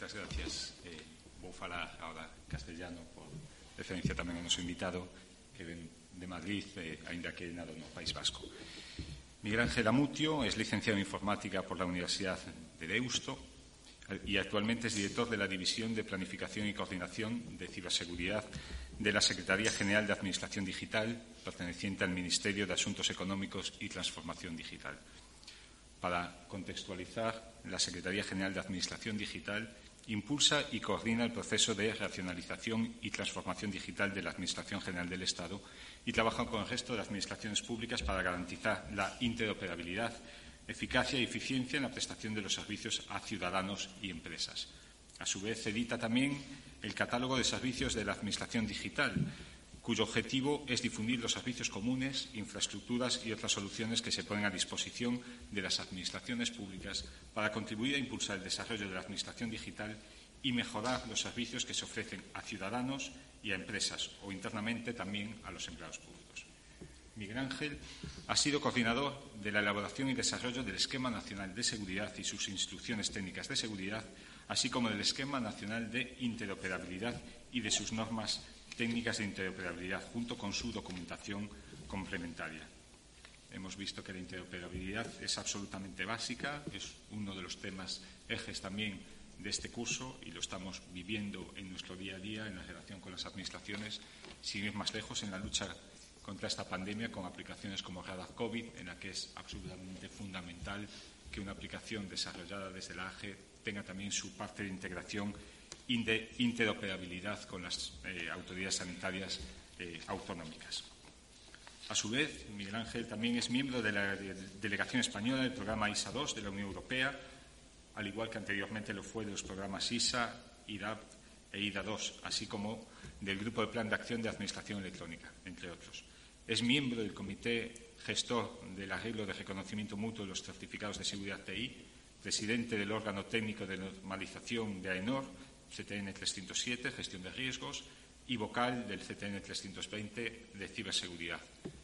Moitas gracias. Vou falar ahora castellano por referencia tamén ao noso invitado que ven de Madrid, aínda que nado no País Vasco. Miguel Ángel Amutio es licenciado en Informática por la Universidad de Deusto y actualmente es director de la División de Planificación y Coordinación de Ciberseguridad de la Secretaría General de Administración Digital, perteneciente al Ministerio de Asuntos Económicos y Transformación Digital. Para contextualizar, la Secretaría General de Administración Digital impulsa y coordina el proceso de racionalización y transformación digital de la Administración General del Estado y trabaja con el resto de administraciones públicas para garantizar la interoperabilidad, eficacia y eficiencia en la prestación de los servicios a ciudadanos y empresas. A su vez, edita también el catálogo de servicios de la Administración Digital, cuyo objetivo es difundir los servicios comunes, infraestructuras y otras soluciones que se ponen a disposición de las administraciones públicas para contribuir a impulsar el desarrollo de la Administración Digital y mejorar los servicios que se ofrecen a ciudadanos y a empresas o internamente también a los empleados públicos. Miguel Ángel ha sido coordinador de la elaboración y desarrollo del Esquema Nacional de Seguridad y sus instrucciones técnicas de seguridad, así como del Esquema Nacional de Interoperabilidad y de sus normas técnicas de interoperabilidad, junto con su documentación complementaria. Hemos visto que la interoperabilidad es absolutamente básica, es uno de los temas ejes también de este curso y lo estamos viviendo en nuestro día a día en la relación con las administraciones, sin ir más lejos en la lucha contra esta pandemia con aplicaciones como Radar COVID, en la que es absolutamente fundamental que una aplicación desarrollada desde la AGE tenga también su parte de integración y de interoperabilidad con las autoridades sanitarias autonómicas. A su vez, Miguel Ángel también es miembro de la delegación española del programa ISA 2 de la Unión Europea, al igual que anteriormente lo fue de los programas ISA, IDAP e IDA 2, así como del Grupo de Plan de Acción de Administración Electrónica, entre otros. Es miembro del Comité Gestor del Arreglo de Reconocimiento Mutuo de los Certificados de Seguridad TI, presidente del órgano técnico de normalización de AENOR, CTN 307, Gestión de Riesgos, y vocal del CTN 320 de Ciberseguridad.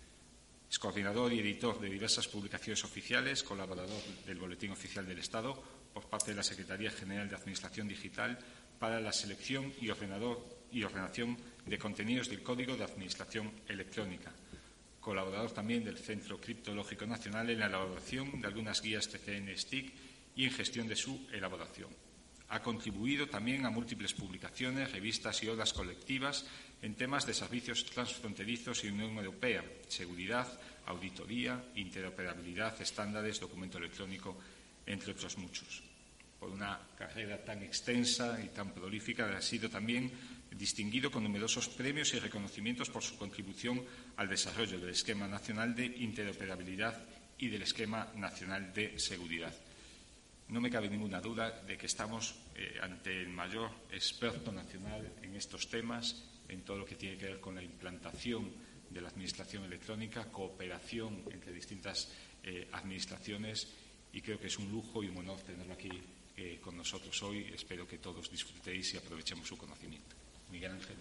Es coordinador y editor de diversas publicaciones oficiales, colaborador del Boletín Oficial del Estado por parte de la Secretaría General de Administración Digital para la selección y ordenación de contenidos del Código de Administración Electrónica. Colaborador también del Centro Criptológico Nacional en la elaboración de algunas guías TCN-STIC y en gestión de su elaboración. Ha contribuido también a múltiples publicaciones, revistas y obras colectivas en temas de servicios transfronterizos y Unión Europea, seguridad, auditoría, interoperabilidad, estándares, documento electrónico, entre otros muchos. Por una carrera tan extensa y tan prolífica, ha sido también distinguido con numerosos premios y reconocimientos por su contribución al desarrollo del Esquema Nacional de Interoperabilidad y del Esquema Nacional de Seguridad. No me cabe ninguna duda de que estamos ante el mayor experto nacional en estos temas, en todo lo que tiene que ver con la implantación de la administración electrónica, cooperación entre distintas administraciones, y creo que es un lujo y un honor tenerlo aquí con nosotros hoy. Espero que todos disfrutéis y aprovechemos su conocimiento. Miguel Ángel.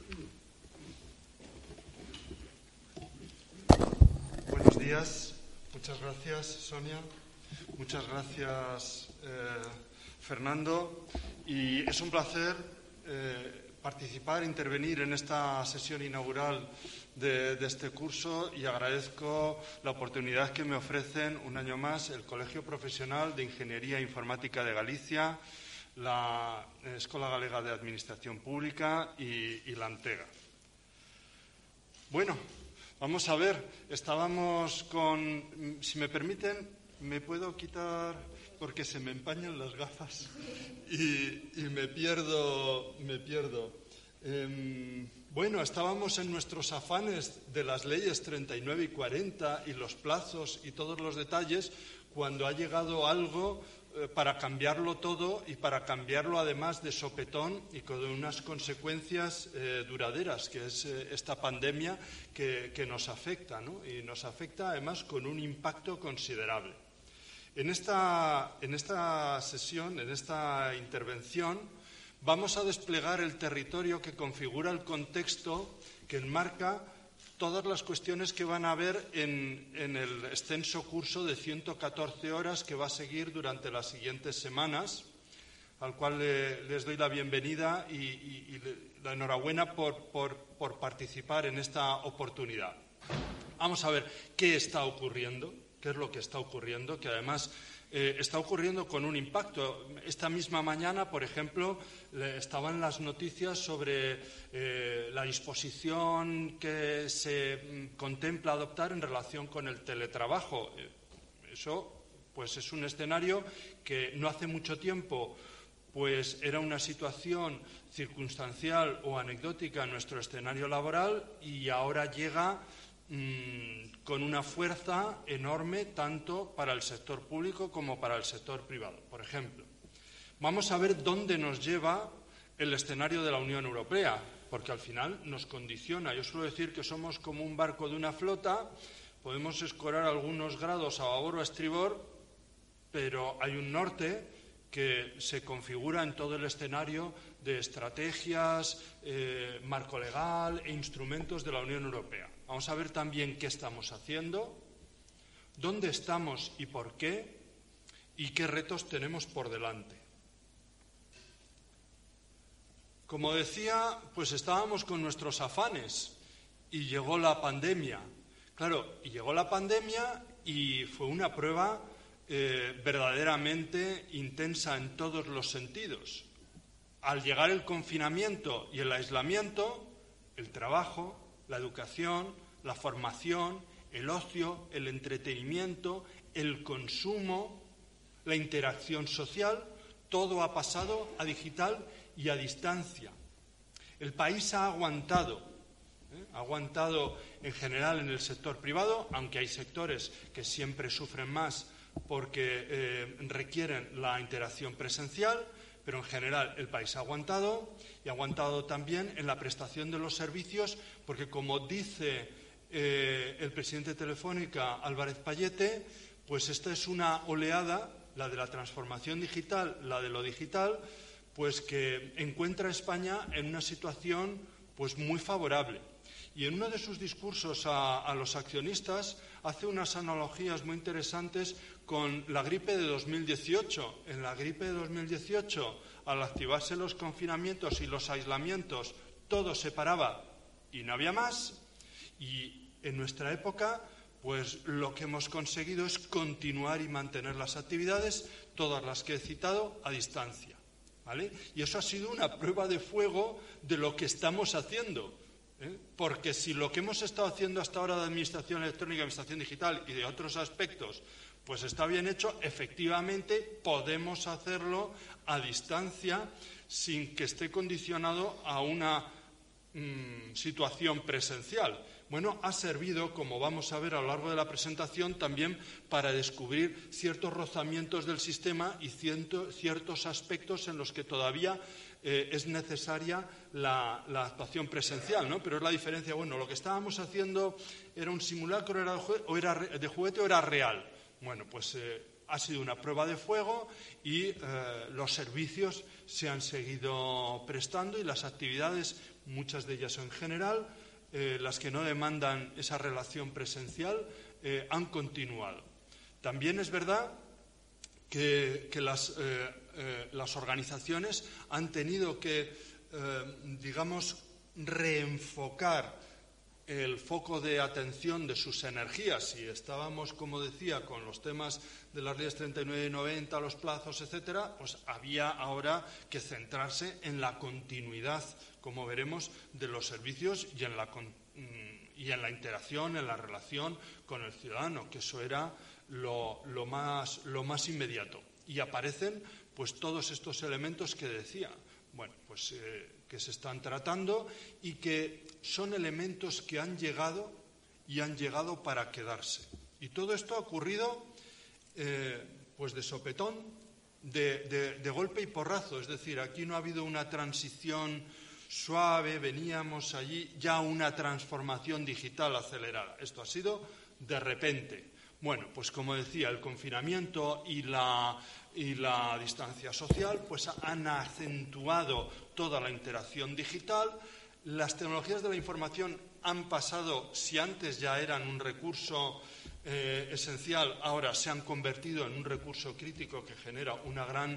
Buenos días. Muchas gracias, Sonia. Muchas gracias, Fernando. Y es un placer participar, intervenir en esta sesión inaugural de este curso, y agradezco la oportunidad que me ofrecen un año más el Colegio Profesional de Ingeniería Informática de Galicia, la Escola Galega de Administración Pública y la Antega. Bueno, vamos a ver, estábamos con, si me permiten, me puedo quitar porque se me empañan las gafas y me pierdo. Bueno, estábamos en nuestros afanes de las leyes 39 y 40 y los plazos y todos los detalles, cuando ha llegado algo para cambiarlo todo, y para cambiarlo además de sopetón y con unas consecuencias duraderas, que es esta pandemia que nos afecta, ¿no? Y nos afecta además con un impacto considerable. En esta sesión, en esta intervención, vamos a desplegar el territorio que configura el contexto que enmarca todas las cuestiones que van a haber en el extenso curso de 114 horas que va a seguir durante las siguientes semanas, al cual les doy la bienvenida y la enhorabuena por participar en esta oportunidad. Vamos a ver qué está ocurriendo, qué es lo que está ocurriendo, que además está ocurriendo con un impacto. Esta misma mañana, por ejemplo, estaban las noticias sobre la disposición que se contempla adoptar en relación con el teletrabajo. Eso, pues, es un escenario que no hace mucho tiempo pues era una situación circunstancial o anecdótica en nuestro escenario laboral y ahora llega con una fuerza enorme tanto para el sector público como para el sector privado. Por ejemplo, vamos a ver dónde nos lleva el escenario de la Unión Europea, porque al final nos condiciona. Yo suelo decir que somos como un barco de una flota, podemos escorar algunos grados a babor o a estribor, pero hay un norte que se configura en todo el escenario de estrategias, marco legal e instrumentos de la Unión Europea. Vamos a ver también qué estamos haciendo, dónde estamos y por qué, y qué retos tenemos por delante. Como decía, pues estábamos con nuestros afanes y llegó la pandemia. Claro, y llegó la pandemia y fue una prueba verdaderamente intensa en todos los sentidos. Al llegar el confinamiento y el aislamiento, el trabajo, la educación, la formación, el ocio, el entretenimiento, el consumo, la interacción social, todo ha pasado a digital y a distancia. El país ha aguantado en general en el sector privado, aunque hay sectores que siempre sufren más porque requieren la interacción presencial, pero en general el país ha aguantado y ha aguantado también en la prestación de los servicios, porque como dice el presidente de Telefónica, Álvarez Pallete, pues esta es una oleada, la de la transformación digital, la de lo digital, pues que encuentra a España en una situación pues muy favorable. Y en uno de sus discursos a los accionistas hace unas analogías muy interesantes con la gripe de 2018. En la gripe de 2018, al activarse los confinamientos y los aislamientos, todo se paraba y no había más. Y en nuestra época, pues lo que hemos conseguido es continuar y mantener las actividades, todas las que he citado, a distancia, ¿vale? Y eso ha sido una prueba de fuego de lo que estamos haciendo. Porque si lo que hemos estado haciendo hasta ahora de administración electrónica, administración digital y de otros aspectos, pues está bien hecho, efectivamente podemos hacerlo a distancia sin que esté condicionado a una situación presencial. Bueno, ha servido, como vamos a ver a lo largo de la presentación, también para descubrir ciertos rozamientos del sistema y ciertos aspectos en los que todavía es necesaria la actuación presencial, ¿no? Pero es la diferencia, bueno, lo que estábamos haciendo era un simulacro, era de juguete o era real. Bueno, pues ha sido una prueba de fuego y los servicios se han seguido prestando y las actividades, muchas de ellas en general, las que no demandan esa relación presencial, han continuado. También es verdad que las organizaciones han tenido que, reenfocar el foco de atención de sus energías. Si estábamos, como decía, con los temas de las leyes 39 y 90, los plazos, etcétera, pues había ahora que centrarse en la continuidad, como veremos, de los servicios y en la interacción, en la relación con el ciudadano, que eso era lo más inmediato. Y aparecen pues todos estos elementos que decía, bueno, pues que se están tratando y que son elementos que han llegado y han llegado para quedarse. Y todo esto ha ocurrido pues de sopetón, de golpe y porrazo, es decir, aquí no ha habido una transición suave, veníamos allí, ya una transformación digital acelerada. Esto ha sido de repente. Bueno, pues como decía, el confinamiento y la distancia social pues han acentuado toda la interacción digital. Las tecnologías de la información han pasado, si antes ya eran un recurso esencial, ahora se han convertido en un recurso crítico que genera una gran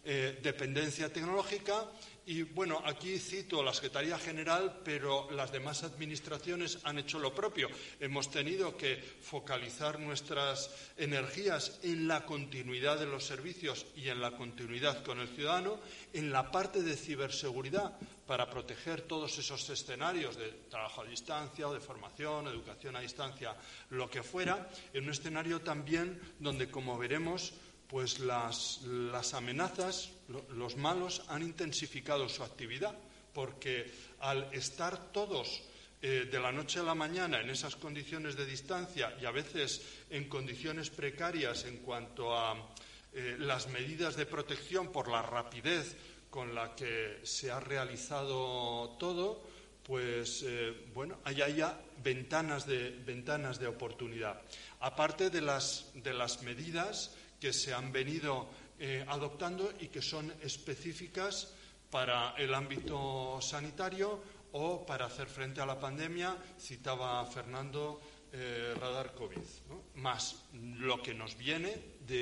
dependencia tecnológica. Y bueno, aquí cito la Secretaría General, pero las demás administraciones han hecho lo propio. Hemos tenido que focalizar nuestras energías en la continuidad de los servicios y en la continuidad con el ciudadano, en la parte de ciberseguridad, para proteger todos esos escenarios de trabajo a distancia o de formación, educación a distancia, lo que fuera, en un escenario también donde, como veremos, pues las amenazas, los malos, han intensificado su actividad, porque al estar todos de la noche a la mañana en esas condiciones de distancia y a veces en condiciones precarias en cuanto a las medidas de protección por la rapidez con la que se ha realizado todo, pues bueno, hay ya ventanas de oportunidad. Aparte de las medidas que se han venido adoptando y que son específicas para el ámbito sanitario o para hacer frente a la pandemia, citaba Fernando Radar COVID, ¿no? Más lo que nos viene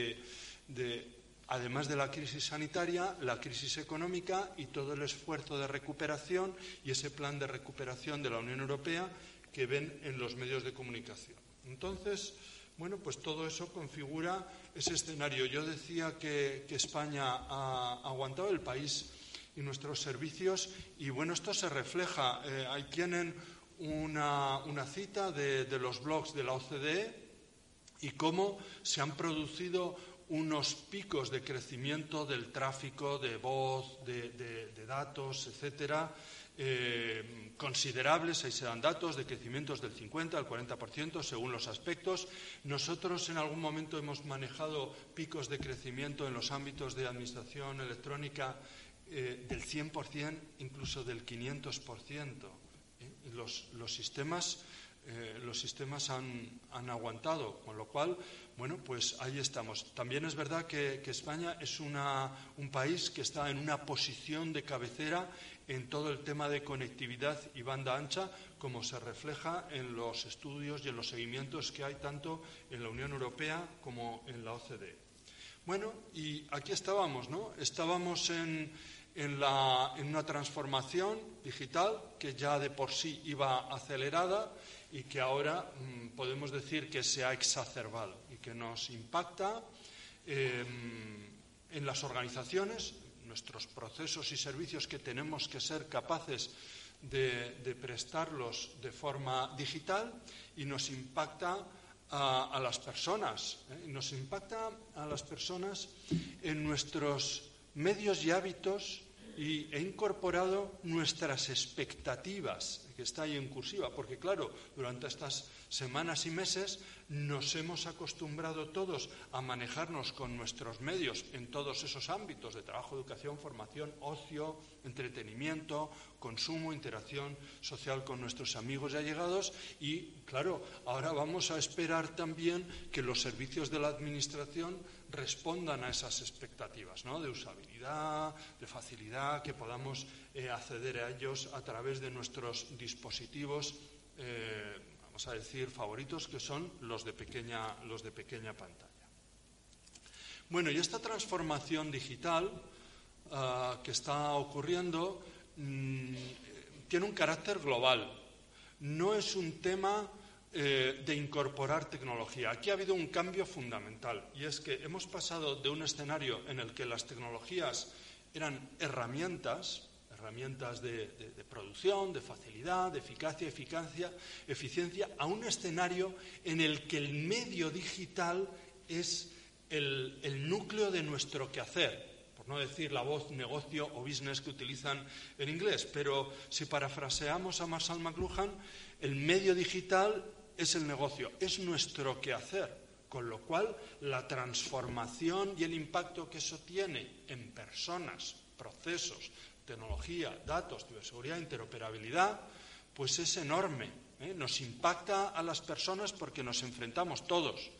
además de la crisis sanitaria, la crisis económica y todo el esfuerzo de recuperación y ese plan de recuperación de la Unión Europea que ven en los medios de comunicación. Entonces, bueno, pues todo eso configura ese escenario. Yo decía que España ha aguantado, el país y nuestros servicios, y bueno, esto se refleja. Ahí tienen una cita de los blogs de la OCDE y cómo se han producido unos picos de crecimiento del tráfico de voz, de datos, etcétera, considerables. Ahí se dan datos de crecimientos del 50 al 40% según los aspectos. Nosotros en algún momento hemos manejado picos de crecimiento en los ámbitos de administración electrónica del 100%, incluso del 500%. Los sistemas han aguantado, con lo cual, bueno, pues ahí estamos. También es verdad que España es un país que está en una posición de cabecera en todo el tema de conectividad y banda ancha, como se refleja en los estudios y en los seguimientos que hay tanto en la Unión Europea como en la OCDE. Bueno, y aquí estábamos, ¿no? Estábamos en una transformación digital que ya de por sí iba acelerada y que ahora podemos decir que se ha exacerbado y que nos impacta en las organizaciones, nuestros procesos y servicios que tenemos que ser capaces de prestarlos de forma digital, y nos impacta a las personas, nos impacta a las personas en nuestros medios y hábitos, y he incorporado nuestras expectativas, que está ahí en cursiva, porque claro, durante estas semanas y meses nos hemos acostumbrado todos a manejarnos con nuestros medios en todos esos ámbitos de trabajo, educación, formación, ocio, entretenimiento, consumo, interacción social con nuestros amigos y allegados, y claro, ahora vamos a esperar también que los servicios de la administración respondan a esas expectativas, ¿no? De usabilidad, de facilidad, que podamos acceder a ellos a través de nuestros dispositivos, vamos a decir, favoritos, que son los de pequeña pantalla. Bueno, y esta transformación digital que está ocurriendo tiene un carácter global. No es un tema de incorporar tecnología. Aquí ha habido un cambio fundamental, y es que hemos pasado de un escenario en el que las tecnologías eran herramientas de producción, de facilidad, de eficiencia, a un escenario en el que el medio digital es el núcleo de nuestro quehacer, por no decir la voz negocio o business que utilizan en inglés, pero si parafraseamos a Marshall McLuhan, el medio digital es el negocio, es nuestro quehacer, con lo cual la transformación y el impacto que eso tiene en personas, procesos, tecnología, datos, ciberseguridad, interoperabilidad, pues es enorme. Nos impacta a las personas porque nos enfrentamos todos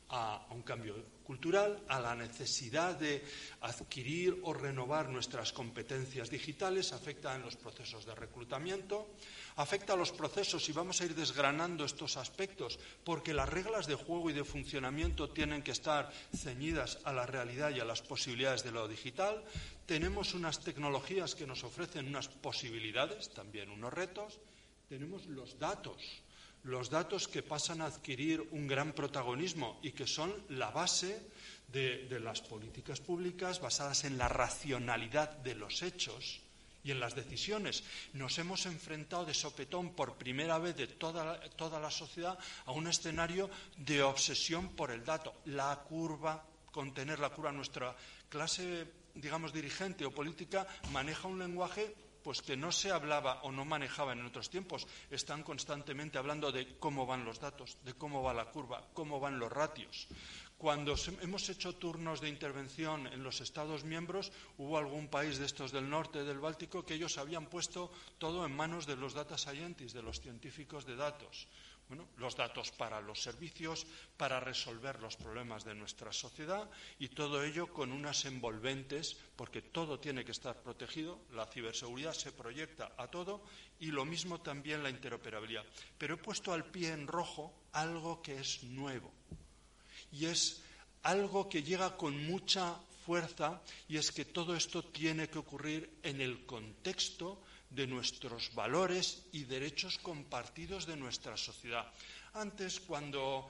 a un cambio cultural, a la necesidad de adquirir o renovar nuestras competencias digitales, afecta en los procesos de reclutamiento, afecta a los procesos, y vamos a ir desgranando estos aspectos, porque las reglas de juego y de funcionamiento tienen que estar ceñidas a la realidad y a las posibilidades de lo digital. Tenemos unas tecnologías que nos ofrecen unas posibilidades, también unos retos. Tenemos los datos que pasan a adquirir un gran protagonismo y que son la base de las políticas públicas basadas en la racionalidad de los hechos y en las decisiones. Nos hemos enfrentado de sopetón por primera vez de toda la sociedad a un escenario de obsesión por el dato. La curva, contener la curva. Nuestra clase, digamos, dirigente o política maneja un lenguaje pues que no se hablaba o no manejaba en otros tiempos. Están constantemente hablando de cómo van los datos, de cómo va la curva, cómo van los ratios. Cuando hemos hecho turnos de intervención en los Estados miembros, hubo algún país de estos del norte del Báltico que ellos habían puesto todo en manos de los data scientists, de los científicos de datos. Bueno, los datos para los servicios, para resolver los problemas de nuestra sociedad, y todo ello con unas envolventes, porque todo tiene que estar protegido, la ciberseguridad se proyecta a todo, y lo mismo también la interoperabilidad. Pero he puesto al pie en rojo algo que es nuevo, y es algo que llega con mucha fuerza, y es que todo esto tiene que ocurrir en el contexto de nuestros valores y derechos compartidos de nuestra sociedad. Antes, cuando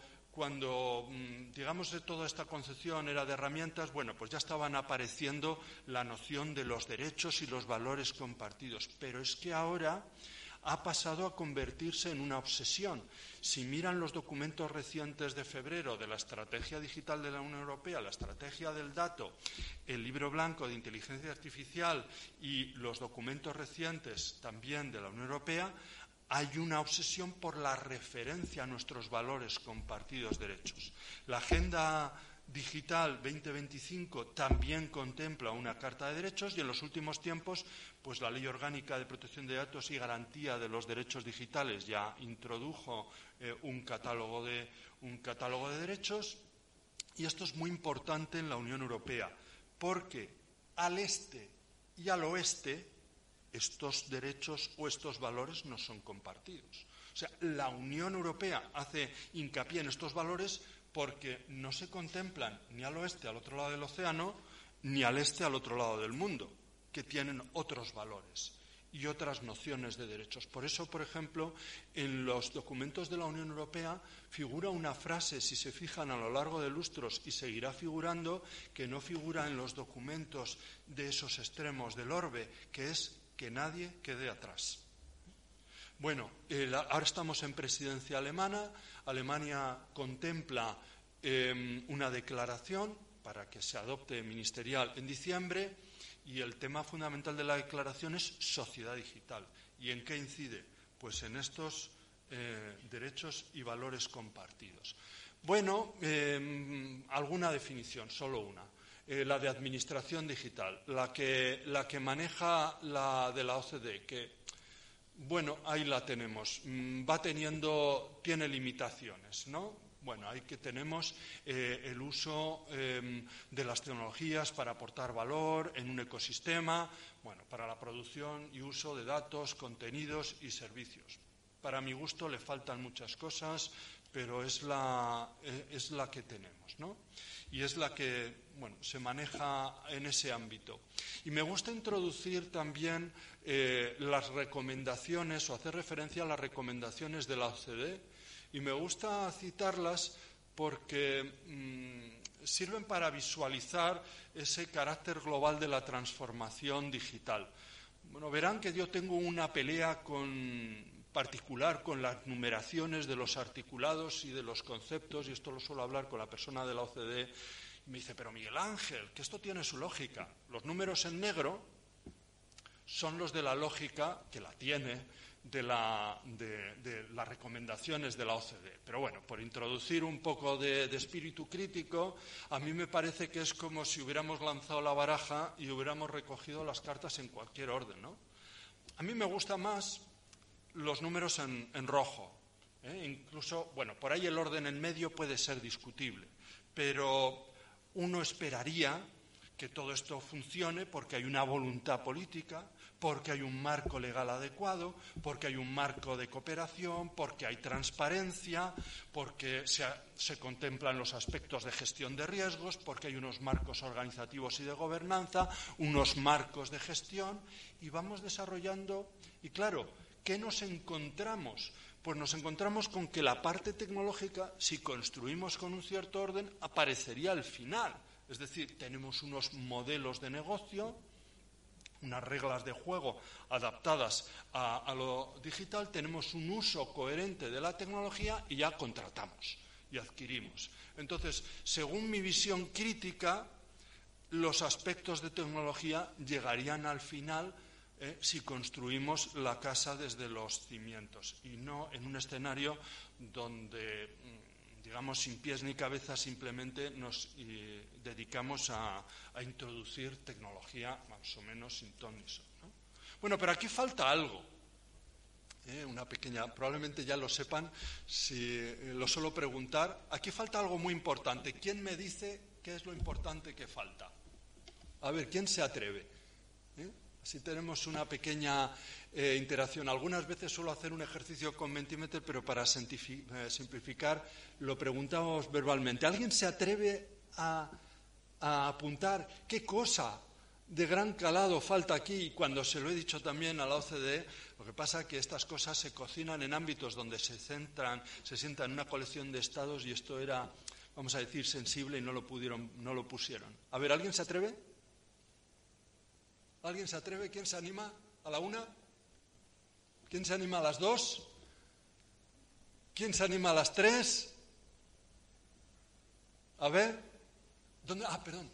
digamos de toda esta concepción era de herramientas, bueno, pues ya estaban apareciendo la noción de los derechos y los valores compartidos. Pero es que ahora ha pasado a convertirse en una obsesión. Si miran los documentos recientes de febrero de la Estrategia Digital de la Unión Europea, la Estrategia del Dato, el Libro Blanco de Inteligencia Artificial y los documentos recientes también de la Unión Europea, hay una obsesión por la referencia a nuestros valores compartidos derechos. La Agenda Digital 2025 también contempla una Carta de Derechos, y en los últimos tiempos pues la Ley Orgánica de Protección de Datos y Garantía de los Derechos Digitales ya introdujo un catálogo de derechos, y esto es muy importante en la Unión Europea, porque al este y al oeste estos derechos o estos valores no son compartidos. O sea, la Unión Europea hace hincapié en estos valores porque no se contemplan ni al oeste, al otro lado del océano, ni al este, al otro lado del mundo, que tienen otros valores y otras nociones de derechos. Por eso, por ejemplo, en los documentos de la Unión Europea figura una frase, si se fijan a lo largo de lustros, y seguirá figurando, que no figura en los documentos de esos extremos del orbe, que es que nadie quede atrás. Bueno, ahora estamos en presidencia alemana. Alemania contempla una declaración para que se adopte ministerial en diciembre, y el tema fundamental de la declaración es sociedad digital. ¿Y en qué incide? Pues en estos derechos y valores compartidos. Bueno, alguna definición, solo una. La de administración digital, la que maneja la de la OCDE, que, bueno, ahí la tenemos. Tiene limitaciones, ¿no? Bueno, ahí que tenemos el uso de las tecnologías para aportar valor en un ecosistema, bueno, para la producción y uso de datos, contenidos y servicios. Para mi gusto le faltan muchas cosas, pero es la que tenemos, ¿no? Y es la que, bueno, se maneja en ese ámbito. Y me gusta introducir también las recomendaciones, o hacer referencia a las recomendaciones de la OCDE, y me gusta citarlas porque sirven para visualizar ese carácter global de la transformación digital. Bueno, verán que yo tengo una pelea particular con las numeraciones de los articulados y de los conceptos, y esto lo suelo hablar con la persona de la OCDE, y me dice, pero Miguel Ángel, que esto tiene su lógica. Los números en negro son los de la lógica, que la tiene, de las recomendaciones de la OCDE. Pero bueno, por introducir un poco de espíritu crítico, a mí me parece que es como si hubiéramos lanzado la baraja y hubiéramos recogido las cartas en cualquier orden, ¿no? A mí me gusta más los números en rojo. Incluso, bueno, por ahí el orden en medio puede ser discutible. pero uno esperaría que todo esto funcione porque hay una voluntad política, porque hay un marco legal adecuado, porque hay un marco de cooperación, porque hay transparencia, porque se contemplan los aspectos de gestión de riesgos, porque hay unos marcos organizativos y de gobernanza, unos marcos de gestión, y vamos desarrollando. Y claro, ¿qué nos encontramos? Pues nos encontramos con que la parte tecnológica, si construimos con un cierto orden, aparecería al final. Es decir, tenemos unos modelos de negocio, unas reglas de juego adaptadas a lo digital, tenemos un uso coherente de la tecnología y ya contratamos y adquirimos. Entonces, según mi visión crítica, los aspectos de tecnología llegarían al final si construimos la casa desde los cimientos y no en un escenario donde, digamos, sin pies ni cabeza, simplemente nos dedicamos a introducir tecnología más o menos sin ton ni son, ¿no? Bueno, pero aquí falta algo, una pequeña, probablemente ya lo sepan, si lo suelo preguntar. Aquí falta algo muy importante. ¿Quién me dice qué es lo importante que falta? A ver, ¿quién se atreve? Si tenemos una pequeña interacción. Algunas veces suelo hacer un ejercicio con Mentimeter, pero para simplificar lo preguntamos verbalmente. ¿Alguien se atreve a apuntar qué cosa de gran calado falta aquí? Cuando se lo he dicho también a la OCDE, lo que pasa es que estas cosas se cocinan en ámbitos donde se sientan en una colección de estados y esto era, vamos a decir, sensible y no lo pusieron. A ver, ¿alguien se atreve? ¿Alguien se atreve? ¿Quién se anima? ¿A la una? ¿Quién se anima a las dos? ¿Quién se anima a las tres? A ver. ¿Dónde? Ah, perdón.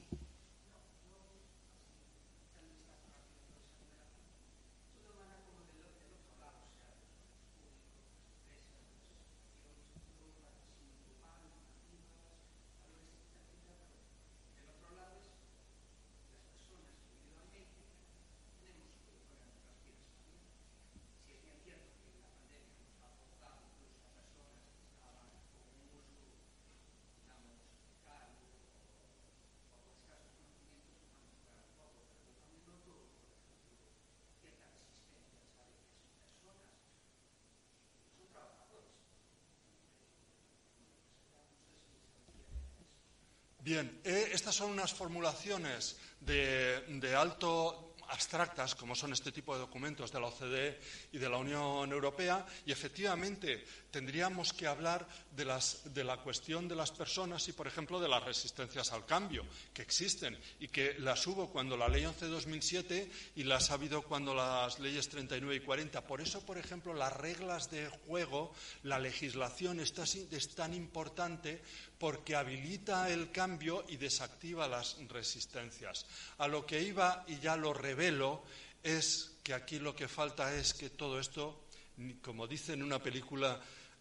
Bien, estas son unas formulaciones de alto abstractas, como son este tipo de documentos de la OCDE y de la Unión Europea, y efectivamente tendríamos que hablar de la cuestión de las personas y, por ejemplo, de las resistencias al cambio, que existen y que las hubo cuando la Ley 11/2007 y las ha habido cuando las leyes 39 y 40. Por eso, por ejemplo, las reglas de juego, la legislación es tan importante porque habilita el cambio y desactiva las resistencias. A lo que iba, y ya lo revelo, es que aquí lo que falta es que todo esto, como dice en una película,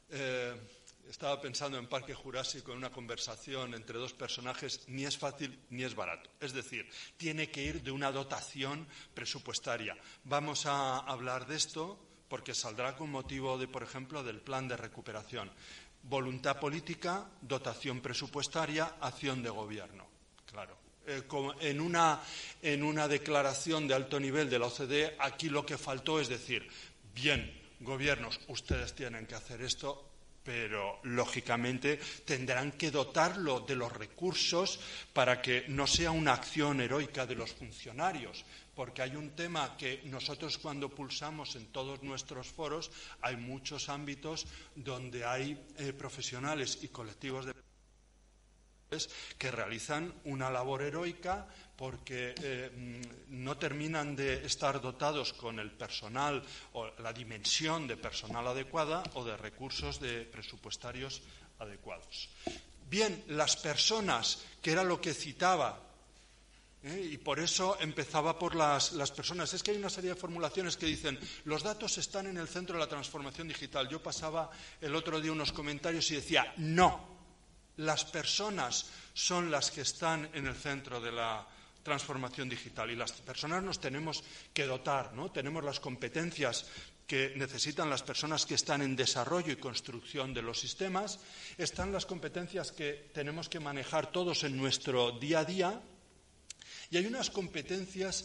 estaba pensando en Parque Jurásico, en una conversación entre dos personajes, ni es fácil ni es barato. Es decir, tiene que ir de una dotación presupuestaria. Vamos a hablar de esto porque saldrá con motivo de, por ejemplo, del plan de recuperación. Voluntad política, dotación presupuestaria, acción de gobierno. Claro. En una declaración de alto nivel de la OCDE, aquí lo que faltó es decir, bien, gobiernos, ustedes tienen que hacer esto, pero lógicamente tendrán que dotarlo de los recursos para que no sea una acción heroica de los funcionarios. Porque hay un tema que nosotros cuando pulsamos en todos nuestros foros, hay muchos ámbitos donde hay profesionales y colectivos de que realizan una labor heroica porque no terminan de estar dotados con el personal o la dimensión de personal adecuada o de recursos presupuestarios adecuados. Bien, las personas, que era lo que citaba, y por eso empezaba por las personas. Es que hay una serie de formulaciones que dicen los datos están en el centro de la transformación digital. Yo pasaba el otro día unos comentarios y decía no, las personas son las que están en el centro de la transformación digital y las personas nos tenemos que dotar, ¿no? Tenemos las competencias que necesitan las personas que están en desarrollo y construcción de los sistemas, están las competencias que tenemos que manejar todos en nuestro día a día y hay unas competencias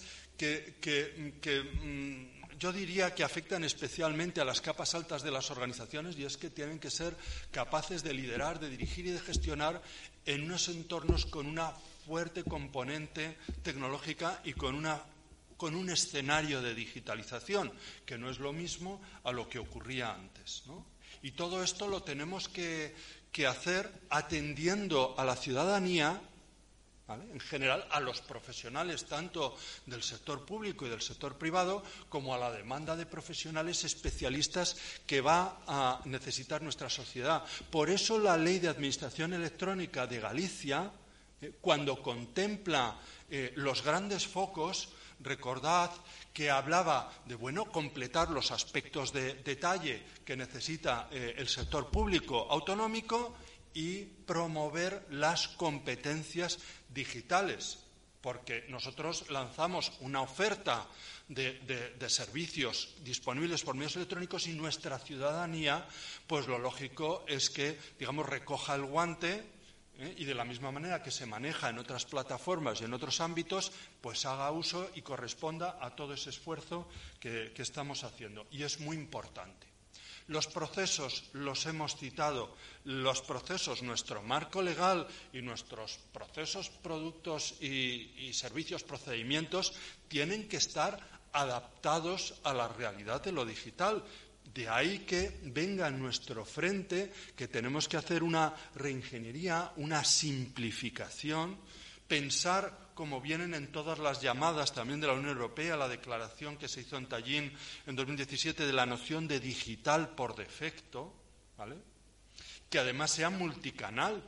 que yo diría que afectan especialmente a las capas altas de las organizaciones y es que tienen que ser capaces de liderar, de dirigir y de gestionar en unos entornos con una fuerte componente tecnológica y con un escenario de digitalización, que no es lo mismo a lo que ocurría antes, ¿no? Y todo esto lo tenemos que hacer atendiendo a la ciudadanía, ¿vale? En general, a los profesionales tanto del sector público y del sector privado, como a la demanda de profesionales especialistas que va a necesitar nuestra sociedad. Por eso la Ley de Administración Electrónica de Galicia, cuando contempla los grandes focos, recordad que hablaba de completar los aspectos de detalle que necesita el sector público autonómico y promover las competencias digitales, porque nosotros lanzamos una oferta de servicios disponibles por medios electrónicos y nuestra ciudadanía, pues lo lógico es que, recoja el guante y de la misma manera que se maneja en otras plataformas y en otros ámbitos, pues haga uso y corresponda a todo ese esfuerzo que estamos haciendo. Y es muy importante. Los procesos, los hemos citado, los procesos, nuestro marco legal y nuestros procesos, productos y servicios, procedimientos, tienen que estar adaptados a la realidad de lo digital. De ahí que venga en nuestro frente que tenemos que hacer una reingeniería, una simplificación, pensar, como vienen en todas las llamadas también de la Unión Europea, la declaración que se hizo en Tallinn en 2017 de la noción de digital por defecto, ¿vale? Que además sea multicanal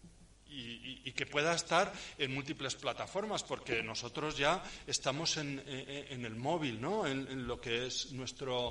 y que pueda estar en múltiples plataformas, porque nosotros ya estamos en el móvil, ¿no? En lo que es nuestro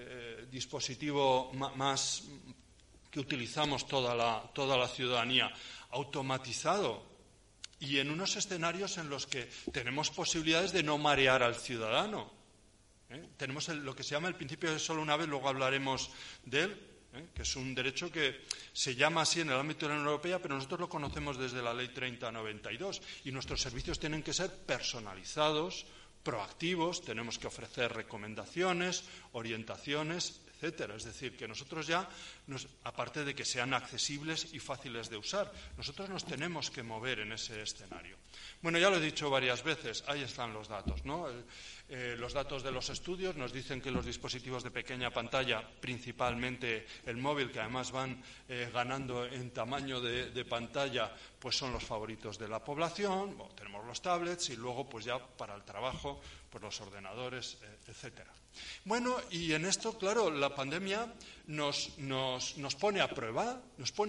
dispositivo más que utilizamos toda la ciudadanía, automatizado. Y en unos escenarios en los que tenemos posibilidades de no marear al ciudadano. Tenemos lo que se llama el principio de solo una vez, luego hablaremos de él, que es un derecho que se llama así en el ámbito de la Unión Europea, pero nosotros lo conocemos desde la Ley 3092 y nuestros servicios tienen que ser personalizados, proactivos, tenemos que ofrecer recomendaciones, orientaciones, etcétera. Es decir, que nosotros ya, aparte de que sean accesibles y fáciles de usar, nosotros nos tenemos que mover en ese escenario. Bueno, ya lo he dicho varias veces, ahí están los datos, ¿no? Los datos de los estudios nos dicen que los dispositivos de pequeña pantalla, principalmente el móvil, que además van ganando en tamaño de pantalla, pues son los favoritos de la población. Bueno, tenemos los tablets y luego, pues ya para el trabajo, pues los ordenadores, etcétera. Bueno, y en esto, claro, la pandemia nos pone a prueba,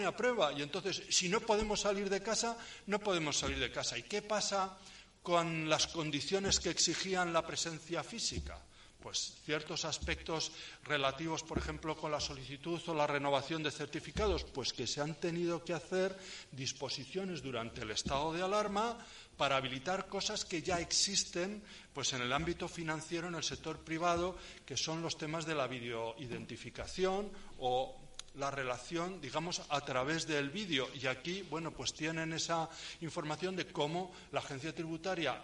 y entonces, si no podemos salir de casa, no podemos salir de casa. ¿Y qué pasa con las condiciones que exigían la presencia física? Pues ciertos aspectos relativos, por ejemplo, con la solicitud o la renovación de certificados, pues que se han tenido que hacer disposiciones durante el estado de alarma para habilitar cosas que ya existen pues en el ámbito financiero, en el sector privado, que son los temas de la videoidentificación o la relación, digamos, a través del vídeo. Y aquí, bueno, pues tienen esa información de cómo la agencia tributaria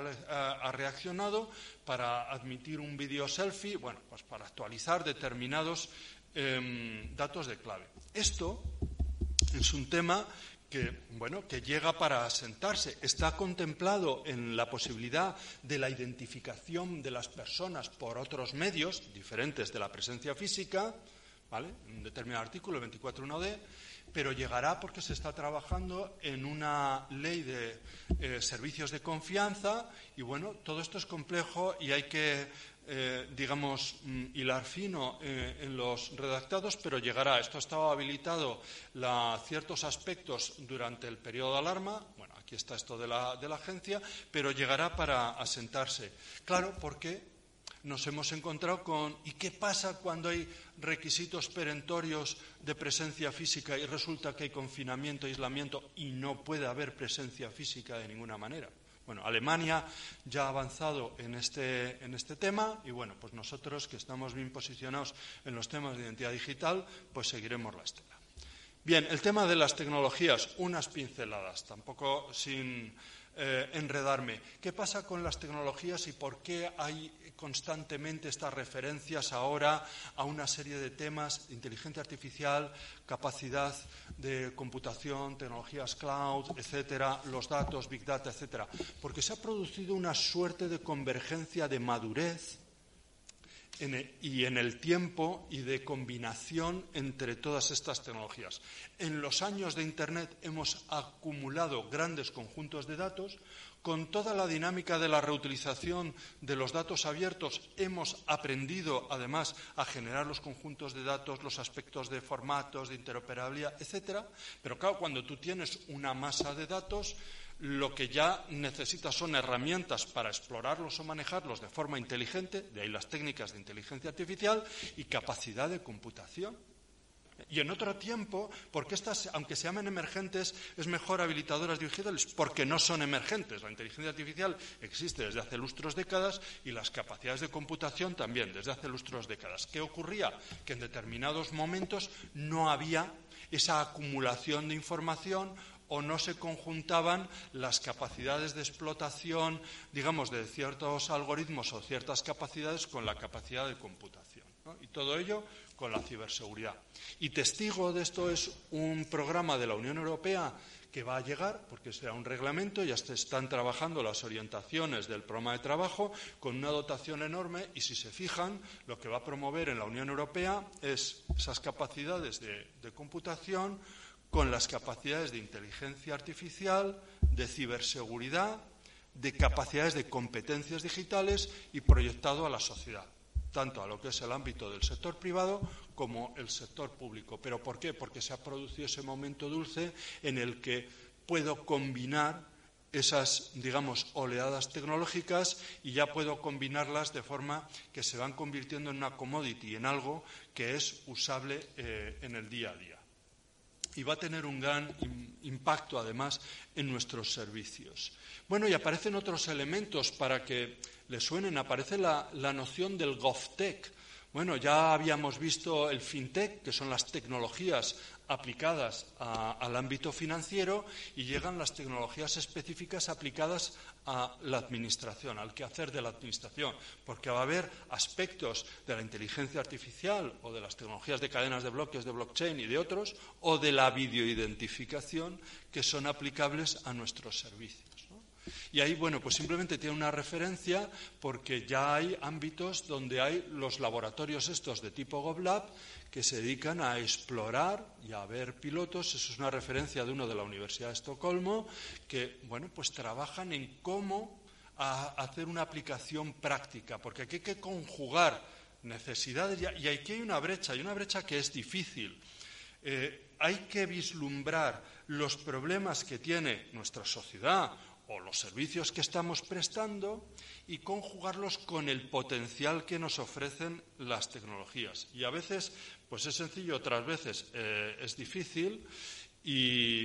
ha reaccionado para admitir un vídeo selfie, bueno, pues para actualizar determinados datos de clave. Esto es un tema que llega para asentarse. Está contemplado en la posibilidad de la identificación de las personas por otros medios diferentes de la presencia física, ¿vale? Un determinado artículo, el 24.1d, pero llegará porque se está trabajando en una ley de servicios de confianza y, bueno, todo esto es complejo y hay que, hilar fino en los redactados, pero llegará. Esto estaba habilitado ciertos aspectos durante el periodo de alarma. Bueno, aquí está esto de la agencia, pero llegará para asentarse. Claro, porque nos hemos encontrado con ¿y qué pasa cuando hay requisitos perentorios de presencia física y resulta que hay confinamiento, aislamiento y no puede haber presencia física de ninguna manera? Bueno, Alemania ya ha avanzado en este tema y bueno, pues nosotros que estamos bien posicionados en los temas de identidad digital, pues seguiremos la estela. Bien, el tema de las tecnologías, unas pinceladas, tampoco sin enredarme. ¿Qué pasa con las tecnologías y por qué hay constantemente estas referencias ahora a una serie de temas de inteligencia artificial, capacidad de computación, tecnologías cloud, etcétera, los datos, big data, etcétera? Porque se ha producido una suerte de convergencia de madurez y en el tiempo y de combinación entre todas estas tecnologías. En los años de Internet hemos acumulado grandes conjuntos de datos. Con toda la dinámica de la reutilización de los datos abiertos hemos aprendido, además, a generar los conjuntos de datos, los aspectos de formatos, de interoperabilidad, etcétera. Pero claro, cuando tú tienes una masa de datos, lo que ya necesitas son herramientas para explorarlos o manejarlos de forma inteligente, de ahí las técnicas de inteligencia artificial, y capacidad de computación. Y en otro tiempo, porque estas, aunque se llamen emergentes, es mejor habilitadoras digitales, porque no son emergentes. La inteligencia artificial existe desde hace lustros décadas y las capacidades de computación también desde hace lustros décadas. ¿Qué ocurría? Que en determinados momentos no había esa acumulación de información o no se conjuntaban las capacidades de explotación, digamos, de ciertos algoritmos o ciertas capacidades con la capacidad de computación, ¿no? Y todo ello con la ciberseguridad. Y testigo de esto es un programa de la Unión Europea que va a llegar, porque será un reglamento, ya se están trabajando las orientaciones del programa de trabajo con una dotación enorme y, si se fijan, lo que va a promover en la Unión Europea es esas capacidades de computación con las capacidades de inteligencia artificial, de ciberseguridad, de capacidades de competencias digitales y proyectado a la sociedad, tanto a lo que es el ámbito del sector privado como el sector público. ¿Pero por qué? Porque se ha producido ese momento dulce en el que puedo combinar esas, digamos, oleadas tecnológicas y ya puedo combinarlas de forma que se van convirtiendo en una commodity, en algo que es usable en el día a día. Y va a tener un gran impacto, además, en nuestros servicios. Bueno, y aparecen otros elementos para que les suenen. Aparece la noción del GovTech. Bueno, ya habíamos visto el FinTech, que son las tecnologías aplicadas al ámbito financiero, y llegan las tecnologías específicas aplicadas a la administración, al quehacer de la administración, porque va a haber aspectos de la inteligencia artificial o de las tecnologías de cadenas de bloques, de blockchain y de otros, o de la videoidentificación, que son aplicables a nuestros servicios. Y ahí, bueno, pues simplemente tiene una referencia porque ya hay ámbitos donde hay los laboratorios estos de tipo GovLab que se dedican a explorar y a ver pilotos. Eso es una referencia de uno de la Universidad de Estocolmo que, bueno, pues trabajan en cómo hacer una aplicación práctica, porque aquí hay que conjugar necesidades y aquí hay una brecha que es difícil. Hay que vislumbrar los problemas que tiene nuestra sociedad o los servicios que estamos prestando y conjugarlos con el potencial que nos ofrecen las tecnologías. Y a veces pues es sencillo, otras veces es difícil y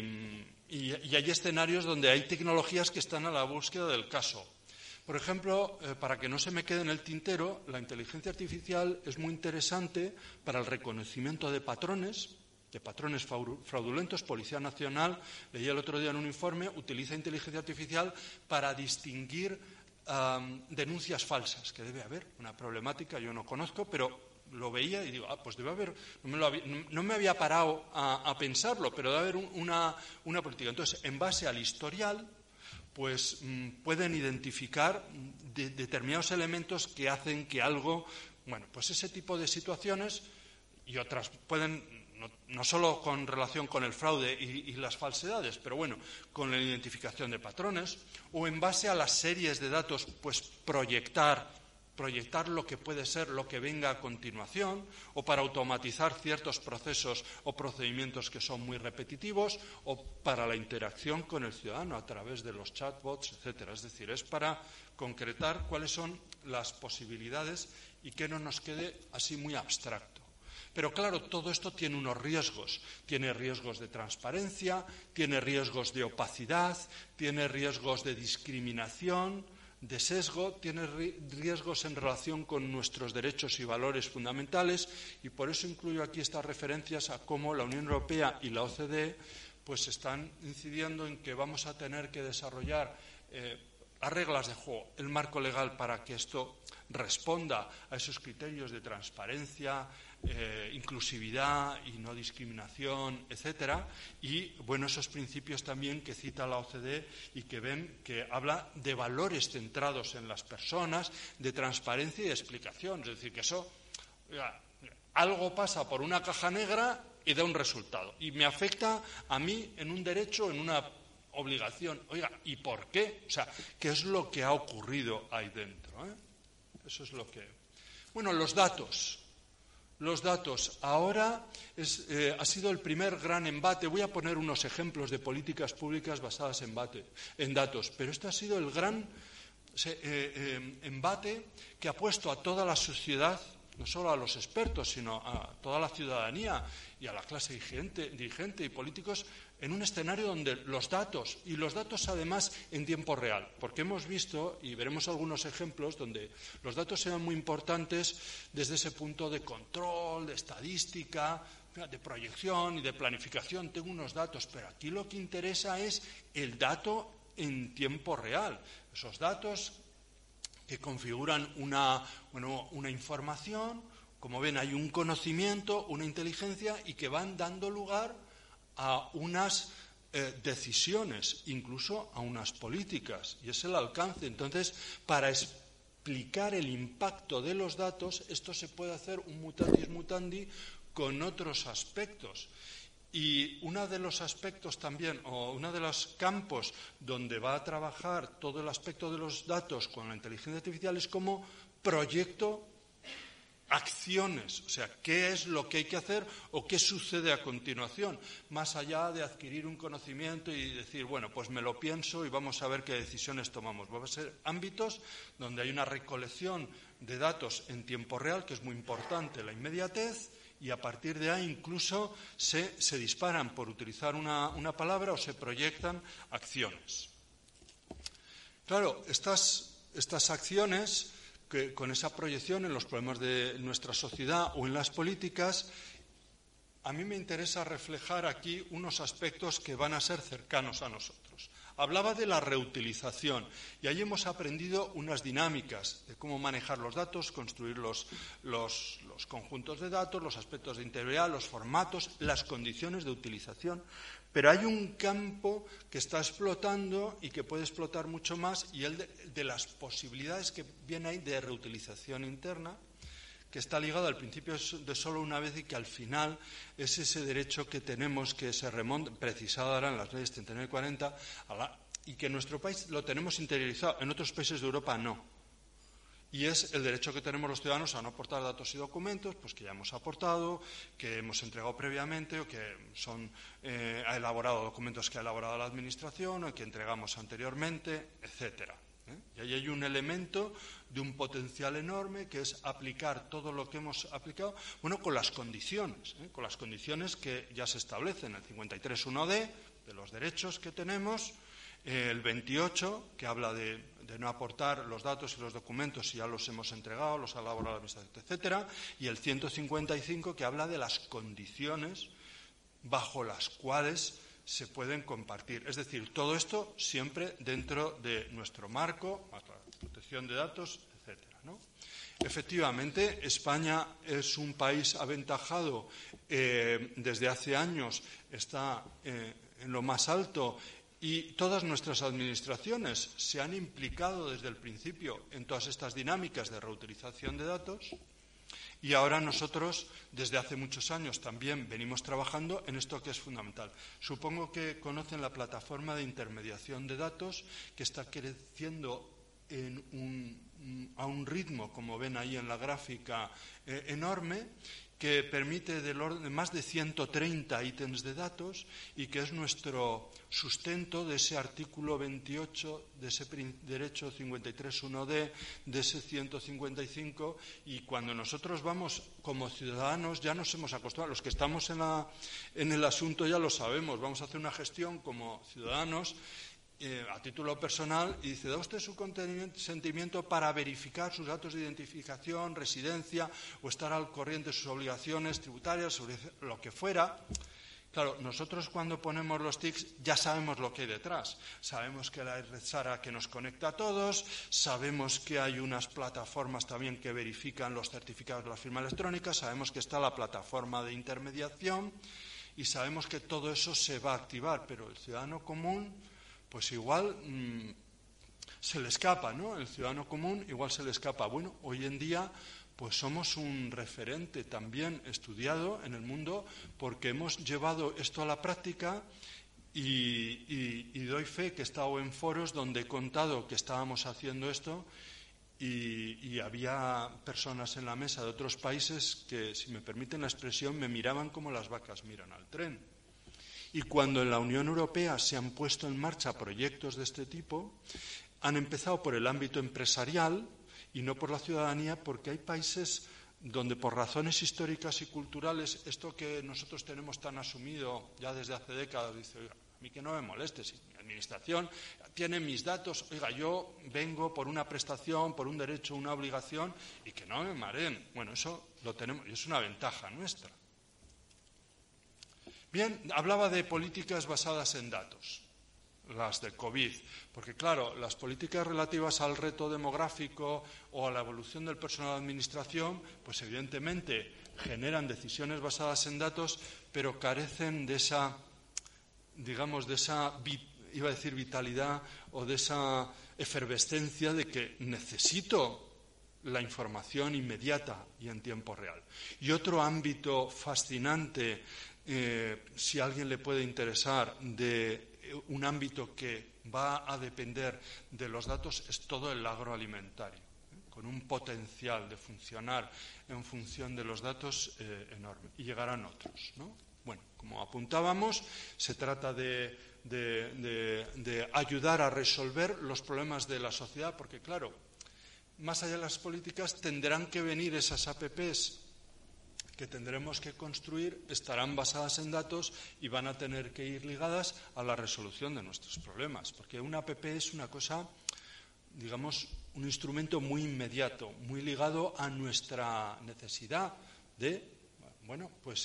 hay escenarios donde hay tecnologías que están a la búsqueda del caso. Por ejemplo, para que no se me quede en el tintero, la inteligencia artificial es muy interesante para el reconocimiento de patrones fraudulentos. Policía Nacional, leía el otro día en un informe, utiliza inteligencia artificial para distinguir denuncias falsas, que debe haber una problemática, yo no conozco, pero lo veía y digo, pues debe haber, no me había parado a pensarlo, pero debe haber una política. Entonces, en base al historial, pues pueden identificar determinados elementos que hacen que algo, bueno, pues ese tipo de situaciones y otras pueden, no solo con relación con el fraude y las falsedades, pero bueno, con la identificación de patrones, o en base a las series de datos, pues proyectar lo que puede ser lo que venga a continuación, o para automatizar ciertos procesos o procedimientos que son muy repetitivos, o para la interacción con el ciudadano a través de los chatbots, etcétera. Es decir, es para concretar cuáles son las posibilidades y que no nos quede así muy abstracto. Pero claro, todo esto tiene unos riesgos. Tiene riesgos de transparencia, tiene riesgos de opacidad, tiene riesgos de discriminación, de sesgo, tiene riesgos en relación con nuestros derechos y valores fundamentales, y por eso incluyo aquí estas referencias a cómo la Unión Europea y la OCDE pues están incidiendo en que vamos a tener que desarrollar las reglas de juego, el marco legal para que esto responda a esos criterios de transparencia, inclusividad y no discriminación, etcétera, y bueno, esos principios también que cita la OCDE y que ven que habla de valores centrados en las personas, de transparencia y de explicación, es decir, que eso, algo pasa por una caja negra y da un resultado, y me afecta a mí en un derecho, en una obligación. Oiga, ¿y por qué? O sea, ¿qué es lo que ha ocurrido ahí dentro? Eso es lo que... Bueno, los datos. Los datos. Ahora ha sido el primer gran embate. Voy a poner unos ejemplos de políticas públicas basadas en datos, pero este ha sido el gran embate que ha puesto a toda la sociedad, no solo a los expertos, sino a toda la ciudadanía y a la clase dirigente y políticos, en un escenario donde los datos, y los datos además en tiempo real, porque hemos visto, y veremos algunos ejemplos, donde los datos sean muy importantes desde ese punto de control, de estadística, de proyección y de planificación. Tengo unos datos, pero aquí lo que interesa es el dato en tiempo real. Esos datos que configuran una información, como ven, hay un conocimiento, una inteligencia, y que van dando lugar a unas decisiones, incluso a unas políticas, y es el alcance. Entonces, para explicar el impacto de los datos, esto se puede hacer un mutatis mutandi con otros aspectos. Y uno de los aspectos también, o uno de los campos donde va a trabajar todo el aspecto de los datos con la inteligencia artificial es como proyecto acciones, o sea, qué es lo que hay que hacer o qué sucede a continuación, más allá de adquirir un conocimiento y decir, bueno, pues me lo pienso y vamos a ver qué decisiones tomamos. Van a ser ámbitos donde hay una recolección de datos en tiempo real, que es muy importante, la inmediatez, y a partir de ahí incluso se disparan, por utilizar una palabra, o se proyectan acciones. Claro, estas acciones, que con esa proyección en los problemas de nuestra sociedad o en las políticas, a mí me interesa reflejar aquí unos aspectos que van a ser cercanos a nosotros. Hablaba de la reutilización y ahí hemos aprendido unas dinámicas de cómo manejar los datos, construir los conjuntos de datos, los aspectos de integridad, los formatos, las condiciones de utilización. Pero hay un campo que está explotando y que puede explotar mucho más, y el de las posibilidades que viene ahí de reutilización interna, que está ligado al principio de solo una vez y que al final es ese derecho que tenemos, que se remonta, precisado ahora en las leyes 39 y 40, y que en nuestro país lo tenemos interiorizado, en otros países de Europa no. Y es el derecho que tenemos los ciudadanos a no aportar datos y documentos, pues que ya hemos aportado, que hemos entregado previamente, o que ha elaborado documentos que ha elaborado la Administración, o que entregamos anteriormente, etcétera. Y ahí hay un elemento de un potencial enorme, que es aplicar todo lo que hemos aplicado, con las condiciones que ya se establecen, el 53.1d de los derechos que tenemos, el 28, que habla de no aportar los datos y los documentos si ya los hemos entregado, los ha elaborado la Administración, etcétera, y el 155, que habla de las condiciones bajo las cuales se pueden compartir. Es decir, todo esto siempre dentro de nuestro marco, la protección de datos, etcétera, ¿no? Efectivamente, España es un país aventajado, desde hace años está en lo más alto, y todas nuestras administraciones se han implicado desde el principio en todas estas dinámicas de reutilización de datos, y ahora nosotros, desde hace muchos años, también venimos trabajando en esto que es fundamental. Supongo que conocen la plataforma de intermediación de datos, que está creciendo en a un ritmo, como ven ahí en la gráfica, enorme, que permite del orden de más de 130 ítems de datos y que es nuestro sustento de ese artículo 28, de ese derecho 53.1d, de ese 155, y cuando nosotros vamos como ciudadanos ya nos hemos acostumbrado, los que estamos en el asunto ya lo sabemos, vamos a hacer una gestión como ciudadanos a título personal y dice, da usted su consentimiento para verificar sus datos de identificación, residencia o estar al corriente de sus obligaciones tributarias, lo que fuera. Claro, nosotros cuando ponemos los tics ya sabemos lo que hay detrás. Sabemos que la red SARA que nos conecta a todos, sabemos que hay unas plataformas también que verifican los certificados de la firma electrónica, sabemos que está la plataforma de intermediación y sabemos que todo eso se va a activar, pero el ciudadano común pues igual se le escapa, ¿no? El ciudadano común igual se le escapa. Bueno, hoy en día pues somos un referente también estudiado en el mundo porque hemos llevado esto a la práctica y doy fe que he estado en foros donde he contado que estábamos haciendo esto y había personas en la mesa de otros países que, si me permiten la expresión, me miraban como las vacas miran al tren. Y cuando en la Unión Europea se han puesto en marcha proyectos de este tipo, han empezado por el ámbito empresarial y no por la ciudadanía, porque hay países donde por razones históricas y culturales, esto que nosotros tenemos tan asumido ya desde hace décadas, dice, oiga, a mí que no me moleste, si mi administración tiene mis datos, oiga, yo vengo por una prestación, por un derecho, una obligación, y que no me mareen. Bueno, eso lo tenemos y es una ventaja nuestra. Bien, hablaba de políticas basadas en datos, las de COVID, porque claro, las políticas relativas al reto demográfico o a la evolución del personal de administración, pues evidentemente generan decisiones basadas en datos, pero carecen de esa, digamos, de esa, iba a decir vitalidad o de esa efervescencia de que necesito la información inmediata y en tiempo real. Y otro ámbito fascinante, si a alguien le puede interesar, de un ámbito que va a depender de los datos, es todo el agroalimentario, con un potencial de funcionar en función de los datos enorme. Y llegarán otros, ¿no? Bueno, como apuntábamos, se trata de ayudar a resolver los problemas de la sociedad, porque claro, más allá de las políticas tendrán que venir esas APPs que tendremos que construir, estarán basadas en datos y van a tener que ir ligadas a la resolución de nuestros problemas, porque una APP es una cosa, digamos, un instrumento muy inmediato, muy ligado a nuestra necesidad de, bueno, pues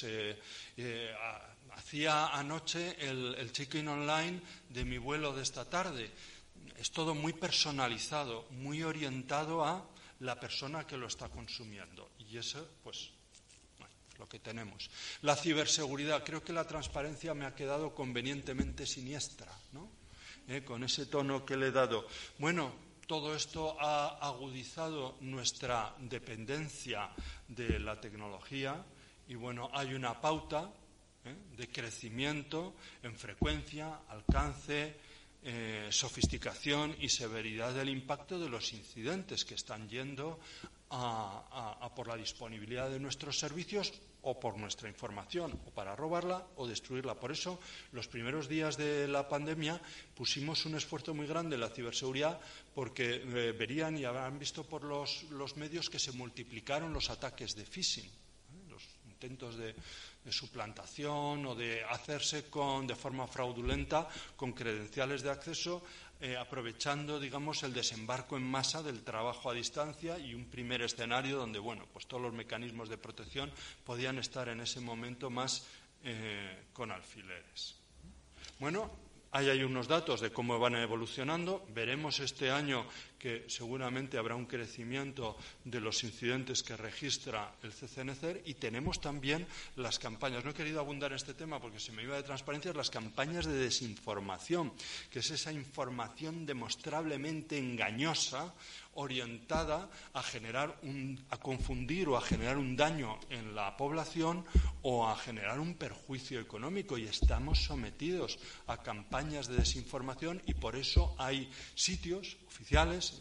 hacía anoche el check-in online de mi vuelo de esta tarde. Es todo muy personalizado, muy orientado a la persona que lo está consumiendo. Y eso, pues, bueno, es lo que tenemos. La ciberseguridad. Creo que la transparencia me ha quedado convenientemente siniestra, ¿no? Con ese tono que le he dado. Bueno, todo esto ha agudizado nuestra dependencia de la tecnología y, bueno, hay una pauta de crecimiento en frecuencia, alcance, sofisticación y severidad del impacto de los incidentes que están yendo a por la disponibilidad de nuestros servicios o por nuestra información, o para robarla o destruirla. Por eso, los primeros días de la pandemia pusimos un esfuerzo muy grande en la ciberseguridad porque verían y habrán visto por los medios que se multiplicaron los ataques de phishing, los intentos de suplantación o de hacerse de forma fraudulenta con credenciales de acceso, aprovechando, digamos, el desembarco en masa del trabajo a distancia y un primer escenario donde, bueno, pues todos los mecanismos de protección podían estar en ese momento más con alfileres. Bueno, ahí hay unos datos de cómo van evolucionando. Veremos este año que seguramente habrá un crecimiento de los incidentes que registra el CCNCER y tenemos también las campañas. No he querido abundar en este tema porque se me iba de transparencia, las campañas de desinformación, que es esa información demostrablemente engañosa orientada a a confundir o a generar un daño en la población o a generar un perjuicio económico, y estamos sometidos a campañas de desinformación y por eso hay sitios oficiales,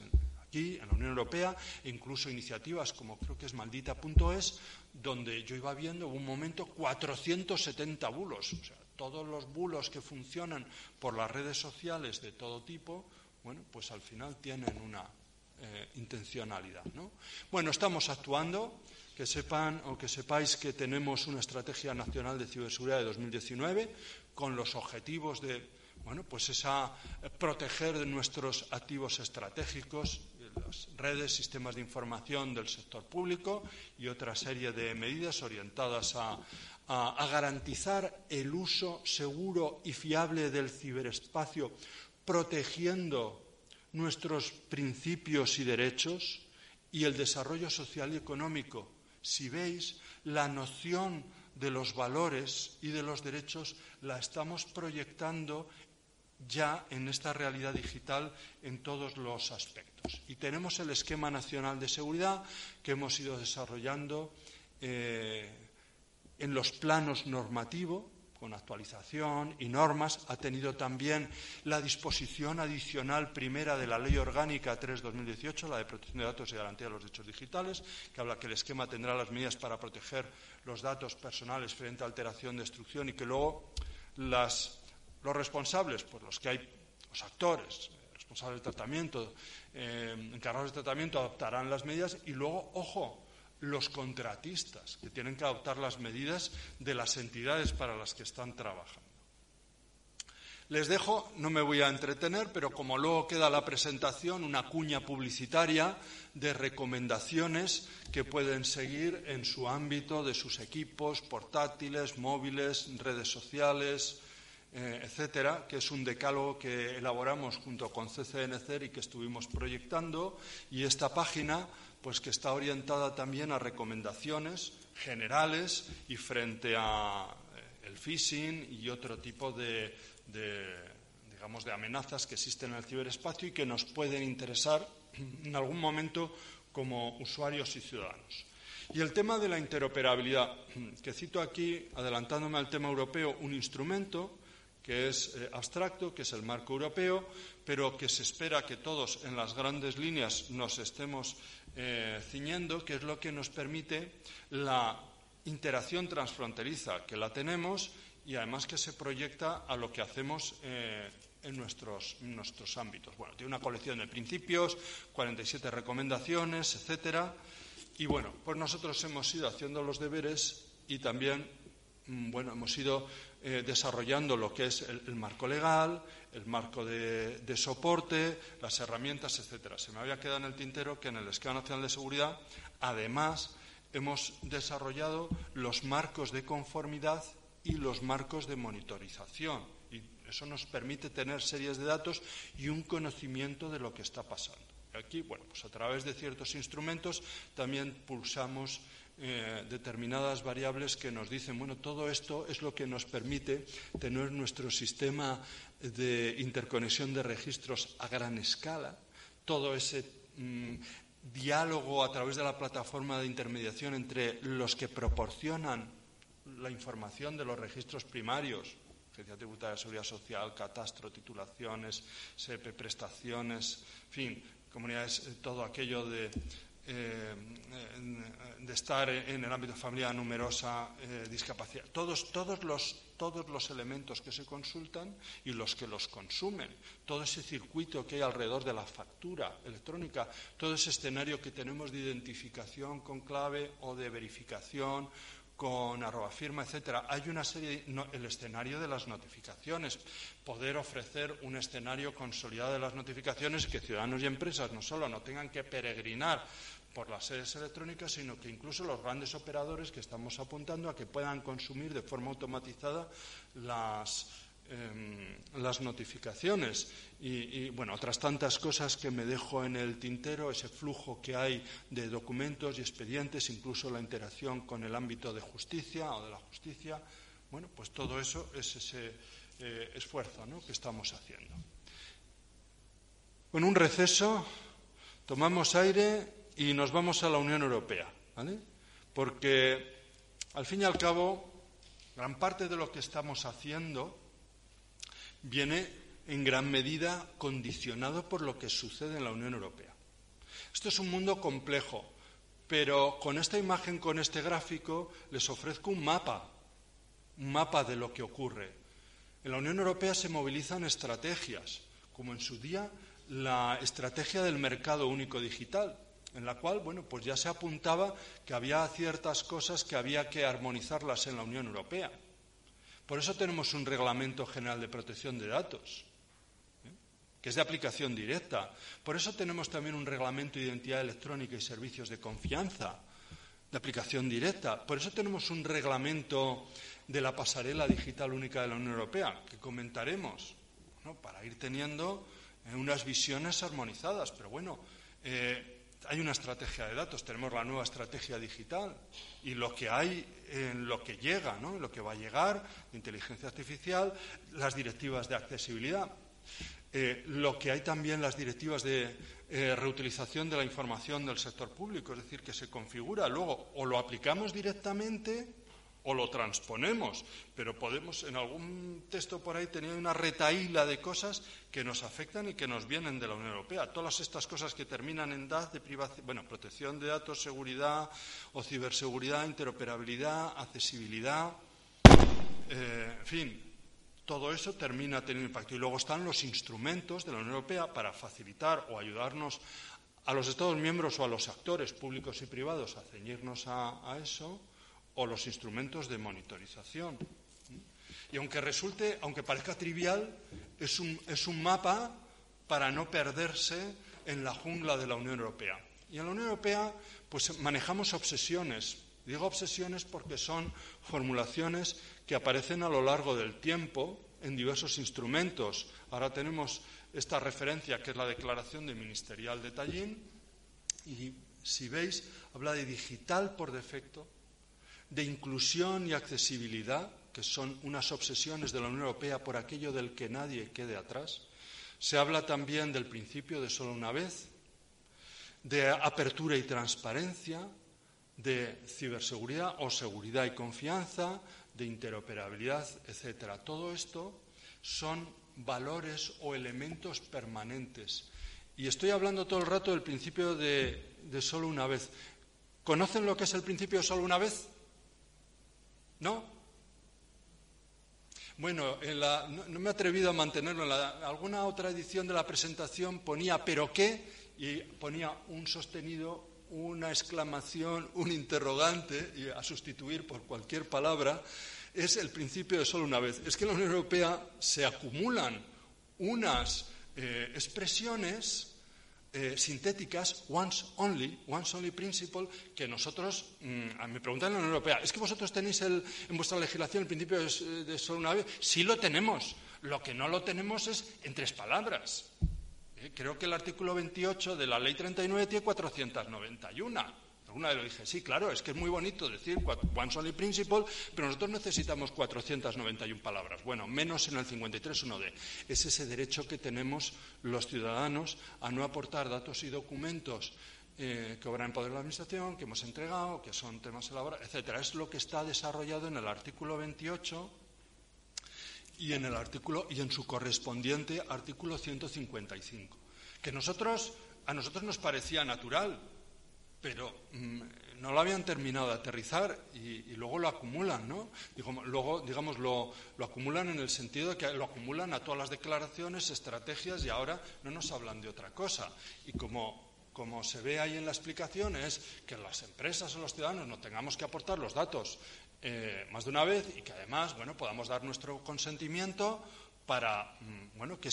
aquí en la Unión Europea, e incluso iniciativas como creo que es maldita.es, donde yo iba viendo, hubo un momento, 470 bulos. O sea, todos los bulos que funcionan por las redes sociales de todo tipo, bueno, pues al final tienen una intencionalidad, ¿no? Bueno, estamos actuando. Que sepan o que sepáis que tenemos una estrategia nacional de ciberseguridad de 2019 con los objetivos de, bueno, pues proteger de nuestros activos estratégicos, las redes, sistemas de información del sector público y otra serie de medidas orientadas a garantizar el uso seguro y fiable del ciberespacio, protegiendo nuestros principios y derechos y el desarrollo social y económico. Si veis, la noción de los valores y de los derechos la estamos proyectando ya en esta realidad digital en todos los aspectos. Y tenemos el Esquema Nacional de Seguridad que hemos ido desarrollando en los planos normativos, con actualización y normas. Ha tenido también la disposición adicional primera de la Ley Orgánica 3/2018, la de protección de datos y garantía de los derechos digitales, que habla que el esquema tendrá las medidas para proteger los datos personales frente a alteración, destrucción, y que luego los responsables, pues los que hay, los actores, responsables del tratamiento, encargados de tratamiento, adoptarán las medidas y luego, ojo, los contratistas, que tienen que adoptar las medidas de las entidades para las que están trabajando. Les dejo, no me voy a entretener, pero como luego queda la presentación, una cuña publicitaria de recomendaciones que pueden seguir en su ámbito de sus equipos, portátiles, móviles, redes sociales, etcétera, que es un decálogo que elaboramos junto con CCNCER y que estuvimos proyectando, y esta página pues que está orientada también a recomendaciones generales y frente a el phishing y otro tipo de amenazas que existen en el ciberespacio y que nos pueden interesar en algún momento como usuarios y ciudadanos. Y el tema de la interoperabilidad, que cito aquí, adelantándome al tema europeo, un instrumento que es abstracto, que es el marco europeo, pero que se espera que todos en las grandes líneas nos estemos ciñendo, que es lo que nos permite la interacción transfronteriza, que la tenemos y además que se proyecta a lo que hacemos en nuestros ámbitos. Bueno, tiene una colección de principios, 47 recomendaciones, etcétera. Y bueno, pues nosotros hemos ido haciendo los deberes y también, bueno, hemos ido desarrollando lo que es el marco legal, el marco de soporte, las herramientas, etcétera. Se me había quedado en el tintero que en el Esquema Nacional de Seguridad, además, hemos desarrollado los marcos de conformidad y los marcos de monitorización. Y eso nos permite tener series de datos y un conocimiento de lo que está pasando. Y aquí, bueno, pues a través de ciertos instrumentos también pulsamos determinadas variables que nos dicen, bueno, todo esto es lo que nos permite tener nuestro sistema de interconexión de registros a gran escala, todo ese diálogo a través de la plataforma de intermediación entre los que proporcionan la información de los registros primarios, Agencia Tributaria de Seguridad Social, catastro, titulaciones, SEPE, prestaciones, en fin, comunidades, todo aquello de estar en el ámbito familiar numerosa, discapacidad, todos los elementos que se consultan y los que los consumen, todo ese circuito que hay alrededor de la factura electrónica, todo ese escenario que tenemos de identificación con clave o de verificación con @firma, etcétera. Hay una serie, el escenario de las notificaciones, poder ofrecer un escenario consolidado de las notificaciones y que ciudadanos y empresas no solo no tengan que peregrinar por las sedes electrónicas, sino que incluso los grandes operadores que estamos apuntando a que puedan consumir de forma automatizada las notificaciones y bueno, otras tantas cosas que me dejo en el tintero, ese flujo que hay de documentos y expedientes, incluso la interacción con el ámbito de justicia o de la justicia. Bueno, pues todo eso es ese esfuerzo, ¿no?, que estamos haciendo. Con un receso, tomamos aire y nos vamos a la Unión Europea, ¿vale? Porque, al fin y al cabo, gran parte de lo que estamos haciendo viene en gran medida condicionado por lo que sucede en la Unión Europea. Esto es un mundo complejo, pero con esta imagen, con este gráfico, les ofrezco un mapa de lo que ocurre. En la Unión Europea se movilizan estrategias, como en su día la estrategia del mercado único digital, en la cual, pues ya se apuntaba que había ciertas cosas que había que armonizarlas en la Unión Europea. Por eso tenemos un Reglamento General de Protección de Datos, que es de aplicación directa. Por eso tenemos también un Reglamento de Identidad Electrónica y Servicios de Confianza, de aplicación directa. Por eso tenemos un reglamento de la pasarela digital única de la Unión Europea, que comentaremos, para ir teniendo unas visiones armonizadas. Pero hay una estrategia de datos, tenemos la nueva estrategia digital y lo que hay, en lo que llega, lo que va a llegar, de inteligencia artificial, las directivas de accesibilidad, lo que hay también las directivas de reutilización de la información del sector público, es decir, que se configura. Luego, o lo aplicamos directamente o lo transponemos, pero podemos, en algún texto por ahí tenía una retahíla de cosas que nos afectan y que nos vienen de la Unión Europea. Todas estas cosas que terminan en DAT, de protección de datos, seguridad o ciberseguridad, interoperabilidad, accesibilidad, en fin, todo eso termina teniendo impacto. Y luego están los instrumentos de la Unión Europea para facilitar o ayudarnos a los Estados miembros o a los actores públicos y privados a ceñirnos a eso, o los instrumentos de monitorización. Y aunque parezca trivial, es un mapa para no perderse en la jungla de la Unión Europea. Y en la Unión Europea manejamos obsesiones. Digo obsesiones porque son formulaciones que aparecen a lo largo del tiempo en diversos instrumentos. Ahora tenemos esta referencia, que es la Declaración de Ministerial de Tallinn, y si veis, habla de digital por defecto, de inclusión y accesibilidad, que son unas obsesiones de la Unión Europea por aquello del que nadie quede atrás. Se habla también del principio de solo una vez, de apertura y transparencia, de ciberseguridad o seguridad y confianza, de interoperabilidad, etcétera. Todo esto son valores o elementos permanentes. Y estoy hablando todo el rato del principio de solo una vez. ¿Conocen lo que es el principio de solo una vez? ¿No? Bueno, no me he atrevido a mantenerlo. En alguna otra edición de la presentación ponía ¿pero qué? Y ponía un sostenido, una exclamación, un interrogante, y a sustituir por cualquier palabra. Es el principio de solo una vez. Es que en la Unión Europea se acumulan unas expresiones sintéticas, once only principle, que nosotros, me preguntan en la Unión Europea, ¿es que vosotros tenéis en vuestra legislación el principio de solo una vez? Sí lo tenemos, lo que no lo tenemos es en 3 palabras. Creo que el artículo 28 de la Ley 39 tiene 491. Alguna vez lo dije, sí, claro, es que es muy bonito decir once only principle, pero nosotros necesitamos 491 palabras. Bueno, menos en el 53.1d. Es ese derecho que tenemos los ciudadanos a no aportar datos y documentos que obran en poder de la Administración, que hemos entregado, que son temas elaborados, etcétera. Es lo que está desarrollado en el artículo 28 y en su correspondiente artículo 155, que a nosotros nos parecía natural, pero no lo habían terminado de aterrizar y luego lo acumulan, ¿no? Luego, digamos, lo acumulan en el sentido de que lo acumulan a todas las declaraciones, estrategias, y ahora no nos hablan de otra cosa. Y como se ve ahí en la explicación, es que las empresas o los ciudadanos no tengamos que aportar los datos más de una vez y que además, podamos dar nuestro consentimiento para, que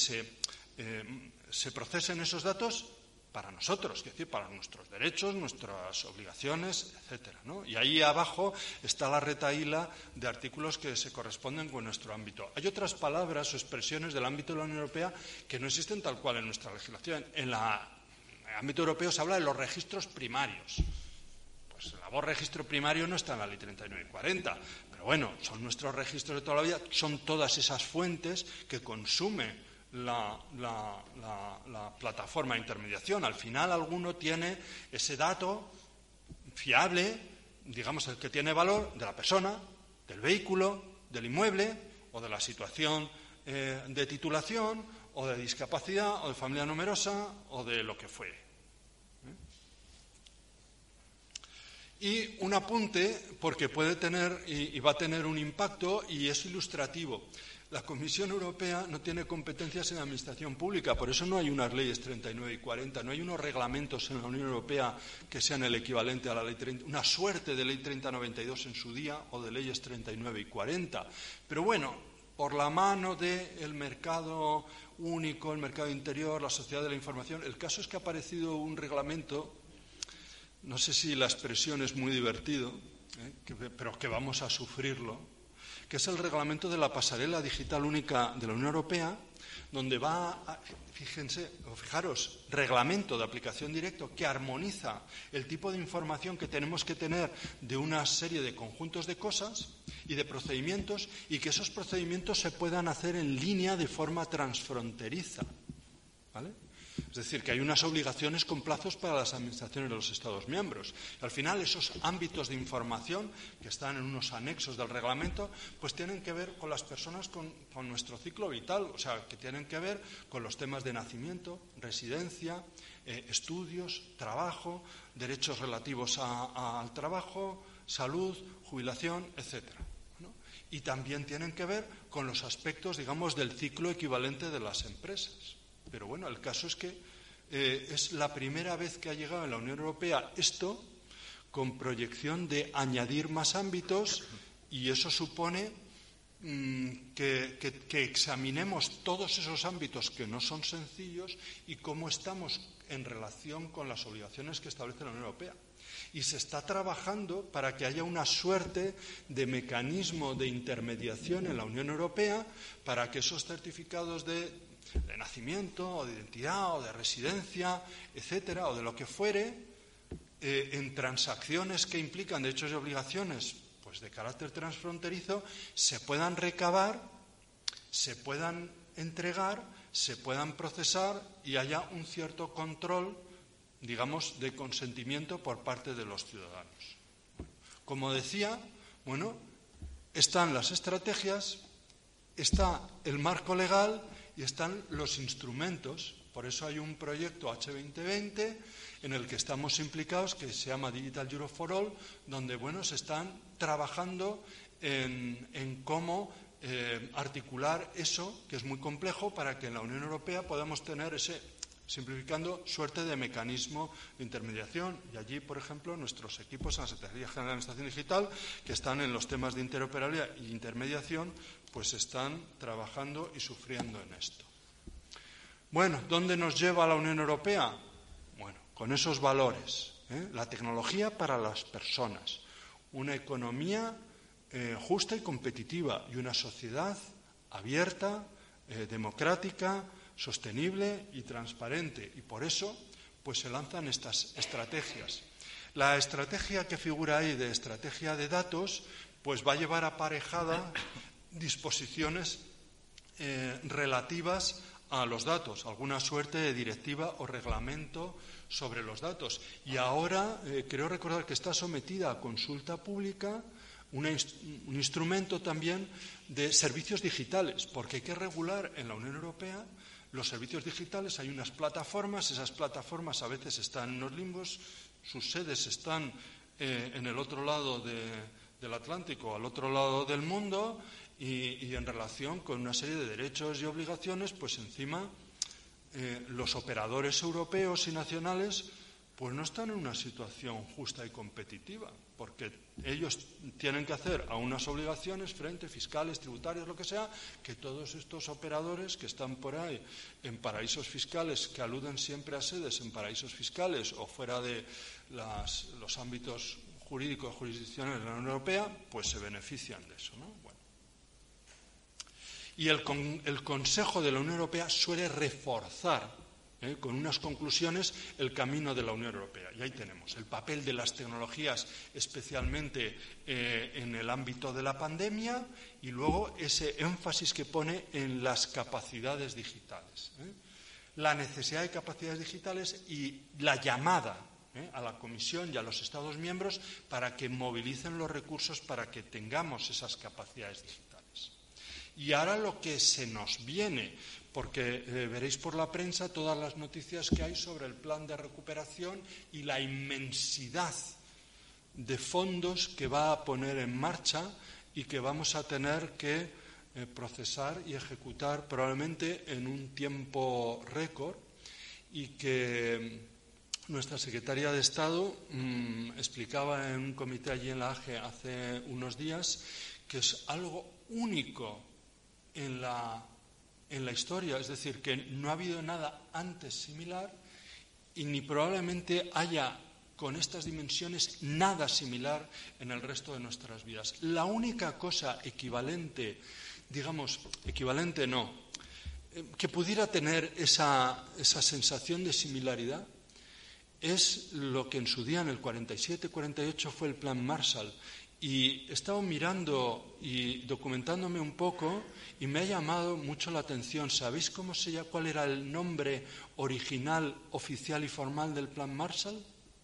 se procesen esos datos para nosotros, es decir, para nuestros derechos, nuestras obligaciones, etcétera, ¿no? Y ahí abajo está la retahíla de artículos que se corresponden con nuestro ámbito. Hay otras palabras o expresiones del ámbito de la Unión Europea que no existen tal cual en nuestra legislación. En el ámbito europeo se habla de los registros primarios. Pues la voz registro primario no está en la Ley 39 y 40, pero son nuestros registros de toda la vida, son todas esas fuentes que consume la plataforma de intermediación. Al final alguno tiene ese dato fiable, digamos el que tiene valor, de la persona, del vehículo, del inmueble o de la situación de titulación o de discapacidad o de familia numerosa o de lo que fuere. Y un apunte, porque puede tener y va a tener un impacto y es ilustrativo. La Comisión Europea no tiene competencias en administración pública, por eso no hay unas leyes 39 y 40, no hay unos reglamentos en la Unión Europea que sean el equivalente a la ley 30, una suerte de ley 3092 en su día o de leyes 39 y 40. Pero bueno, por la mano del mercado único, el mercado interior, la sociedad de la información, el caso es que ha aparecido un reglamento, no sé si la expresión es muy divertido, pero que vamos a sufrirlo, que es el reglamento de la pasarela digital única de la Unión Europea, donde fijaros, reglamento de aplicación directa que armoniza el tipo de información que tenemos que tener de una serie de conjuntos de cosas y de procedimientos, y que esos procedimientos se puedan hacer en línea de forma transfronteriza, ¿vale? Es decir, que hay unas obligaciones con plazos para las administraciones de los Estados miembros. Y al final, esos ámbitos de información que están en unos anexos del reglamento, pues tienen que ver con las personas con nuestro ciclo vital, o sea, que tienen que ver con los temas de nacimiento, residencia, estudios, trabajo, derechos relativos al trabajo, salud, jubilación, etcétera, ¿no? Y también tienen que ver con los aspectos, digamos, del ciclo equivalente de las empresas. Pero bueno, el caso es que es la primera vez que ha llegado en la Unión Europea esto con proyección de añadir más ámbitos, y eso supone que examinemos todos esos ámbitos que no son sencillos y cómo estamos en relación con las obligaciones que establece la Unión Europea. Y se está trabajando para que haya una suerte de mecanismo de intermediación en la Unión Europea para que esos certificados de nacimiento, o de identidad, o de residencia, etcétera, o de lo que fuere, en transacciones que implican derechos y obligaciones pues de carácter transfronterizo, se puedan recabar, se puedan entregar, se puedan procesar y haya un cierto control, digamos, de consentimiento por parte de los ciudadanos. Como decía, bueno, están las estrategias, está el marco legal y están los instrumentos. Por eso hay un proyecto H2020 en el que estamos implicados, que se llama Digital Europe for All, donde bueno, se están trabajando en cómo articular eso, que es muy complejo, para que en la Unión Europea podamos tener ese, simplificando, suerte de mecanismo de intermediación. Y allí, por ejemplo, nuestros equipos en la Secretaría General de Administración Digital, que están en los temas de interoperabilidad e intermediación, pues están trabajando y sufriendo en esto. Bueno, ¿dónde nos lleva la Unión Europea? Bueno, con esos valores, la tecnología para las personas, una economía justa y competitiva y una sociedad abierta, democrática, sostenible y transparente. Y por eso, pues se lanzan estas estrategias. La estrategia que figura ahí de estrategia de datos, pues va a llevar aparejada disposiciones relativas a los datos, alguna suerte de directiva o reglamento sobre los datos. Y ahora creo recordar que está sometida a consulta pública un instrumento también de servicios digitales, porque hay que regular en la Unión Europea los servicios digitales. Hay unas plataformas, esas plataformas a veces están en los limbos, sus sedes están en el otro lado del Atlántico, al otro lado del mundo, y en relación con una serie de derechos y obligaciones, pues encima los operadores europeos y nacionales pues no están en una situación justa y competitiva, porque ellos tienen que hacer a unas obligaciones frente, fiscales, tributarias, lo que sea, que todos estos operadores que están por ahí en paraísos fiscales, que aluden siempre a sedes en paraísos fiscales o fuera de los ámbitos jurídicos, jurisdiccionales de la Unión Europea, pues se benefician de eso, ¿no? Bueno. Y el Consejo de la Unión Europea suele reforzar con unas conclusiones el camino de la Unión Europea. Y ahí tenemos el papel de las tecnologías, especialmente en el ámbito de la pandemia, y luego ese énfasis que pone en las capacidades digitales. La necesidad de capacidades digitales y la llamada a la Comisión y a los Estados miembros para que movilicen los recursos para que tengamos esas capacidades digitales. Y ahora lo que se nos viene, porque veréis por la prensa todas las noticias que hay sobre el plan de recuperación y la inmensidad de fondos que va a poner en marcha y que vamos a tener que procesar y ejecutar probablemente en un tiempo récord, y que nuestra secretaria de Estado explicaba en un comité allí en La Hage hace unos días que es algo único en la historia, es decir, que no ha habido nada antes similar y ni probablemente haya con estas dimensiones nada similar en el resto de nuestras vidas. La única cosa equivalente, digamos, equivalente no, que pudiera tener esa sensación de similaridad es lo que en su día, en el 47-48, fue el Plan Marshall. Y he estado mirando y documentándome un poco y me ha llamado mucho la atención. ¿Sabéis cuál era el nombre original, oficial y formal del Plan Marshall?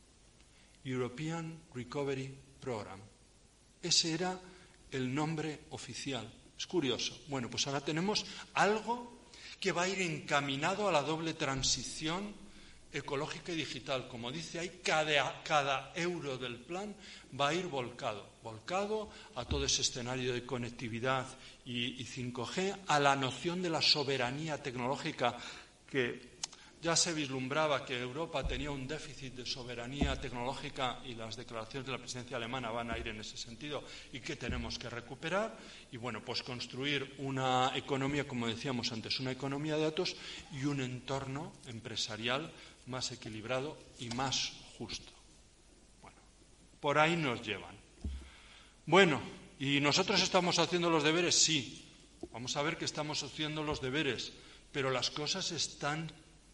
European Recovery Program. Ese era el nombre oficial. Es curioso. Bueno, pues ahora tenemos algo que va a ir encaminado a la doble transición ecológica y digital. Como dice ahí, cada euro del plan va a ir volcado a todo ese escenario de conectividad y 5G, a la noción de la soberanía tecnológica, que ya se vislumbraba que Europa tenía un déficit de soberanía tecnológica y las declaraciones de la presidencia alemana van a ir en ese sentido y que tenemos que recuperar. Y bueno, pues construir una economía, como decíamos antes, una economía de datos y un entorno empresarial más equilibrado y más justo. Bueno, por ahí nos llevan. Bueno, ¿y nosotros estamos haciendo los deberes? Sí, vamos a ver que estamos haciendo los deberes, pero las cosas están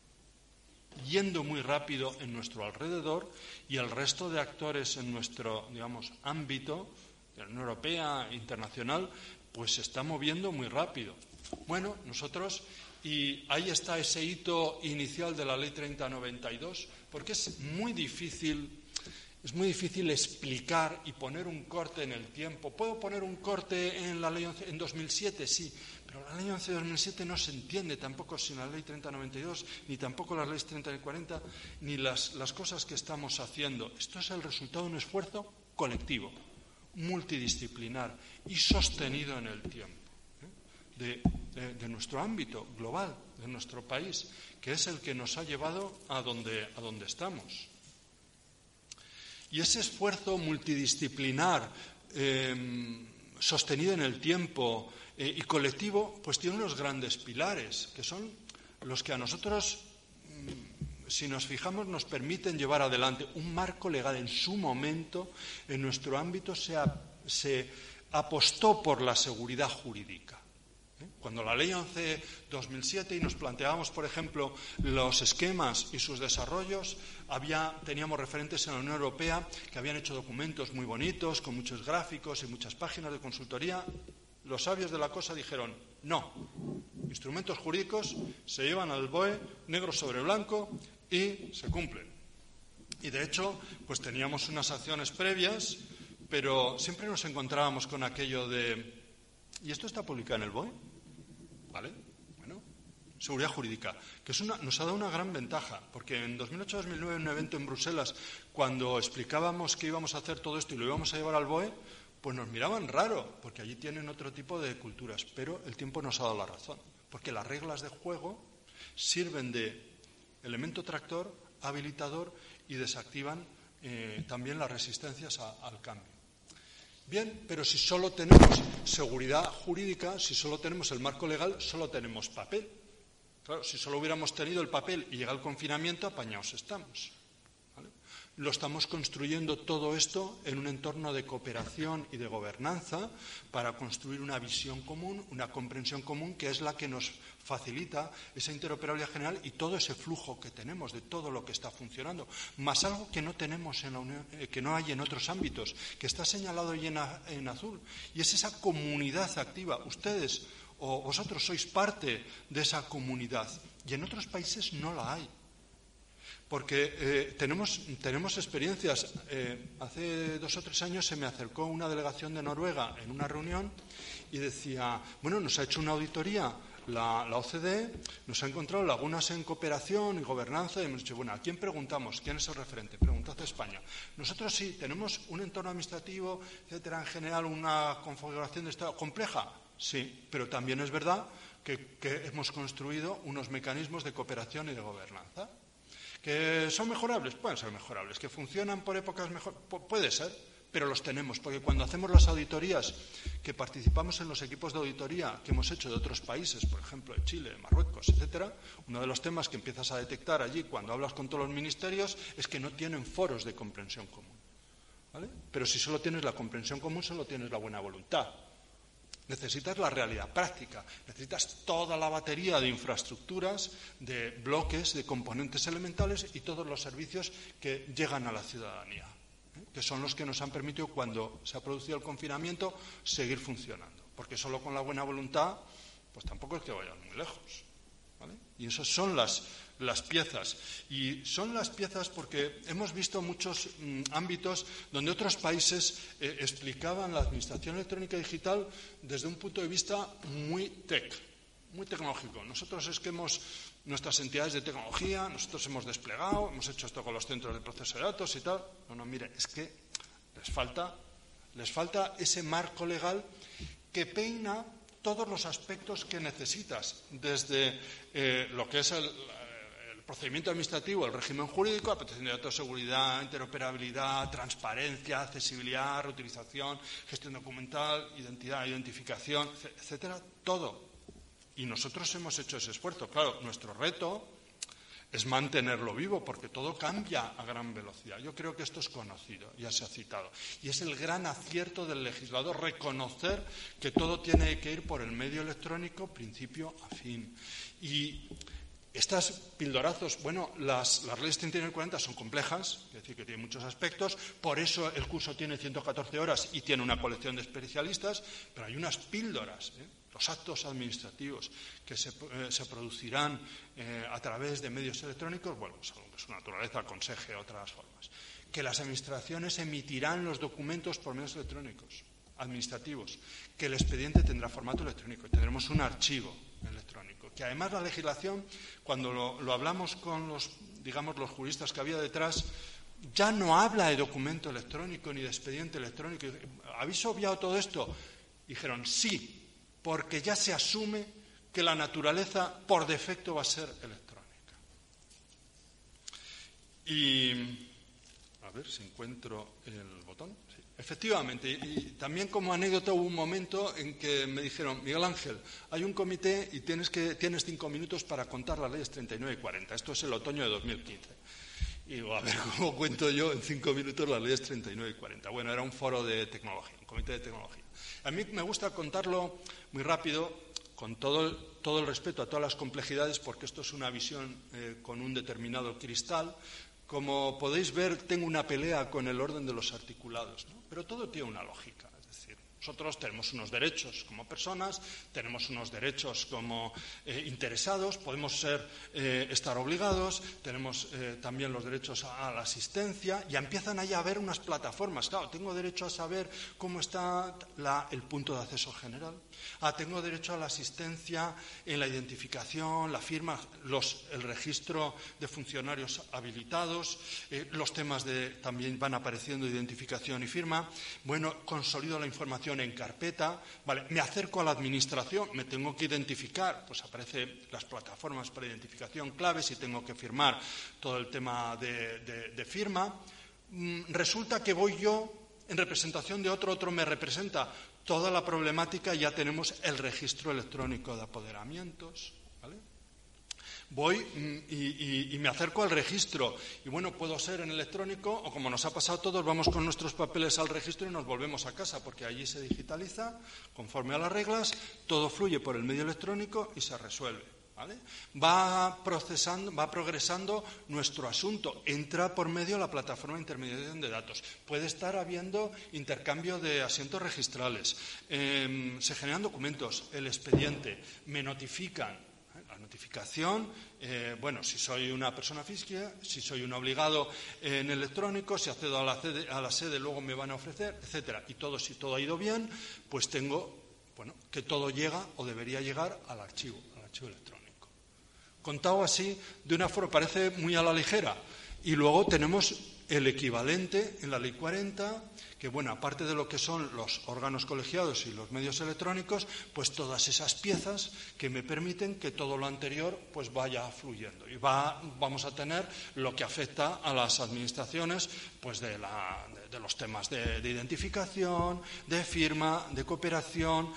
yendo muy rápido en nuestro alrededor y el resto de actores en nuestro, digamos, ámbito, de la Unión Europea, internacional, pues se está moviendo muy rápido. Bueno, nosotros, y ahí está ese hito inicial de la Ley 3092, porque es muy difícil explicar y poner un corte en el tiempo. ¿Puedo poner un corte en la Ley 11 en 2007? Sí, pero la Ley 11 de 2007 no se entiende tampoco sin la Ley 3092, ni tampoco las leyes 30 y 40, ni las cosas que estamos haciendo. Esto es el resultado de un esfuerzo colectivo, multidisciplinar y sostenido en el tiempo, de nuestro ámbito global, de nuestro país, que es el que nos ha llevado a donde estamos. Y ese esfuerzo multidisciplinar, sostenido en el tiempo y colectivo, pues tiene unos grandes pilares, que son los que a nosotros, si nos fijamos, nos permiten llevar adelante un marco legal. En su momento, en nuestro ámbito, se apostó por la seguridad jurídica. Cuando la Ley 11-2007 y nos planteábamos, por ejemplo, los esquemas y sus desarrollos, teníamos referentes en la Unión Europea que habían hecho documentos muy bonitos, con muchos gráficos y muchas páginas de consultoría. Los sabios de la cosa dijeron, no, instrumentos jurídicos se llevan al BOE negro sobre blanco y se cumplen. Y de hecho, pues teníamos unas acciones previas, pero siempre nos encontrábamos con aquello de, ¿y esto está publicado en el BOE? ¿Vale? Bueno, seguridad jurídica, que nos ha dado una gran ventaja, porque en 2008-2009, en un evento en Bruselas, cuando explicábamos que íbamos a hacer todo esto y lo íbamos a llevar al BOE, pues nos miraban raro, porque allí tienen otro tipo de culturas, pero el tiempo nos ha dado la razón, porque las reglas de juego sirven de elemento tractor, habilitador y desactivan también las resistencias al cambio. Bien, pero si solo tenemos seguridad jurídica, si solo tenemos el marco legal, solo tenemos papel. Claro, si solo hubiéramos tenido el papel y llega el confinamiento, apañados estamos. ¿Vale? Lo estamos construyendo todo esto en un entorno de cooperación y de gobernanza para construir una visión común, una comprensión común, que es la que nos facilita esa interoperabilidad general y todo ese flujo que tenemos de todo lo que está funcionando, más algo que no tenemos en la Unión, que no hay en otros ámbitos, que está señalado ahí en azul, y es esa comunidad activa. Ustedes o vosotros sois parte de esa comunidad y en otros países no la hay. Porque tenemos experiencias. Hace 2 o 3 años se me acercó una delegación de Noruega en una reunión y decía, bueno, nos ha hecho una auditoría la OCDE nos ha encontrado lagunas en cooperación y gobernanza y hemos dicho, bueno, ¿a quién preguntamos? ¿Quién es el referente? Preguntad a España. Nosotros sí, tenemos un entorno administrativo, etcétera, en general una configuración de Estado compleja, sí, pero también es verdad que hemos construido unos mecanismos de cooperación y de gobernanza. ¿Que son mejorables? Pueden ser mejorables. ¿Que funcionan por épocas mejor? Puede ser, pero los tenemos, porque cuando hacemos las auditorías, que participamos en los equipos de auditoría que hemos hecho de otros países, por ejemplo, de Chile, de Marruecos, etcétera, uno de los temas que empiezas a detectar allí cuando hablas con todos los ministerios es que no tienen foros de comprensión común, ¿vale? Pero si solo tienes la comprensión común, solo tienes la buena voluntad. Necesitas la realidad práctica, necesitas toda la batería de infraestructuras, de bloques, de componentes elementales y todos los servicios que llegan a la ciudadanía, que son los que nos han permitido, cuando se ha producido el confinamiento, seguir funcionando. Porque solo con la buena voluntad, pues tampoco es que vayan muy lejos, ¿vale? Y esas son las piezas. Y son las piezas porque hemos visto muchos ámbitos donde otros países explicaban la administración electrónica y digital desde un punto de vista muy tecnológico. Nosotros es que nuestras entidades de tecnología, nosotros hemos desplegado, hemos hecho esto con los centros de proceso de datos y tal. No, mire, es que les falta ese marco legal que peina todos los aspectos que necesitas, desde lo que es el procedimiento administrativo, el régimen jurídico, la protección de datos, seguridad, interoperabilidad, transparencia, accesibilidad, reutilización, gestión documental, identidad, identificación, etcétera, todo. Y nosotros hemos hecho ese esfuerzo. Claro, nuestro reto es mantenerlo vivo, porque todo cambia a gran velocidad. Yo creo que esto es conocido, ya se ha citado. Y es el gran acierto del legislador, reconocer que todo tiene que ir por el medio electrónico, principio a fin. Y estas pildorazos, bueno, las leyes 39 y 40 son complejas, es decir, que tienen muchos aspectos, por eso el curso tiene 114 horas y tiene una colección de especialistas, pero hay unas píldoras, los actos administrativos que se producirán a través de medios electrónicos, bueno, según su naturaleza aconseje otras formas, que las administraciones emitirán los documentos por medios electrónicos administrativos, que el expediente tendrá formato electrónico y tendremos un archivo electrónico, que además la legislación, cuando lo hablamos con los juristas que había detrás, ya no habla de documento electrónico ni de expediente electrónico. ¿Habéis obviado todo esto? Dijeron sí, porque ya se asume que la naturaleza por defecto va a ser electrónica. Y a ver si encuentro el botón. Sí. Efectivamente, y también como anécdota hubo un momento en que me dijeron, Miguel Ángel, hay un comité y tienes 5 minutos para contar las leyes 39 y 40. Esto es el otoño de 2015. Y digo, a ver, ¿cómo cuento yo en 5 minutos las leyes 39 y 40? Bueno, era un foro de tecnología, un comité de tecnología. A mí me gusta contarlo muy rápido, con todo el respeto a todas las complejidades, porque esto es una visión con un determinado cristal. Como podéis ver, tengo una pelea con el orden de los articulados, ¿no? Pero todo tiene una lógica. Es decir, nosotros tenemos unos derechos como personas, tenemos unos derechos como interesados, podemos estar obligados, tenemos también los derechos a la asistencia, y empiezan ahí a haber unas plataformas. Claro, tengo derecho a saber cómo está el punto de acceso general. Tengo derecho a la asistencia en la identificación, la firma, el registro de funcionarios habilitados, los temas también van apareciendo, identificación y firma. Bueno, consolido la información en carpeta, vale, me acerco a la administración, me tengo que identificar, pues aparecen las plataformas para identificación claves y tengo que firmar todo el tema de firma. Resulta que voy yo en representación de otro me representa toda la problemática, ya tenemos el registro electrónico de apoderamientos, ¿vale? Voy y me acerco al registro y bueno, puedo ser en electrónico o, como nos ha pasado a todos, vamos con nuestros papeles al registro y nos volvemos a casa, porque allí se digitaliza conforme a las reglas, todo fluye por el medio electrónico y se resuelve. ¿Vale? Va progresando nuestro asunto, entra por medio la plataforma de intermediación de datos, puede estar habiendo intercambio de asientos registrales, se generan documentos, el expediente, me notifican. La notificación, bueno, si soy una persona física, si soy un obligado en electrónico, si accedo a la sede luego me van a ofrecer, etcétera. Y si todo ha ido bien, pues tengo, bueno, que todo llega o debería llegar al archivo archivo electrónico. Contado así, de una forma, parece muy a la ligera. Y luego tenemos el equivalente en la Ley 40, que, bueno, aparte de lo que son los órganos colegiados y los medios electrónicos, pues todas esas piezas que me permiten que todo lo anterior pues vaya fluyendo. Y vamos a tener lo que afecta a las administraciones pues de los temas de identificación, de firma, de cooperación,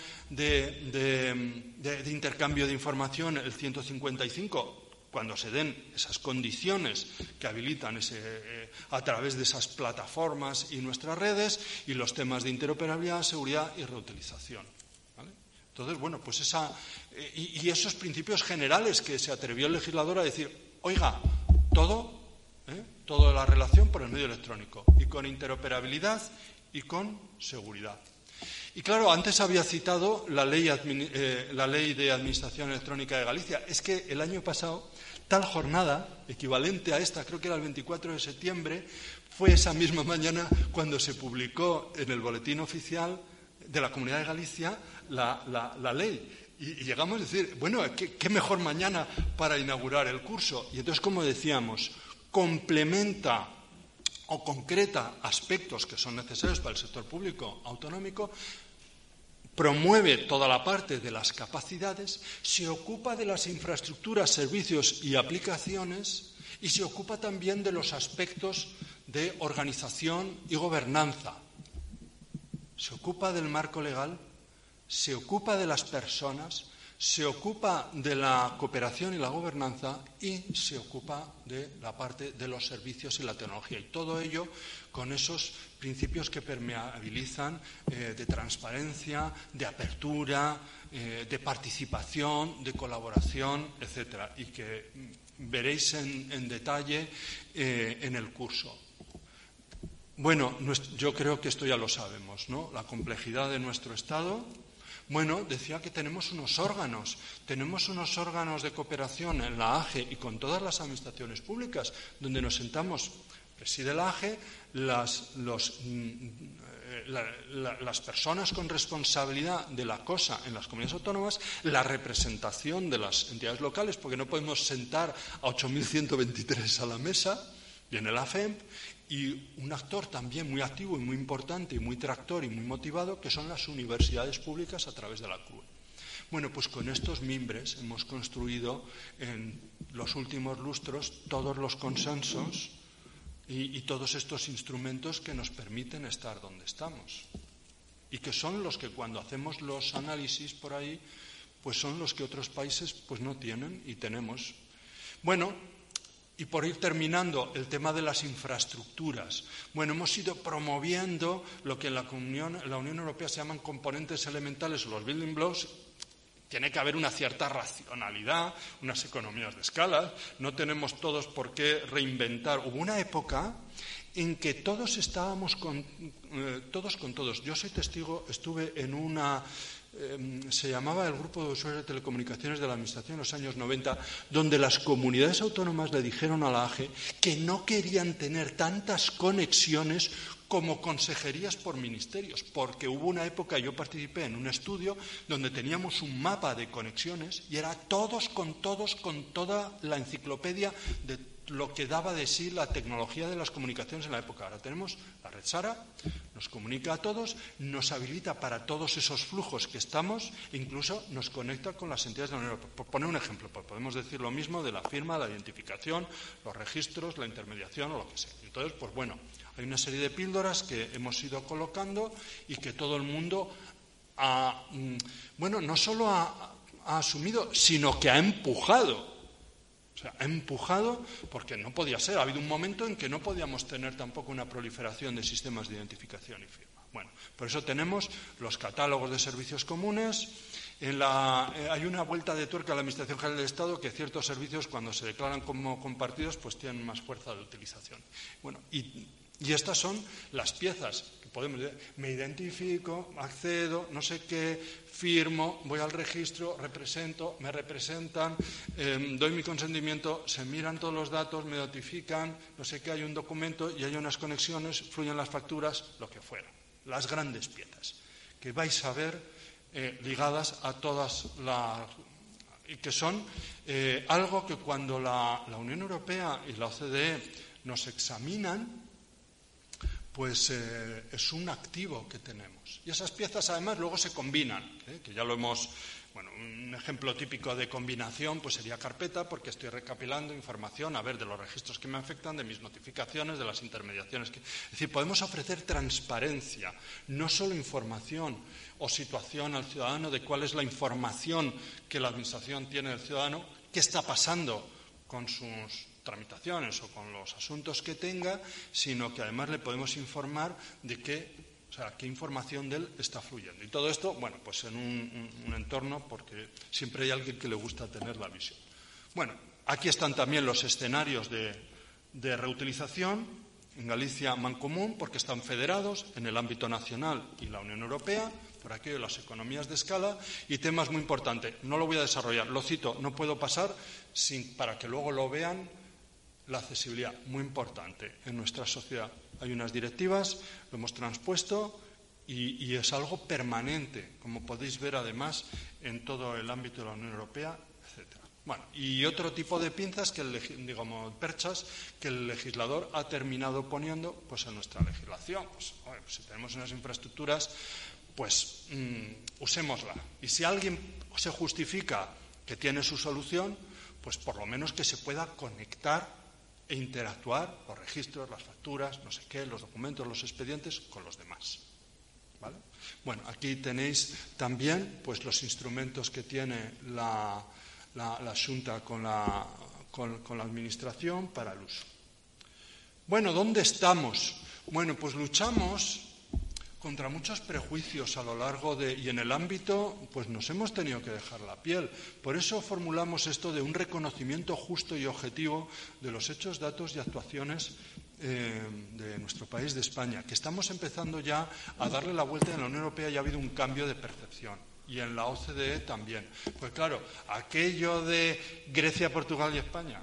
de intercambio de información, el 155, cuando se den esas condiciones que habilitan a través de esas plataformas y nuestras redes, y los temas de interoperabilidad, seguridad y reutilización, ¿vale? Entonces, bueno, pues y esos principios generales que se atrevió el legislador a decir, oiga, toda la relación por el medio electrónico, y con interoperabilidad y con seguridad. Y claro, antes había citado la ley de Administración Electrónica de Galicia. Es que el año pasado, tal jornada, equivalente a esta, creo que era el 24 de septiembre, fue esa misma mañana cuando se publicó en el Boletín Oficial de la Comunidad de Galicia la ley. Y llegamos a decir, bueno, ¿qué mejor mañana para inaugurar el curso? Y entonces, como decíamos, complementa o concreta aspectos que son necesarios para el sector público autonómico, promueve toda la parte de las capacidades, se ocupa de las infraestructuras, servicios y aplicaciones, y se ocupa también de los aspectos de organización y gobernanza. Se ocupa del marco legal, se ocupa de las personas, se ocupa de la cooperación y la gobernanza, y se ocupa de la parte de los servicios y la tecnología. Y todo ello con esos principios que permeabilizan de transparencia, de apertura, de participación, de colaboración, etcétera, y que veréis en detalle en el curso. Bueno, yo creo que esto ya lo sabemos, ¿no? La complejidad de nuestro Estado. Bueno, decía que tenemos unos órganos de cooperación en la AGE y con todas las administraciones públicas, donde nos sentamos, preside la AGE, las personas con responsabilidad de la cosa en las comunidades autónomas, la representación de las entidades locales, porque no podemos sentar a 8.123 a la mesa, y en el AFEMP, y un actor también muy activo y muy importante y muy tractor y muy motivado, que son las universidades públicas a través de la CRUE. Bueno, pues con estos mimbres hemos construido en los últimos lustros todos los consensos y todos estos instrumentos que nos permiten estar donde estamos. Y que son los que, cuando hacemos los análisis por ahí, pues son los que otros países pues no tienen y tenemos. Bueno, y por ir terminando, el tema de las infraestructuras. Bueno, hemos ido promoviendo lo que en la Unión Europea se llaman componentes elementales o los building blocks. Tiene que haber una cierta racionalidad, unas economías de escala. No tenemos todos por qué reinventar. Hubo una época en que todos estábamos con todos. Yo soy testigo, estuve en una... se llamaba el Grupo de Usuarios de Telecomunicaciones de la Administración en los años 90, donde las comunidades autónomas le dijeron a la AGE que no querían tener tantas conexiones como consejerías por ministerios, porque hubo una época, yo participé en un estudio donde teníamos un mapa de conexiones y era todos con toda la enciclopedia de lo que daba de sí la tecnología de las comunicaciones en la época. Ahora tenemos la red SARA, nos comunica a todos, nos habilita para todos esos flujos que estamos, e incluso nos conecta con las entidades de la Unión Europea. Por poner un ejemplo, podemos decir lo mismo de la firma, la identificación, los registros, la intermediación o lo que sea. Entonces, pues bueno, hay una serie de píldoras que hemos ido colocando y que todo el mundo no solo ha asumido, sino que ha empujado. O sea, ha empujado porque no podía ser. Ha habido un momento en que no podíamos tener tampoco una proliferación de sistemas de identificación y firma. Bueno, por eso tenemos los catálogos de servicios comunes. Hay una vuelta de tuerca a la Administración General del Estado, que ciertos servicios, cuando se declaran como compartidos, pues tienen más fuerza de utilización. Bueno, y estas son las piezas que podemos decir. Me identifico, accedo, no sé qué, firmo, voy al registro, represento, me representan, doy mi consentimiento, se miran todos los datos, me notifican, no sé qué, hay un documento y hay unas conexiones, fluyen las facturas, lo que fuera. Las grandes piezas que vais a ver ligadas a todas las... y que son algo que cuando la Unión Europea y la OCDE nos examinan, pues es un activo que tenemos. Y esas piezas además luego se combinan, que ya lo hemos... Bueno, un ejemplo típico de combinación pues sería carpeta, porque estoy recopilando información, de los registros que me afectan, de mis notificaciones, de las intermediaciones. Es decir, podemos ofrecer transparencia, no solo información o situación al ciudadano de cuál es la información que la Administración tiene del ciudadano, qué está pasando con sus tramitaciones o con los asuntos que tenga, sino que además le podemos informar de qué información de él está fluyendo. Y todo esto, bueno, pues en un entorno, porque siempre hay alguien que le gusta tener la visión. Bueno, aquí están también los escenarios de reutilización. En Galicia, Mancomún, porque están federados en el ámbito nacional y la Unión Europea, por aquello de las economías de escala, y temas muy importantes. No lo voy a desarrollar, lo cito, no puedo pasar para que luego lo vean. La accesibilidad, muy importante en nuestra sociedad. Hay unas directivas, lo hemos transpuesto y es algo permanente, como podéis ver además en todo el ámbito de la Unión Europea, etcétera. Bueno, y otro tipo de pinzas, perchas, que el legislador ha terminado poniendo pues, en nuestra legislación. Pues, si tenemos unas infraestructuras, pues usémosla. Y si alguien se justifica que tiene su solución, pues por lo menos que se pueda conectar e interactuar los registros, las facturas, no sé qué, los documentos, los expedientes con los demás. ¿Vale? Bueno, aquí tenéis también pues, los instrumentos que tiene la Xunta con la Administración para el uso. Bueno, ¿dónde estamos? Bueno, pues luchamos contra muchos prejuicios a lo largo y en el ámbito, pues nos hemos tenido que dejar la piel. Por eso formulamos esto de un reconocimiento justo y objetivo de los hechos, datos y actuaciones de nuestro país, de España, que estamos empezando ya a darle la vuelta. En la Unión Europea ya ha habido un cambio de percepción y en la OCDE también. Pues claro, aquello de Grecia, Portugal y España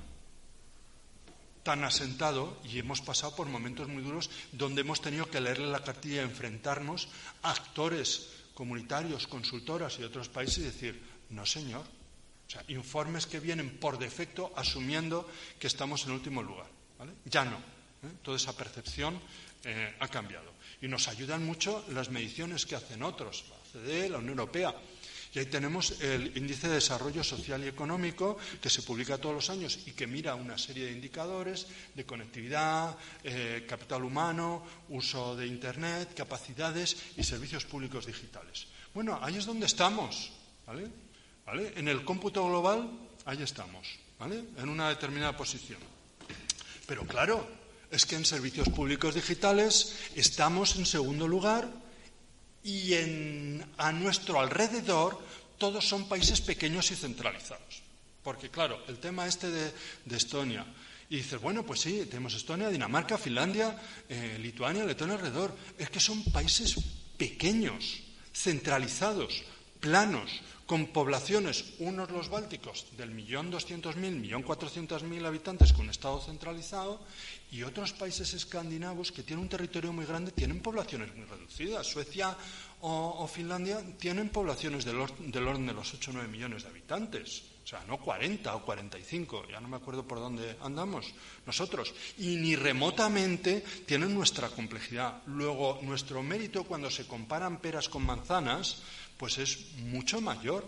tan asentado, y hemos pasado por momentos muy duros donde hemos tenido que leerle la cartilla y enfrentarnos a actores comunitarios, consultoras y otros países y decir, no señor, o sea, informes que vienen por defecto asumiendo que estamos en último lugar, ¿vale? Ya no, toda esa percepción ha cambiado y nos ayudan mucho las mediciones que hacen otros, la OCDE, la Unión Europea. Y ahí tenemos el Índice de Desarrollo Social y Económico, que se publica todos los años y que mira una serie de indicadores de conectividad, capital humano, uso de Internet, capacidades y servicios públicos digitales. Bueno, ahí es donde estamos, ¿vale? En el cómputo global, ahí estamos, ¿vale? En una determinada posición. Pero claro, es que en servicios públicos digitales estamos en segundo lugar. Y a nuestro alrededor todos son países pequeños y centralizados. Porque, claro, el tema de Estonia. Y dices, bueno, pues sí, tenemos Estonia, Dinamarca, Finlandia, Lituania, Letonia alrededor. Es que son países pequeños, centralizados, planos, con poblaciones, unos los bálticos, del 1.200.000, 1.400.000 habitantes con un estado centralizado, y otros países escandinavos que tienen un territorio muy grande, tienen poblaciones muy reducidas. Suecia o Finlandia tienen poblaciones del orden de los 8 o 9 millones de habitantes. O sea, no 40 o 45, ya no me acuerdo por dónde andamos nosotros. Y ni remotamente tienen nuestra complejidad. Luego, nuestro mérito cuando se comparan peras con manzanas, pues es mucho mayor.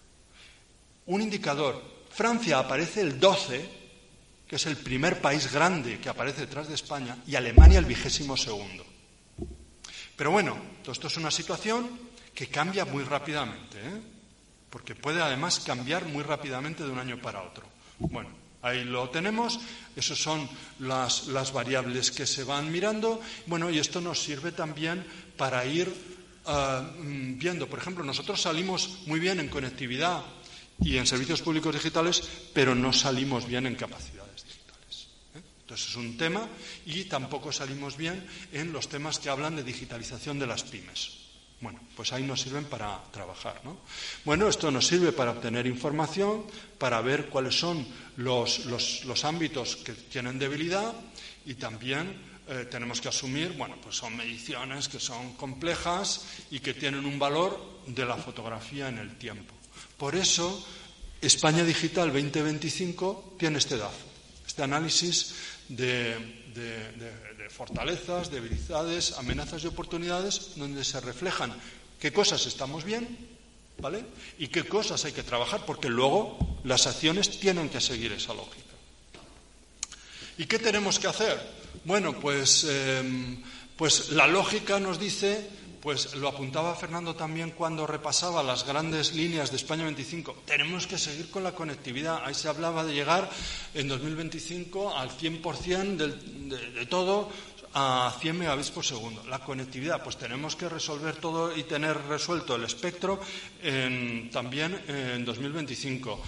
Un indicador, Francia aparece el 12, que es el primer país grande que aparece detrás de España, y Alemania el 22º. Pero bueno, todo esto es una situación que cambia muy rápidamente, porque puede además cambiar muy rápidamente de un año para otro. Bueno, ahí lo tenemos, esas son las variables que se van mirando. Bueno, y esto nos sirve también para ir viendo. Por ejemplo, nosotros salimos muy bien en conectividad y en servicios públicos digitales, pero no salimos bien en capacidades digitales. Entonces es un tema, y tampoco salimos bien en los temas que hablan de digitalización de las pymes. Bueno, pues ahí nos sirven para trabajar, ¿no? Bueno, esto nos sirve para obtener información, para ver cuáles son los ámbitos que tienen debilidad, y también tenemos que asumir, bueno, pues son mediciones que son complejas y que tienen un valor de la fotografía en el tiempo. Por eso España Digital 2025 tiene este DAF, este análisis de fortalezas, debilidades, amenazas y oportunidades, donde se reflejan qué cosas estamos bien, ¿vale? Y qué cosas hay que trabajar, porque luego las acciones tienen que seguir esa lógica. ¿Y qué tenemos que hacer? Bueno, pues la lógica nos dice, pues lo apuntaba Fernando también cuando repasaba las grandes líneas de España 25, tenemos que seguir con la conectividad. Ahí se hablaba de llegar en 2025 al 100% de todo a 100 megabits por segundo. La conectividad, pues tenemos que resolver todo y tener resuelto el espectro también en 2025.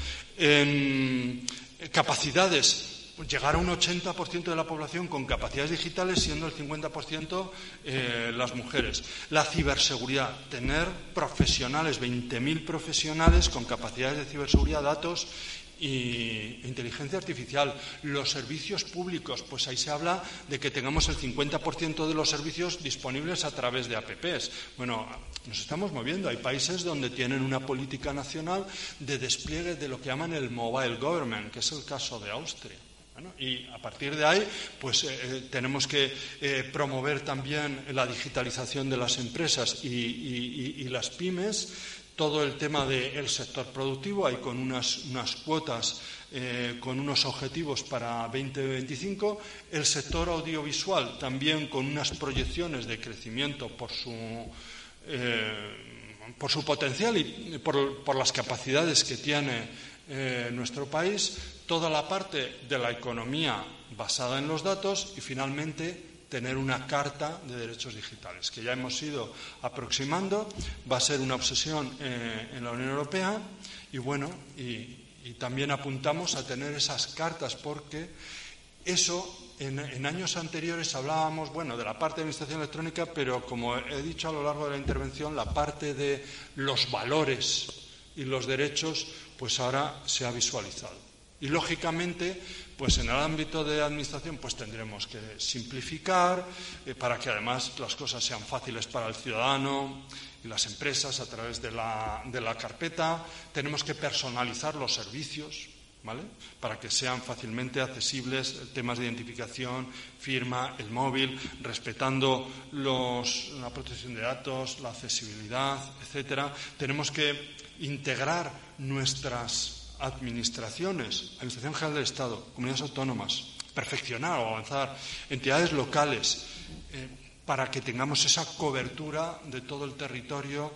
Capacidades. Llegar a un 80% de la población con capacidades digitales, siendo el 50% las mujeres. La ciberseguridad, tener profesionales, 20.000 profesionales con capacidades de ciberseguridad, datos e inteligencia artificial. Los servicios públicos, pues ahí se habla de que tengamos el 50% de los servicios disponibles a través de apps. Bueno, nos estamos moviendo. Hay países donde tienen una política nacional de despliegue de lo que llaman el mobile government, que es el caso de Austria. Bueno, y a partir de ahí, pues tenemos que promover también la digitalización de las empresas y las pymes, todo el tema del sector productivo, hay con unas cuotas, con unos objetivos para 2025, el sector audiovisual también con unas proyecciones de crecimiento por su potencial y por las capacidades que tiene nuestro país, toda la parte de la economía basada en los datos y finalmente tener una carta de derechos digitales, que ya hemos ido aproximando, va a ser una obsesión en la Unión Europea y bueno, y también apuntamos a tener esas cartas porque eso en años anteriores hablábamos, bueno, de la parte de administración electrónica, pero como he dicho a lo largo de la intervención, la parte de los valores y los derechos, pues ahora se ha visualizado. Y lógicamente, pues en el ámbito de administración, pues tendremos que simplificar para que además las cosas sean fáciles para el ciudadano y las empresas a través de la carpeta. Tenemos que personalizar los servicios, ¿vale? Para que sean fácilmente accesibles temas de identificación, firma, el móvil, respetando la protección de datos, la accesibilidad, etcétera. Tenemos que integrar nuestras administraciones, Administración General del Estado, comunidades autónomas, perfeccionar o avanzar, entidades locales, para que tengamos esa cobertura de todo el territorio,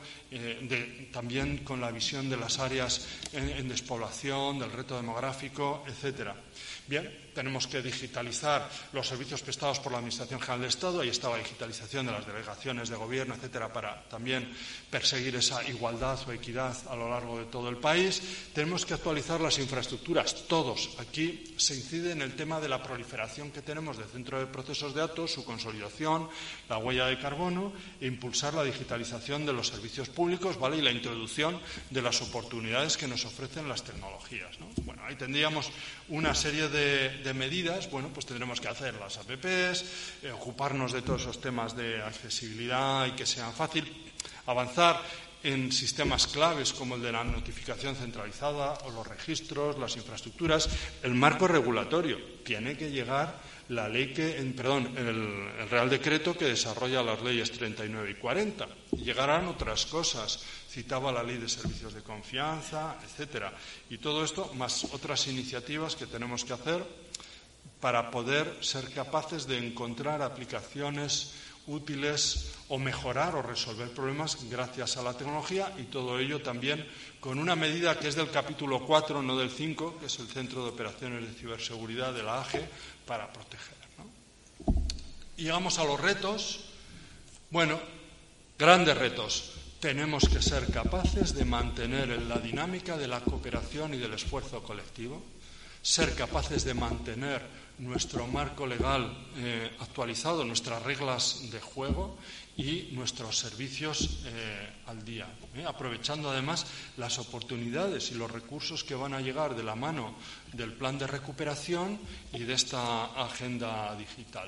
también con la visión de las áreas en despoblación, del reto demográfico, etcétera. Bien, tenemos que digitalizar los servicios prestados por la Administración General del Estado, ahí está la digitalización de las delegaciones de gobierno, etcétera, para también perseguir esa igualdad o equidad a lo largo de todo el país. Tenemos que actualizar las infraestructuras, todos. Aquí se incide en el tema de la proliferación que tenemos del centro de procesos de datos, su consolidación, la huella de carbono e impulsar la digitalización de los servicios públicos, ¿vale? Y la introducción de las oportunidades que nos ofrecen las tecnologías, ¿no? Bueno, ahí tendríamos una serie de medidas. Bueno, pues tendremos que hacer las apps, ocuparnos de todos esos temas de accesibilidad y que sean fácil, avanzar en sistemas claves como el de la notificación centralizada o los registros, las infraestructuras, el marco regulatorio. Tiene que llegar la ley el Real Decreto que desarrolla las leyes 39 y 40. Llegarán otras cosas. Citaba la Ley de Servicios de Confianza, etcétera. Y todo esto, más otras iniciativas que tenemos que hacer para poder ser capaces de encontrar aplicaciones útiles o mejorar o resolver problemas gracias a la tecnología, y todo ello también con una medida que es del capítulo 4, no del 5, que es el Centro de Operaciones de Ciberseguridad de la AGE, para proteger, ¿no? Y llegamos a los retos. Bueno, grandes retos. Tenemos que ser capaces de mantener la dinámica de la cooperación y del esfuerzo colectivo, ser capaces de mantener nuestro marco legal actualizado, nuestras reglas de juego y nuestros servicios al día, aprovechando además las oportunidades y los recursos que van a llegar de la mano del plan de recuperación y de esta agenda digital.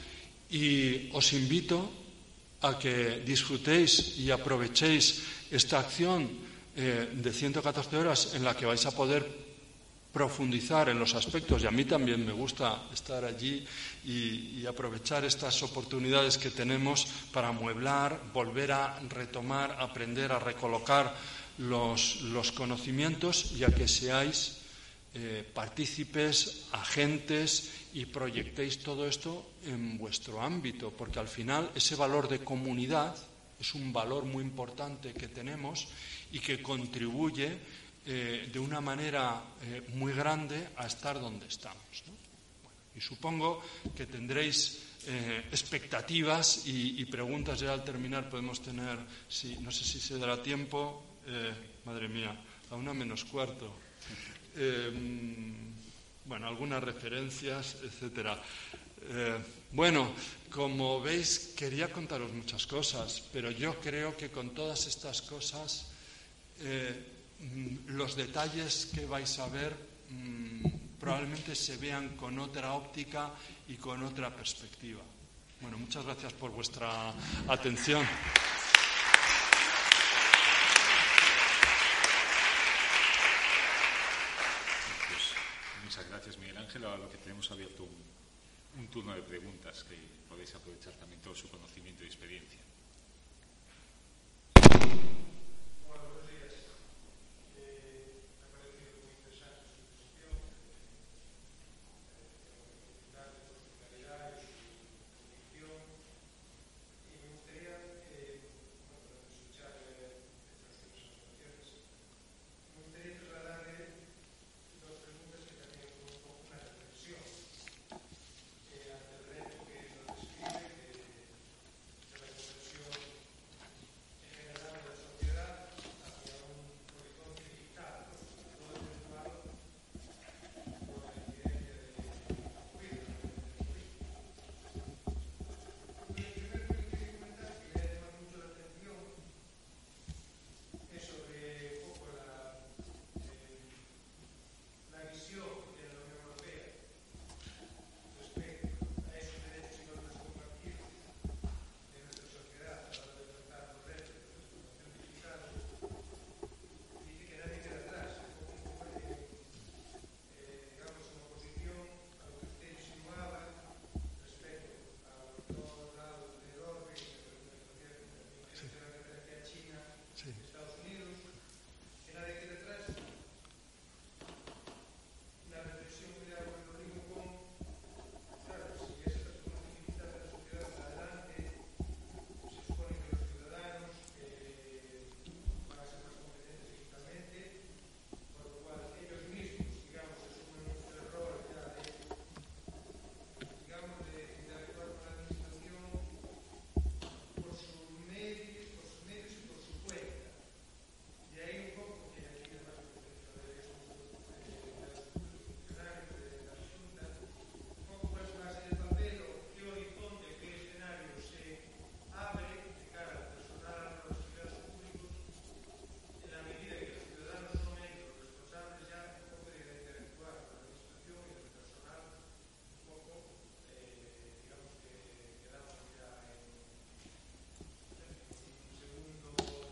Y os invito a que disfrutéis y aprovechéis esta acción de 114 horas en la que vais a poder profundizar en los aspectos, y a mí también me gusta estar allí y aprovechar estas oportunidades que tenemos para amueblar, volver a retomar, aprender a recolocar los conocimientos, y a que seáis partícipes, agentes, y proyectéis todo esto en vuestro ámbito, porque al final ese valor de comunidad es un valor muy importante que tenemos y que contribuye de una manera muy grande a estar donde estamos, ¿no? Bueno, y supongo que tendréis expectativas y preguntas. Ya al terminar podemos tener, no sé si se dará tiempo, madre mía, a 1:45. Bueno, algunas referencias, etcétera. Bueno, como veis, quería contaros muchas cosas, pero yo creo que con todas estas cosas, los detalles que vais a ver probablemente se vean con otra óptica y con otra perspectiva. Bueno, muchas gracias por vuestra atención. Muchas gracias, Miguel Ángel. Ahora lo que tenemos abierto un turno de preguntas que podéis aprovechar también todo su conocimiento y experiencia. Buenos días. Me ha parecido muy interesante su exposición, por su claridad y su convicción. Y me gustaría, escuchar estas observaciones, me gustaría trasladarle dos preguntas que también son un poco una reflexión ante el reto que nos describe de la conversión en general de la sociedad hacia un horizonte digital, todo efectuado por la incidencia de COVID, Y el primer punto que quería comentar, que me ha llamado mucho la atención, es sobre un poco la visión que tiene la Unión Europea respecto a esos derechos y valores compartidos de nuestra sociedad a la hora de tratar los retos de la transformación digital. Dice que nadie queda atrás, un poco digamos, en oposición a lo que usted insinuaba respecto a los dos lados del orbe, que se refiere a China, Estados Unidos, que nadie queda atrás. La reflexión que le hago en lo digo con, claro, si esa transformación digital de la sociedad va adelante, se supone que los ciudadanos van a ser más competentes digitalmente, por lo cual ellos mismos, digamos, asumen nuestro rol ya de, digamos, de interactuar con la administración por sus medios y por su cuenta. De ahí un poco que aquí además de estos funcionarios de la Junta, un poco cuál va a ser el papel o qué horizonte, qué escenario se abre de cara al personal, a los empleados públicos, en la medida que los ciudadanos son ellos los responsables ya un poco de interactuar con la administración y el personal, un poco, digamos que quedamos ya en un segundo.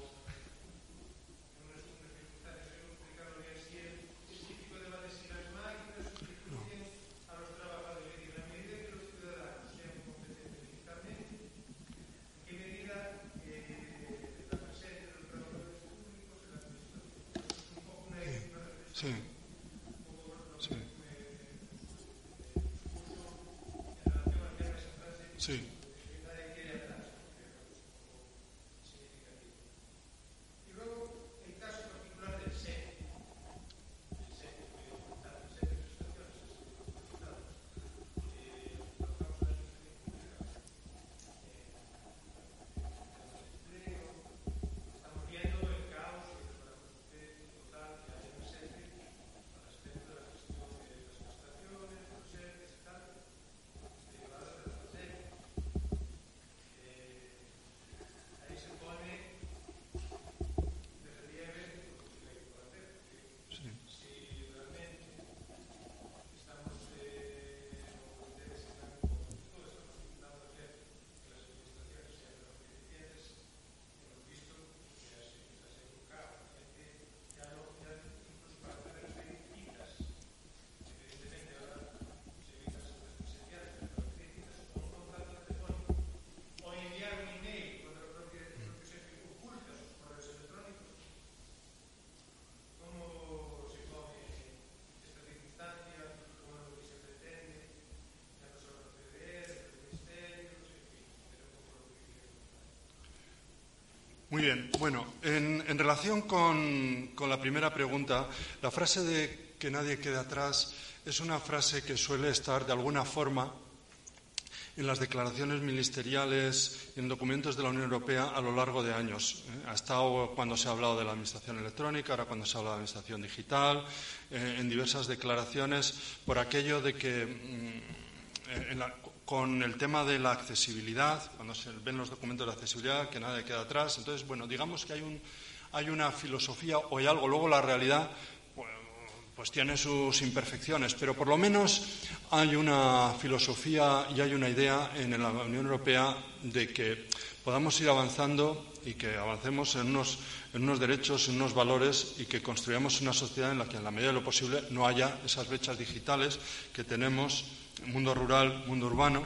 En unas circunstancias que no explicaron bien si el típico debate si las máquinas sustituyen a los trabajadores. Y en la medida que los ciudadanos sean competentes digitalmente, ¿en qué medida la presencia de los trabajadores públicos en la administración? Es un poco una reflexión. Un poco lo que me supuso en relación a esa frase que nadie quiere atrás, porque es un poco significativo. Y luego, el caso particular del SEP. El SEP, que el SEP de prestaciones, el SEP de prestaciones, trabajamos en la administración pública, empleo, estamos viendo el caos que reconocemos usted total que hay en el SEP al respecto de la gestión de las prestaciones, los SEP y tal, derivadas de la SEP. Muy bien. Bueno, en relación con la primera pregunta, la frase de que nadie quede atrás es una frase que suele estar de alguna forma en las declaraciones ministeriales y en documentos de la Unión Europea a lo largo de años. Ha estado cuando se ha hablado de la administración electrónica, ahora cuando se habla de la administración digital, en diversas declaraciones, por aquello de que con el tema de la accesibilidad, cuando se ven los documentos de accesibilidad, que nadie queda atrás. Entonces, bueno, digamos que hay una filosofía o hay algo. Luego la realidad pues tiene sus imperfecciones, pero por lo menos hay una filosofía y hay una idea en la Unión Europea de que podamos ir avanzando y que avancemos en unos derechos, en unos valores y que construyamos una sociedad en la que en la medida de lo posible no haya esas brechas digitales que tenemos, mundo rural, mundo urbano,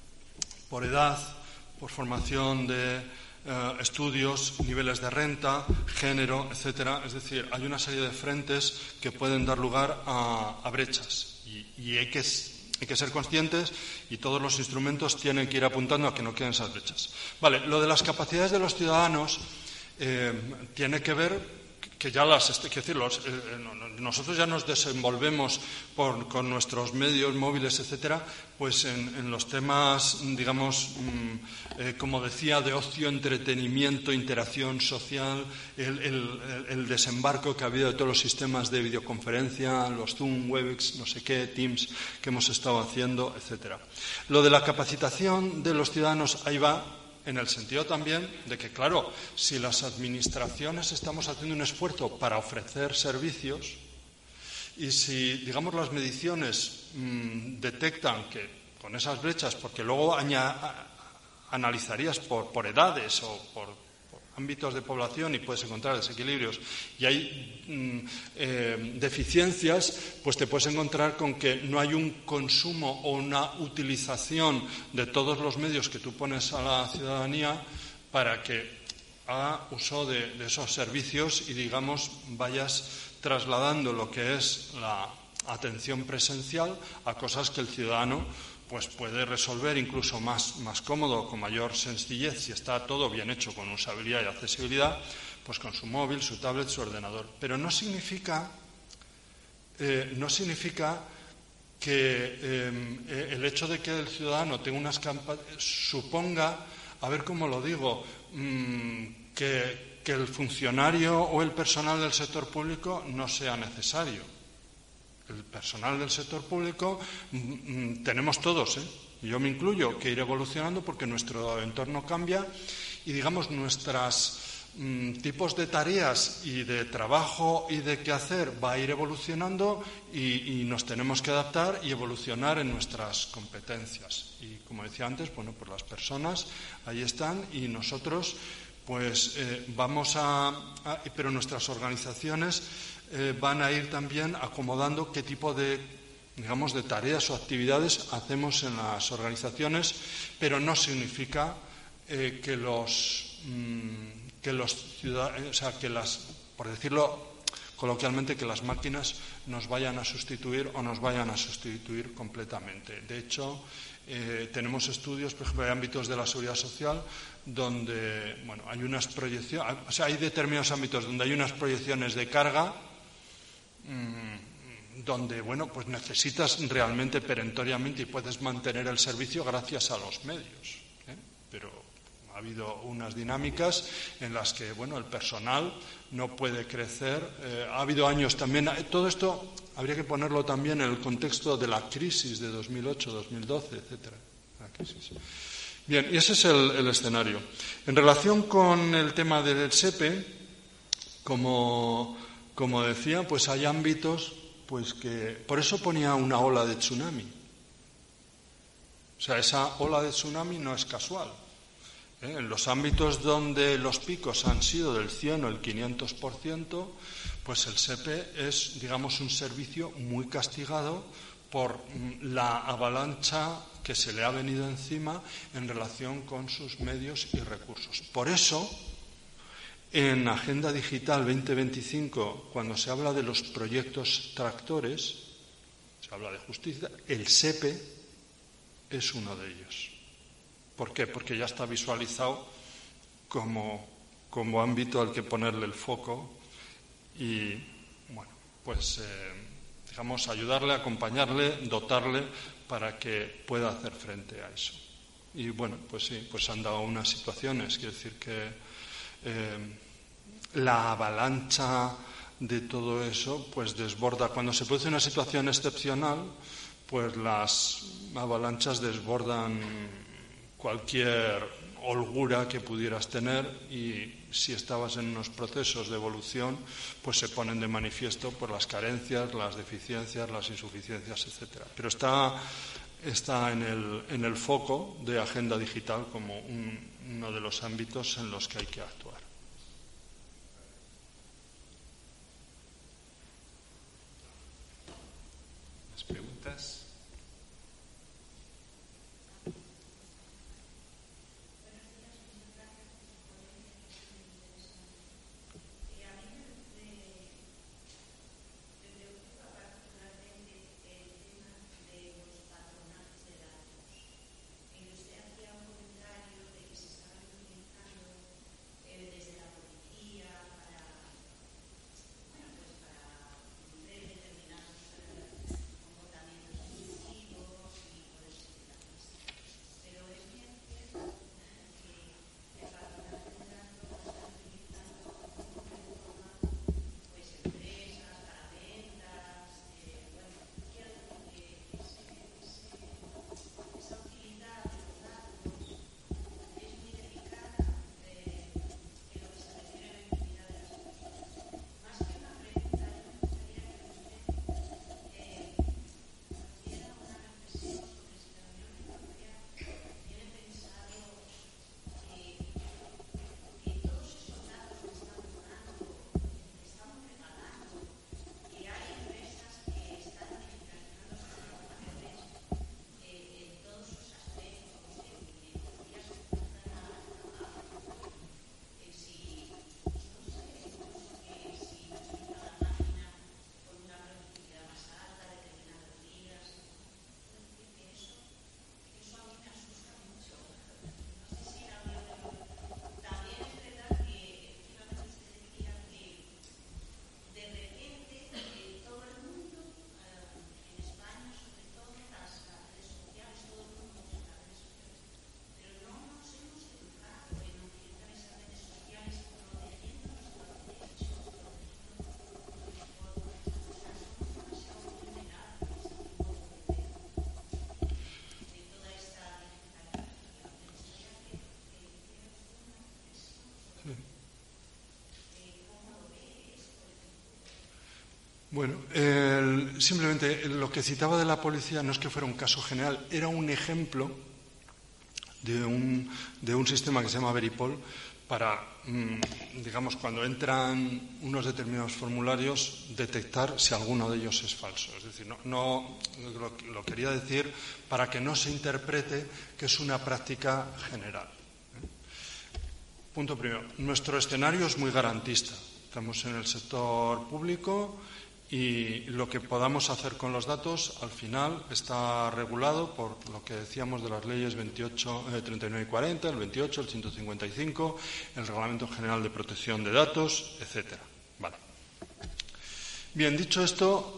por edad, por formación de estudios, niveles de renta, género, etcétera. Es decir, hay una serie de frentes que pueden dar lugar a brechas y hay que ser conscientes y todos los instrumentos tienen que ir apuntando a que no queden esas brechas. Vale, lo de las capacidades de los ciudadanos tiene que ver que ya nosotros ya nos desenvolvemos con nuestros medios móviles, etcétera, pues en los temas, digamos, como decía, de ocio, entretenimiento, interacción social, el desembarco que ha habido de todos los sistemas de videoconferencia, los Zoom, Webex, no sé qué, Teams, que hemos estado haciendo, etcétera. Lo de la capacitación de los ciudadanos, ahí va, en el sentido también de que, claro, si las administraciones estamos haciendo un esfuerzo para ofrecer servicios y si, digamos, las mediciones detectan que con esas brechas, porque luego analizarías por edades o por ámbitos de población y puedes encontrar desequilibrios y hay deficiencias, pues te puedes encontrar con que no hay un consumo o una utilización de todos los medios que tú pones a la ciudadanía para que haga uso de esos servicios y, digamos, vayas trasladando lo que es la atención presencial a cosas que el ciudadano pues puede resolver incluso más cómodo, con mayor sencillez, si está todo bien hecho con usabilidad y accesibilidad, pues con su móvil, su tablet, su ordenador. Pero no significa que el hecho de que el ciudadano tenga unas capacidades suponga, a ver cómo lo digo, que el funcionario o el personal del sector público no sea necesario. El personal del sector público tenemos todos, yo me incluyo, que ir evolucionando porque nuestro entorno cambia y, digamos, nuestros tipos de tareas y de trabajo y de qué hacer va a ir evolucionando y nos tenemos que adaptar y evolucionar en nuestras competencias. Y, como decía antes, bueno, pues las personas ahí están y nosotros pues pero nuestras organizaciones van a ir también acomodando qué tipo de, digamos, de tareas o actividades hacemos en las organizaciones, pero no significa que los ciudadanos, o sea, que por decirlo coloquialmente, que las máquinas nos vayan a sustituir o nos vayan a sustituir completamente. De hecho, tenemos estudios, por ejemplo, en ámbitos de la seguridad social, donde, bueno, hay unas proyecciones, o sea, hay determinados ámbitos donde hay unas proyecciones de carga donde, bueno, pues necesitas realmente perentoriamente y puedes mantener el servicio gracias a los medios, pero ha habido unas dinámicas en las que, bueno, el personal no puede crecer. Ha habido años también, todo esto habría que ponerlo también en el contexto de la crisis de 2008, 2012, etcétera. La crisis. Bien, y ese es el escenario. En relación con el tema del SEPE, como decía, pues hay ámbitos pues que por eso ponía una ola de tsunami. O sea, esa ola de tsunami no es casual. En los ámbitos donde los picos han sido del 100 o el 500%, pues el SEPE es, digamos, un servicio muy castigado por la avalancha que se le ha venido encima en relación con sus medios y recursos. Por eso, en Agenda Digital 2025, cuando se habla de los proyectos tractores, se habla de justicia, el SEPE es uno de ellos. ¿Por qué? Porque ya está visualizado como como ámbito al que ponerle el foco y, bueno, pues, digamos, ayudarle, acompañarle, dotarle para que pueda hacer frente a eso. Y, bueno, pues sí, pues han dado unas situaciones, quiero decir que la avalancha de todo eso, pues desborda. Cuando se produce una situación excepcional, pues las avalanchas desbordan cualquier holgura que pudieras tener y si estabas en unos procesos de evolución, pues se ponen de manifiesto por las carencias, las deficiencias, las insuficiencias, etcétera. Pero está en el foco de Agenda Digital como uno de los ámbitos en los que hay que actuar. ¿Más preguntas? Bueno, simplemente lo que citaba de la policía no es que fuera un caso general, era un ejemplo de un sistema que se llama Veripol para, digamos, cuando entran unos determinados formularios, detectar si alguno de ellos es falso. Es decir, no lo quería decir para que no se interprete que es una práctica general. Punto primero. Nuestro escenario es muy garantista. Estamos en el sector público y lo que podamos hacer con los datos, al final, está regulado por lo que decíamos de las leyes 39 y 40, el 28, el 155, el Reglamento General de Protección de Datos, etcétera. Vale. Bien, dicho esto,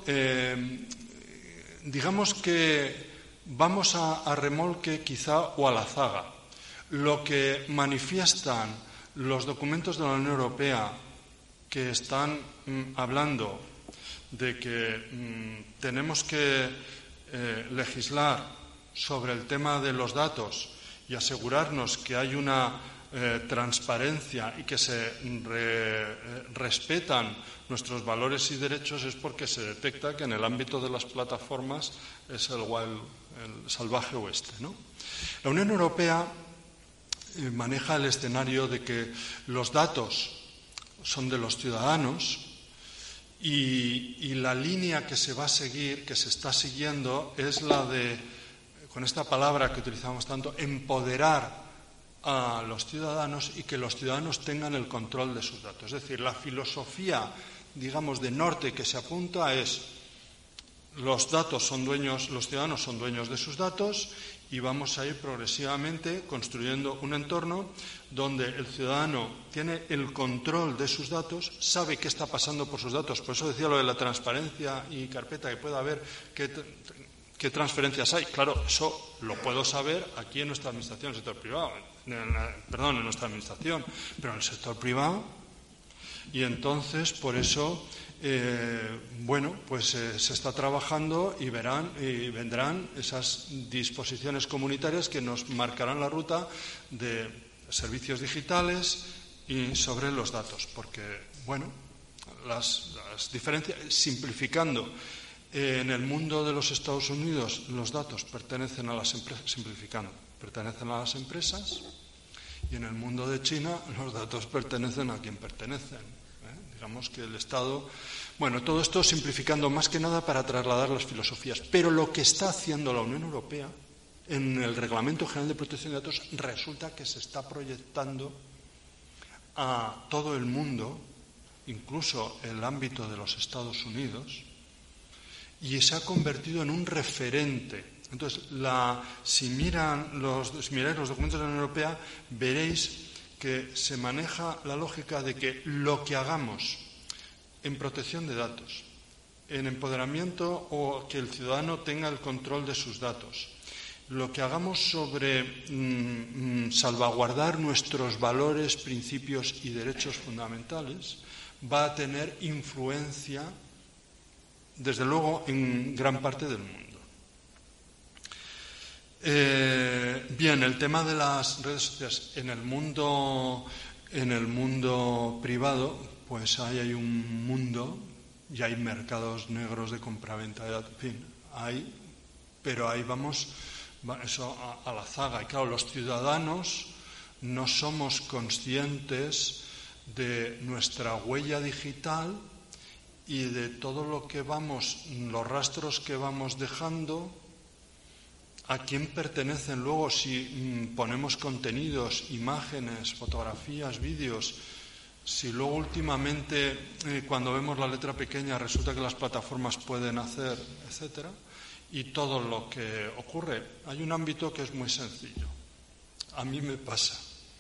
digamos que vamos a remolque quizá o a la zaga. Lo que manifiestan los documentos de la Unión Europea que están hablando de que tenemos que legislar sobre el tema de los datos y asegurarnos que hay una transparencia y que se respetan nuestros valores y derechos es porque se detecta que en el ámbito de las plataformas es el salvaje oeste, ¿no? La Unión Europea maneja el escenario de que los datos son de los ciudadanos y la línea que se va a seguir, que se está siguiendo, es la de, con esta palabra que utilizamos tanto, empoderar a los ciudadanos y que los ciudadanos tengan el control de sus datos. Es decir, la filosofía, digamos, de norte que se apunta es los ciudadanos son dueños de sus datos y vamos a ir progresivamente construyendo un entorno donde el ciudadano tiene el control de sus datos, sabe qué está pasando por sus datos. Por eso decía lo de la transparencia y carpeta, que pueda haber qué transferencias hay. Claro, eso lo puedo saber aquí en nuestra administración, en el sector privado. En nuestra administración, pero en el sector privado. Y entonces, por eso, se está trabajando y vendrán esas disposiciones comunitarias que nos marcarán la ruta de servicios digitales y sobre los datos. Porque, las diferencias, simplificando, en el mundo de los Estados Unidos los datos pertenecen a las empresas, simplificando, pertenecen a las empresas, y en el mundo de China los datos pertenecen a quien pertenecen. Digamos que el Estado... todo esto simplificando más que nada para trasladar las filosofías. Pero lo que está haciendo la Unión Europea en el Reglamento General de Protección de Datos resulta que se está proyectando a todo el mundo, incluso el ámbito de los Estados Unidos, y se ha convertido en un referente. Entonces, si miráis los documentos de la Unión Europea, veréis que se maneja la lógica de que lo que hagamos en protección de datos, en empoderamiento o que el ciudadano tenga el control de sus datos, lo que hagamos sobre salvaguardar nuestros valores, principios y derechos fundamentales, va a tener influencia, desde luego, en gran parte del mundo. El tema de las redes sociales en el mundo privado, pues hay un mundo y hay mercados negros de compraventa de datos, en fin, pero ahí vamos eso a la zaga. Y claro, los ciudadanos no somos conscientes de nuestra huella digital y de todo lo que los rastros que vamos dejando. ¿A quién pertenecen luego si ponemos contenidos, imágenes, fotografías, vídeos? Si luego últimamente, cuando vemos la letra pequeña, resulta que las plataformas pueden hacer, etcétera, y todo lo que ocurre. Hay un ámbito que es muy sencillo. A mí me pasa.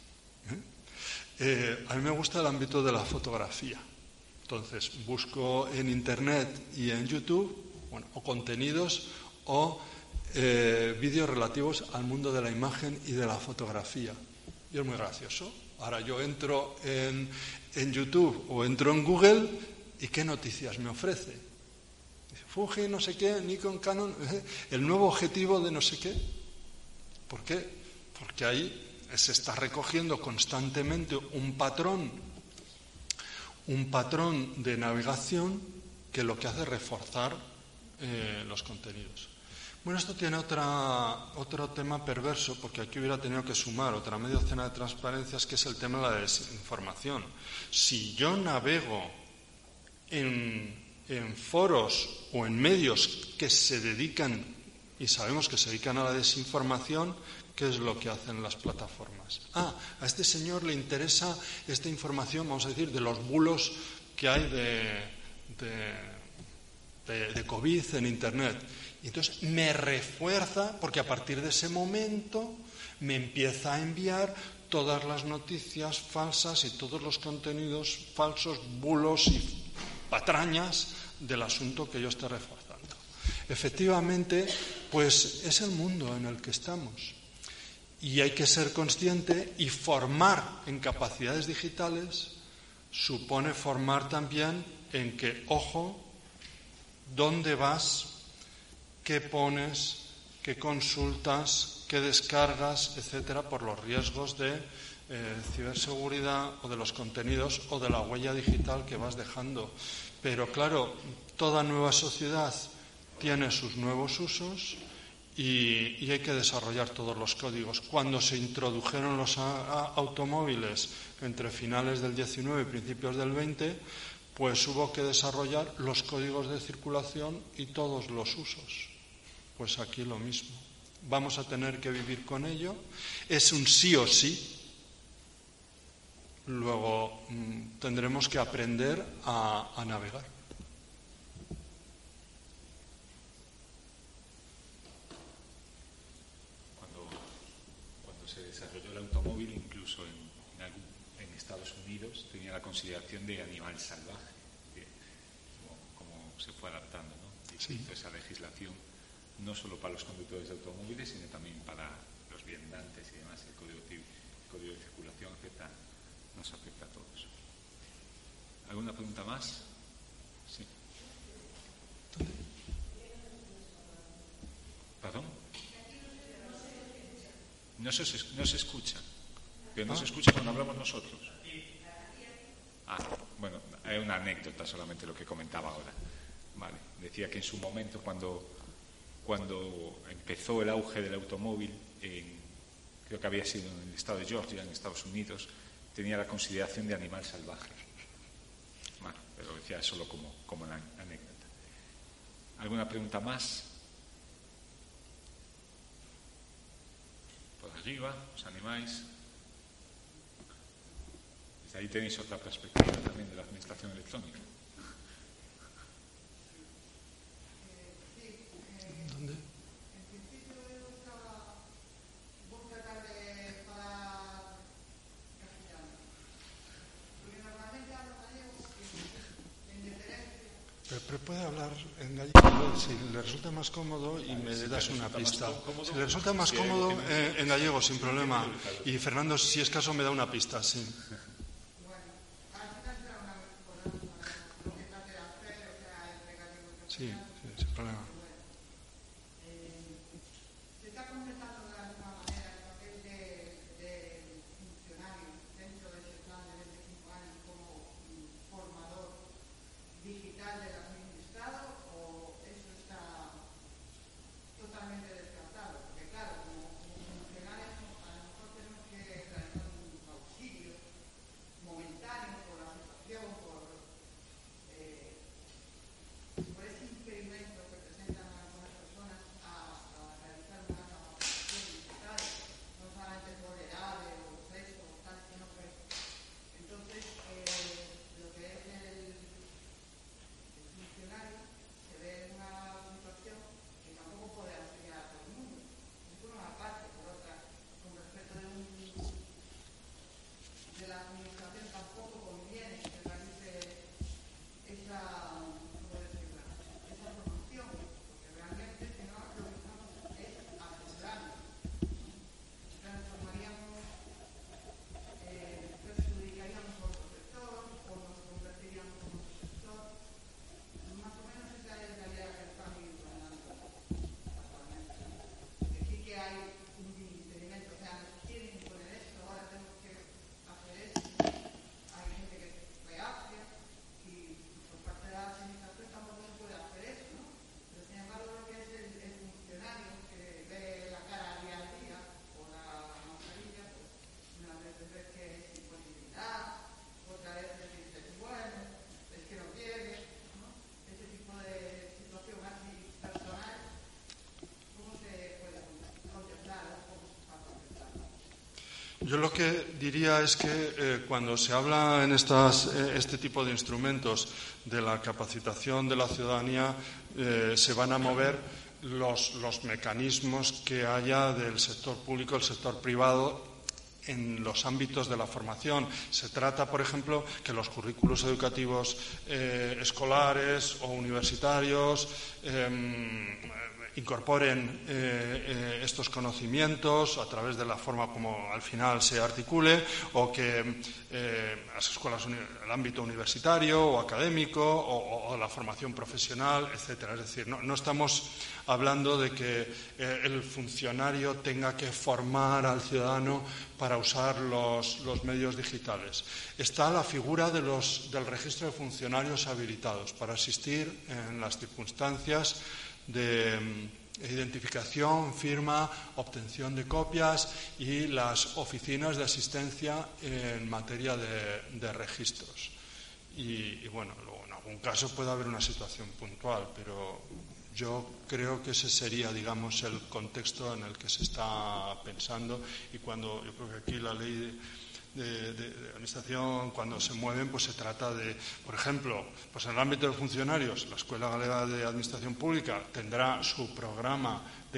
A mí me gusta el ámbito de la fotografía. Entonces, busco en Internet y en YouTube, o contenidos o vídeos relativos al mundo de la imagen y de la fotografía. Y es muy gracioso. Ahora yo entro en YouTube o entro en Google y ¿qué noticias me ofrece? Dice, Fuji, no sé qué, Nikon, Canon, el nuevo objetivo de no sé qué. ¿Por qué? Porque ahí se está recogiendo constantemente un patrón de navegación que lo que hace es reforzar los contenidos. Esto tiene otro tema perverso, porque aquí hubiera tenido que sumar otra media docena de transparencias, que es el tema de la desinformación. Si yo navego en foros o en medios que se dedican, y sabemos que se dedican a la desinformación, ¿qué es lo que hacen las plataformas? A este señor le interesa esta información, vamos a decir, de los bulos que hay de COVID en Internet. Y entonces me refuerza, porque a partir de ese momento me empieza a enviar todas las noticias falsas y todos los contenidos falsos, bulos y patrañas del asunto que yo esté reforzando. Efectivamente, pues es el mundo en el que estamos. Y hay que ser consciente, y formar en capacidades digitales supone formar también en que, ojo, ¿dónde vas? ¿Qué pones? ¿Qué consultas? ¿Qué descargas? Etcétera, por los riesgos de ciberseguridad o de los contenidos o de la huella digital que vas dejando. Pero claro, toda nueva sociedad tiene sus nuevos usos y hay que desarrollar todos los códigos. Cuando se introdujeron los automóviles entre finales del 19 y principios del 20, pues hubo que desarrollar los códigos de circulación y todos los usos. Pues aquí lo mismo. Vamos a tener que vivir con ello. Es un sí o sí. Luego tendremos que aprender a navegar. Unidos tenía la consideración de animal salvaje, como se fue adaptando, ¿no? Y Sí. hizo esa legislación no solo para los conductores de automóviles, sino también para los viandantes y demás. El código de circulación nos afecta a todos. ¿Alguna pregunta más? Sí. ¿Perdón? No se escucha. Pero no se escucha cuando hablamos nosotros. Bueno, es una anécdota solamente lo que comentaba ahora. Vale. Decía que en su momento, cuando empezó el auge del automóvil, creo que había sido en el estado de Georgia, en Estados Unidos, tenía la consideración de animal salvaje. Bueno, pero decía solo como una anécdota. ¿Alguna pregunta más? Por arriba, ¿os animáis? Desde ahí tenéis otra perspectiva también de la administración electrónica. ¿Dónde? En principio yo buscaba tratar de parar castellano. Porque normalmente hablo gallego en diferencia. Pero puede hablar en gallego si le resulta más cómodo y me das una pista. Si le resulta más cómodo, en gallego, sin problema. Y Fernando, si es caso, me da una pista, sí. Sí, sin problema. Se está completando de alguna manera el papel de funcionario dentro de ese plan de 25 años como formador digital del administrado, o eso está totalmente descartado. Porque claro, como funcionarios a lo mejor tenemos que realizar un auxilio momentáneo por la situación, por ese impedimento que presentan algunas personas a realizar una capacitación digital, no solamente tolerable o sexo o tal, sino que entonces lo que es el funcionario se ve en una situación que tampoco puede auxiliar a todo el mundo. Es por una parte, por otra, con respecto de la administración tampoco conviene que se realice esa formación, porque realmente si no lo que estamos es asegurando. Transformaríamos, perjudicaríamos a otro sector o nos convertiríamos en otro sector. Más o menos esa es la idea que estamos implementando actualmente. Que sí que hay un impedimento, o sea, nos quieren imponer esto, ahora tenemos que hacer esto. Hay gente que es reacia y por parte de la administración tampoco se puede hacer eso, ¿no? Pero sin embargo lo que es el funcionario que ve la cara día a día o la mascarilla, pues una vez ves que es imposibilidad, otra vez dices, bueno, es que no quiere, ¿no? Ese tipo de situación así personal, ¿cómo se puede contemplar o cómo se va a contemplar? Yo lo que diría es que cuando se habla en este tipo de instrumentos de la capacitación de la ciudadanía, se van a mover los mecanismos que haya del sector público, el sector privado, en los ámbitos de la formación. Se trata, por ejemplo, que los currículos educativos escolares o universitarios incorporen estos conocimientos a través de la forma como al final se articule, o que las escuelas, el ámbito universitario o académico o la formación profesional, etcétera. Es decir, no estamos hablando de que el funcionario tenga que formar al ciudadano para usar los medios digitales. Está la figura del registro de funcionarios habilitados para asistir en las circunstancias de identificación, firma, obtención de copias y las oficinas de asistencia en materia de registros. Y bueno, luego en algún caso puede haber una situación puntual, pero yo creo que ese sería, digamos, el contexto en el que se está pensando, y cuando yo creo que aquí la ley de administración, cuando se mueven, pues se trata de, por ejemplo, pues en el ámbito de funcionarios, la Escuela Galega de Administración Pública tendrá su programa de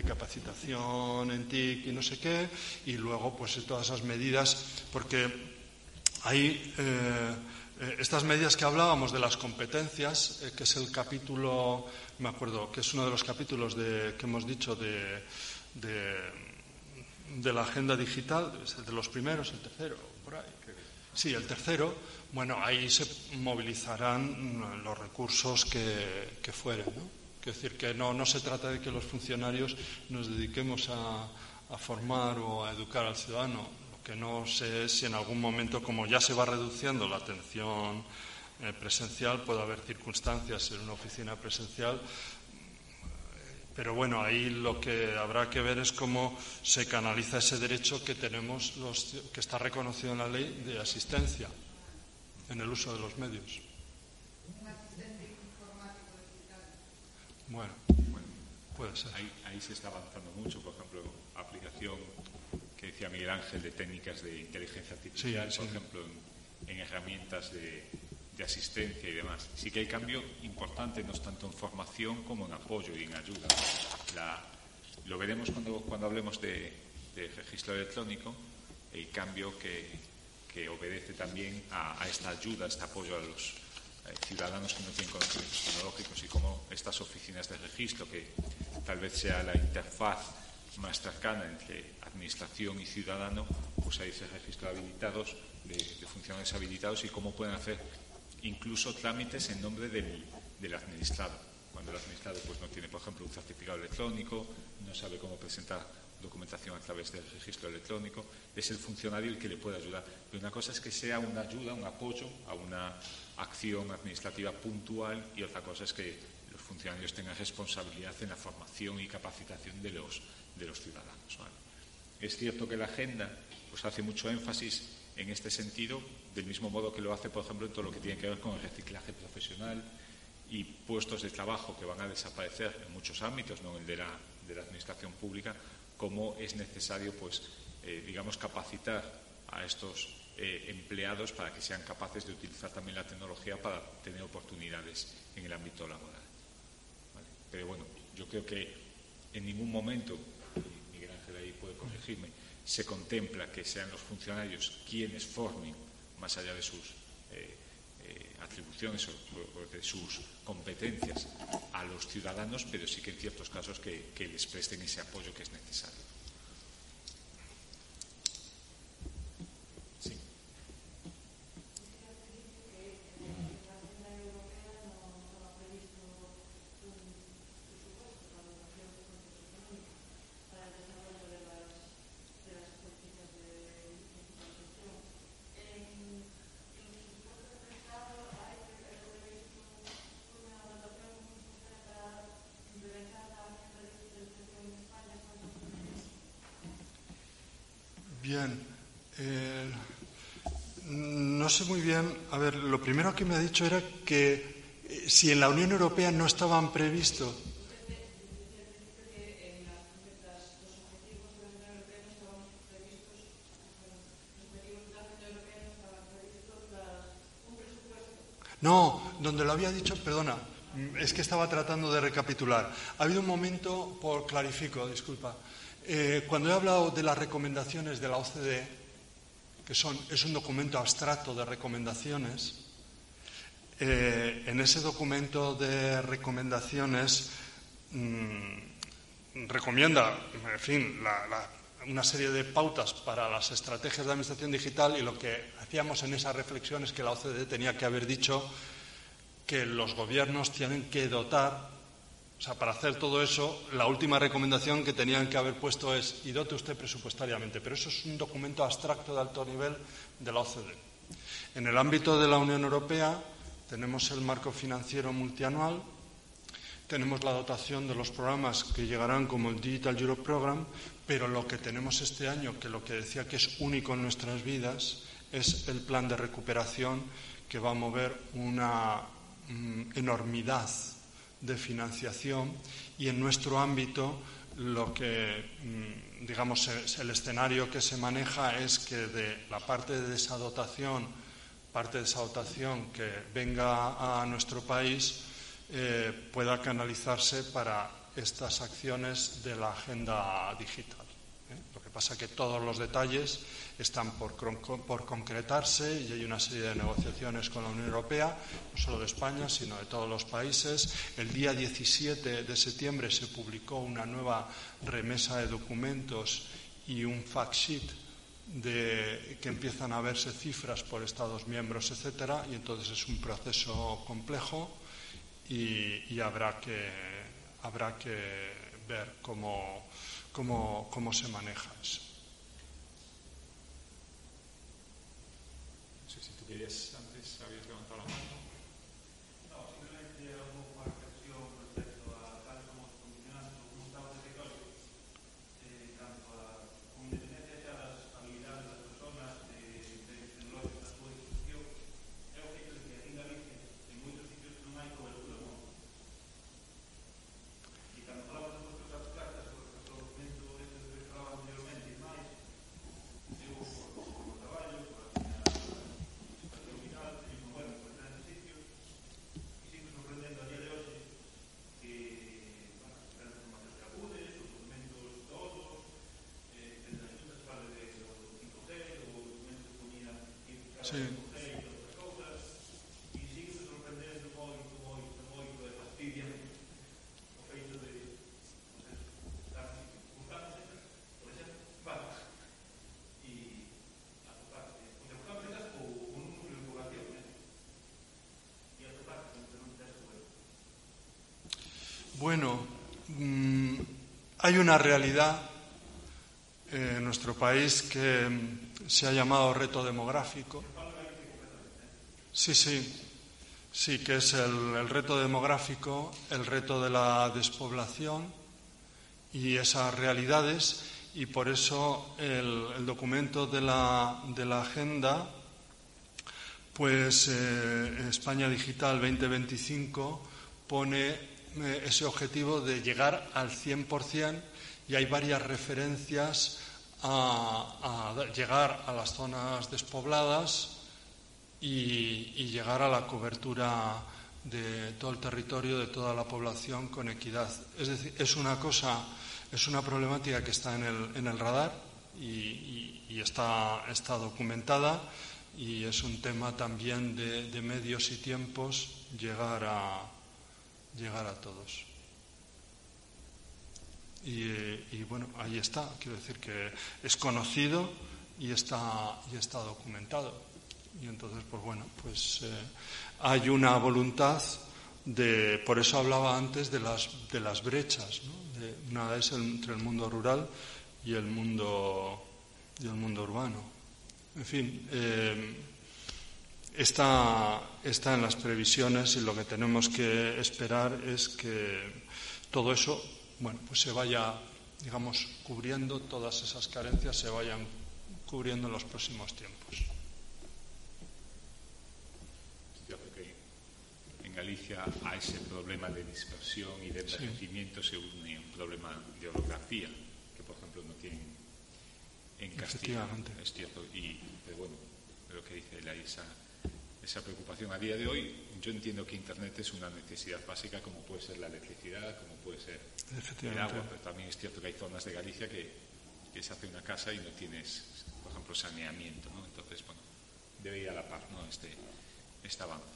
capacitación en TIC y no sé qué, y luego pues todas esas medidas, porque Hay estas medidas que hablábamos de las competencias, que es el capítulo, me acuerdo, que es uno de los capítulos que hemos dicho de la agenda digital, de los primeros, el tercero, por ahí. Sí, el tercero. Bueno, ahí se movilizarán los recursos que fueren, ¿no? Es decir, que no se trata de que los funcionarios nos dediquemos a formar o a educar al ciudadano. Lo que no sé es si en algún momento, como ya se va reduciendo la atención presencial, puede haber circunstancias en una oficina presencial. Pero bueno, ahí lo que habrá que ver es cómo se canaliza ese derecho que tenemos, que está reconocido en la ley de asistencia en el uso de los medios. Un asistente informático digital. Bueno, puede ser. Ahí se está avanzando mucho, por ejemplo, aplicación que decía Miguel Ángel de técnicas de inteligencia artificial, Sí. por ejemplo, en herramientas de asistencia y demás. Sí que hay cambio importante, no tanto en formación como en apoyo y en ayuda. Lo veremos cuando hablemos de registro electrónico, el cambio que obedece también a esta ayuda, a este apoyo a los ciudadanos que no tienen conocimientos tecnológicos, y cómo estas oficinas de registro, que tal vez sea la interfaz más cercana entre administración y ciudadano, pues hay ese registro de habilitados, de funcionarios habilitados, y cómo pueden hacer incluso trámites en nombre del administrado. Cuando el administrado pues no tiene, por ejemplo, un certificado electrónico, no sabe cómo presentar documentación a través del registro electrónico, es el funcionario el que le puede ayudar. Pero una cosa es que sea una ayuda, un apoyo a una acción administrativa puntual, y otra cosa es que los funcionarios tengan responsabilidad en la formación y capacitación de los ciudadanos, ¿vale? Es cierto que la agenda pues hace mucho énfasis en este sentido, del mismo modo que lo hace, por ejemplo, en todo lo que tiene que ver con el reciclaje profesional y puestos de trabajo que van a desaparecer en muchos ámbitos, no el de la administración pública, cómo es necesario, pues, digamos, capacitar a estos empleados para que sean capaces de utilizar también la tecnología para tener oportunidades en el ámbito laboral, ¿vale? Pero bueno, yo creo que en ningún momento, y Miguel Ángel ahí puede corregirme, se contempla que sean los funcionarios quienes formen, más allá de sus atribuciones o de sus competencias, a los ciudadanos, pero sí que en ciertos casos que les presten ese apoyo que es necesario. Sí. Bien. No sé muy bien. A ver, lo primero que me ha dicho era que si en la Unión Europea no estaban previstos. No, donde lo había dicho, perdona, es que estaba tratando de recapitular. Ha habido un momento, clarifico, disculpa. Cuando he hablado de las recomendaciones de la OCDE, que es un documento abstracto de recomendaciones, en ese documento de recomendaciones recomienda, en fin, una serie de pautas para las estrategias de administración digital, y lo que hacíamos en esa reflexión es que la OCDE tenía que haber dicho que los gobiernos tienen que dotar. O sea, para hacer todo eso, la última recomendación que tenían que haber puesto es: y dote usted presupuestariamente. Pero eso es un documento abstracto de alto nivel de la OCDE. En el ámbito de la Unión Europea tenemos el marco financiero multianual, tenemos la dotación de los programas que llegarán como el Digital Europe Program, pero lo que tenemos este año, que lo que decía que es único en nuestras vidas, es el plan de recuperación, que va a mover una enormidad de financiación, y en nuestro ámbito lo que, digamos, el escenario que se maneja es que de la parte de esa dotación que venga a nuestro país pueda canalizarse para estas acciones de la agenda digital. Lo que pasa es que todos los detalles están por concretarse y hay una serie de negociaciones con la Unión Europea, no solo de España, sino de todos los países. El día 17 de septiembre se publicó una nueva remesa de documentos y un fact sheet que empiezan a verse cifras por Estados miembros, etcétera, y entonces es un proceso complejo y habrá que ver cómo se maneja eso. No sé si tú querías, antes habías levantado la mano. No, simplemente una reflexión respecto a tal como funcionando un Estado territorio, tanto con independencia de las habilidades das persoas, de tecnológicas da súa distribución, é o feito de que aquí en Galicia, en moitos sitios non hai cobertura móvil. E cando falamos de cuestións abstractas, sobre o documento ese que falaba anteriormente e máis, eu, por traballo, por a miña situación vital, teño bueno, por entrar en sitios, e sigo sorprendendo a día de hoxe que, bueno, as diferentes informacións que acudes, os documentos todos, desde as juntas fala do 5G, o documento que ponía que Sí. 5G e todas as cousas, e sigo sorprendendo moito e fastidia o feito de, non sei, estar buscando secas, por exemplo, vale, e atoparte, buscando secas ou un número de población, e atoparte con que non te das cuenta. Bueno, hay una realidad en nuestro país que se ha llamado reto demográfico. Sí, que es el reto demográfico, el reto de la despoblación y esas realidades, y por eso el documento de la agenda, pues España Digital 2025 pone ese objetivo de llegar al 100%, y hay varias referencias a llegar a las zonas despobladas y llegar a la cobertura de todo el territorio, de toda la población con equidad. Es decir, es una problemática que está en el radar y está documentada, y es un tema también de medios y tiempos llegar a todos. Y bueno, ahí está, quiero decir que es conocido y está documentado. Y entonces, pues bueno, hay una voluntad por eso hablaba antes de las brechas, ¿no? Una es entre el mundo rural y el mundo urbano. En fin, está en las previsiones, y lo que tenemos que esperar es que todo eso, bueno, pues se vaya, digamos, cubriendo, todas esas carencias se vayan cubriendo en los próximos tiempos. Yo creo que en Galicia a ese problema de dispersión y de envejecimiento se une un problema de orografía, que por ejemplo no tienen en Castilla. Es cierto, pero bueno, lo que dice él ahí, esa preocupación a día de hoy. Yo entiendo que Internet es una necesidad básica, como puede ser la electricidad, como puede ser el agua, pero también es cierto que hay zonas de Galicia que se hace una casa y no tienes, por ejemplo, saneamiento, ¿no? Entonces, bueno, debe ir a la par, ¿no? Este avance.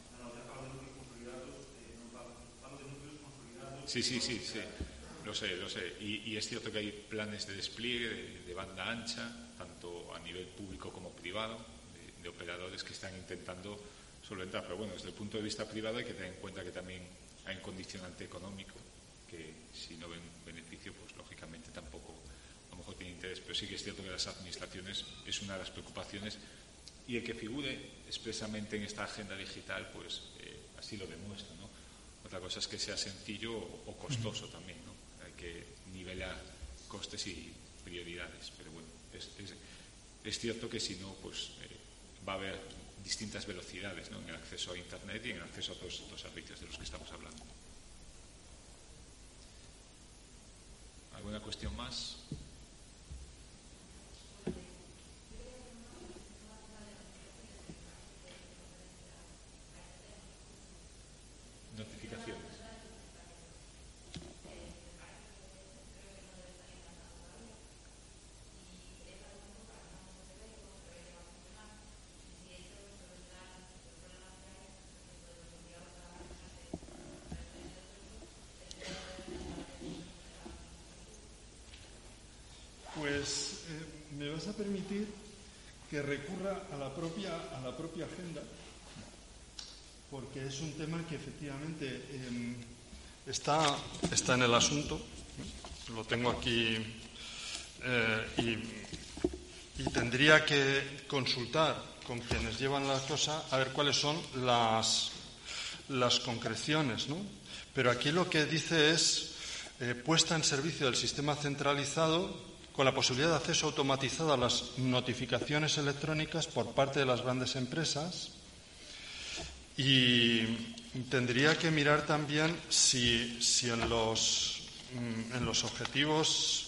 Sí, lo sé. Y es cierto que hay planes de despliegue de banda ancha, tanto a nivel público como privado, de operadores que están intentando solventar. Pero bueno, desde el punto de vista privado hay que tener en cuenta que también hay un condicionante económico, que si no ven beneficio, pues lógicamente tampoco a lo mejor tiene interés. Pero sí que es cierto que las administraciones es una de las preocupaciones, y el que figure expresamente en esta agenda digital, pues así lo demuestra, ¿no? Otra cosa es que sea sencillo o costoso también, ¿no? Hay que nivelar costes y prioridades, pero bueno, es cierto que si no, pues va a haber distintas velocidades, ¿no? En el acceso a Internet y en el acceso a todos estos servicios de los que estamos hablando. ¿Alguna cuestión más? Notificaciones. permitir que recurra a la propia agenda, porque es un tema que efectivamente está en el asunto. Lo tengo aquí y tendría que consultar con quienes llevan la cosa a ver cuáles son las concreciones, ¿no? Pero aquí lo que dice es puesta en servicio del sistema centralizado con la posibilidad de acceso automatizado a las notificaciones electrónicas por parte de las grandes empresas, y tendría que mirar también si en los objetivos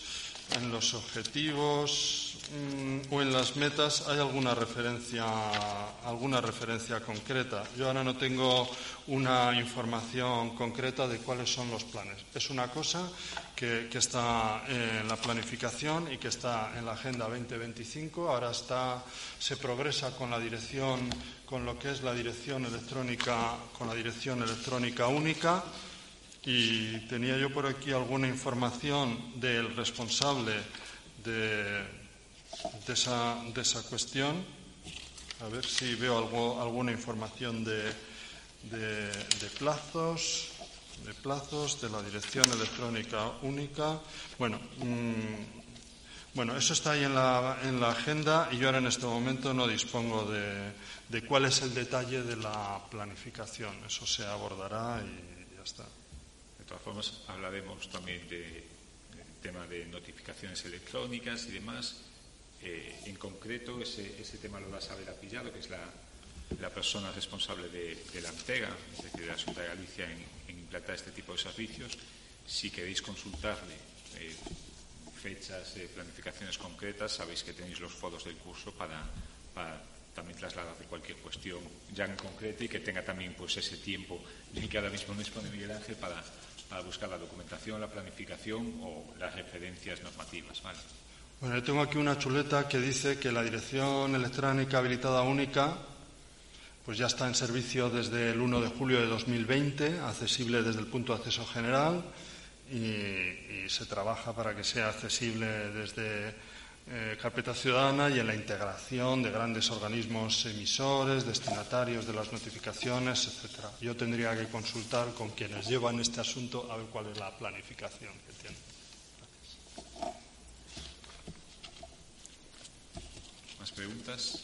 o en las metas hay alguna referencia concreta. Yo ahora no tengo una información concreta de cuáles son los planes. Es una cosa que está en la planificación y que está en la Agenda 2025. Ahora se progresa con lo que es la dirección electrónica, con la dirección electrónica única. Y tenía yo por aquí alguna información del responsable de esa cuestión. A ver si veo alguna información de plazos de la dirección electrónica única. Bueno, eso está ahí en la agenda, y yo ahora en este momento no dispongo de cuál es el detalle de la planificación. Eso se abordará y ya está. De todas formas, hablaremos también del tema de notificaciones electrónicas y demás. En concreto, ese tema lo da Sabela Pillado, que es la persona responsable de la entrega, es decir, de la Xunta de Galicia en implantar este tipo de servicios. Si queréis consultarle fechas, planificaciones concretas, sabéis que tenéis los foros del curso para también trasladar de cualquier cuestión ya en concreto, y que tenga también pues ese tiempo que ahora mismo no dispone Miguel Ángel para buscar la documentación, la planificación o las referencias normativas, ¿vale? Bueno, yo tengo aquí una chuleta que dice que la dirección electrónica habilitada única pues ya está en servicio desde el 1 de julio de 2020, accesible desde el punto de acceso general, y se trabaja para que sea accesible desde carpeta ciudadana y en la integración de grandes organismos emisores, destinatarios de las notificaciones, etcétera. Yo tendría que consultar con quienes llevan este asunto a ver cuál es la planificación que tienen. ¿Más preguntas?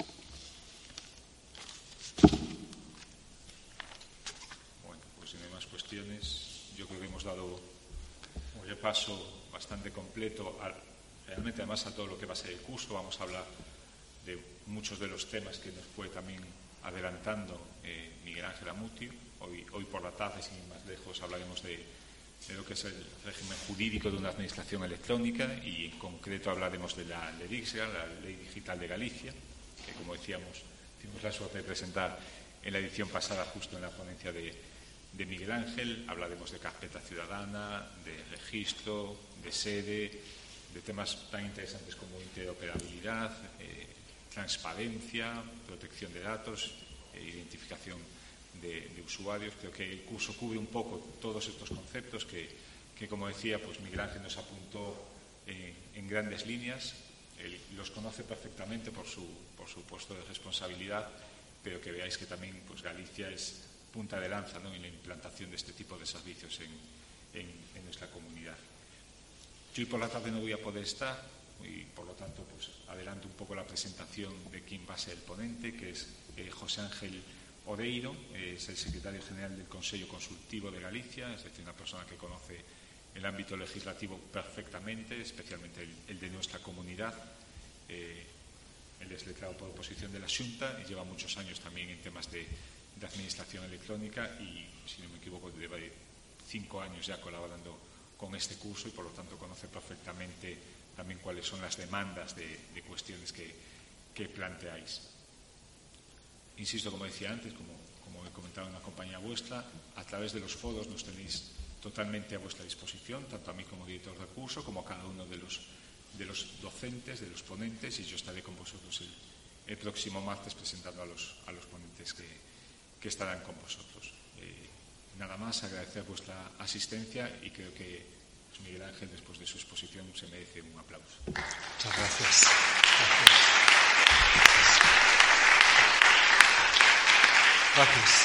Bueno, pues si no hay más cuestiones, yo creo que hemos dado un repaso bastante completo realmente además a todo lo que va a ser el curso. Vamos a hablar de muchos de los temas que nos fue también adelantando Miguel Ángel Amutio. Hoy por la tarde, sin ir más lejos, hablaremos de lo que es el régimen jurídico de una administración electrónica, y en concreto hablaremos de la LEDIGSGA, la Ley Digital de Galicia, que, como decíamos, tuvimos la suerte de presentar en la edición pasada justo en la ponencia de Miguel Ángel. Hablaremos de carpeta ciudadana, de registro, de sede, de temas tan interesantes como interoperabilidad, transparencia, protección de datos, identificación de usuarios. Creo que el curso cubre un poco todos estos conceptos que como decía, pues Miguel Ángel nos apuntó en grandes líneas. Él los conoce perfectamente por su puesto de responsabilidad, pero que veáis que también pues Galicia es punta de lanza, ¿no?, en la implantación de este tipo de servicios en nuestra comunidad. Yo hoy por la tarde no voy a poder estar, y por lo tanto pues adelanto un poco la presentación de quién va a ser el ponente, que es José Ángel Odeiro. Es el secretario general del Consejo Consultivo de Galicia, es decir, una persona que conoce el ámbito legislativo perfectamente, especialmente el de nuestra comunidad. Él es letrado por oposición de la Xunta y lleva muchos años también en temas de administración electrónica, y, si no me equivoco, lleva 5 años ya colaborando con este curso, y por lo tanto conoce perfectamente también cuáles son las demandas de cuestiones que planteáis. Insisto, como decía antes, como he comentado en una compañía vuestra, a través de los foros nos tenéis totalmente a vuestra disposición, tanto a mí como director del curso, como a cada uno de los docentes, de los ponentes, y yo estaré con vosotros el próximo martes presentando a los ponentes que estarán con vosotros. Nada más, agradecer vuestra asistencia, y creo que Miguel Ángel, después de su exposición, se merece un aplauso. Muchas gracias. Gracias.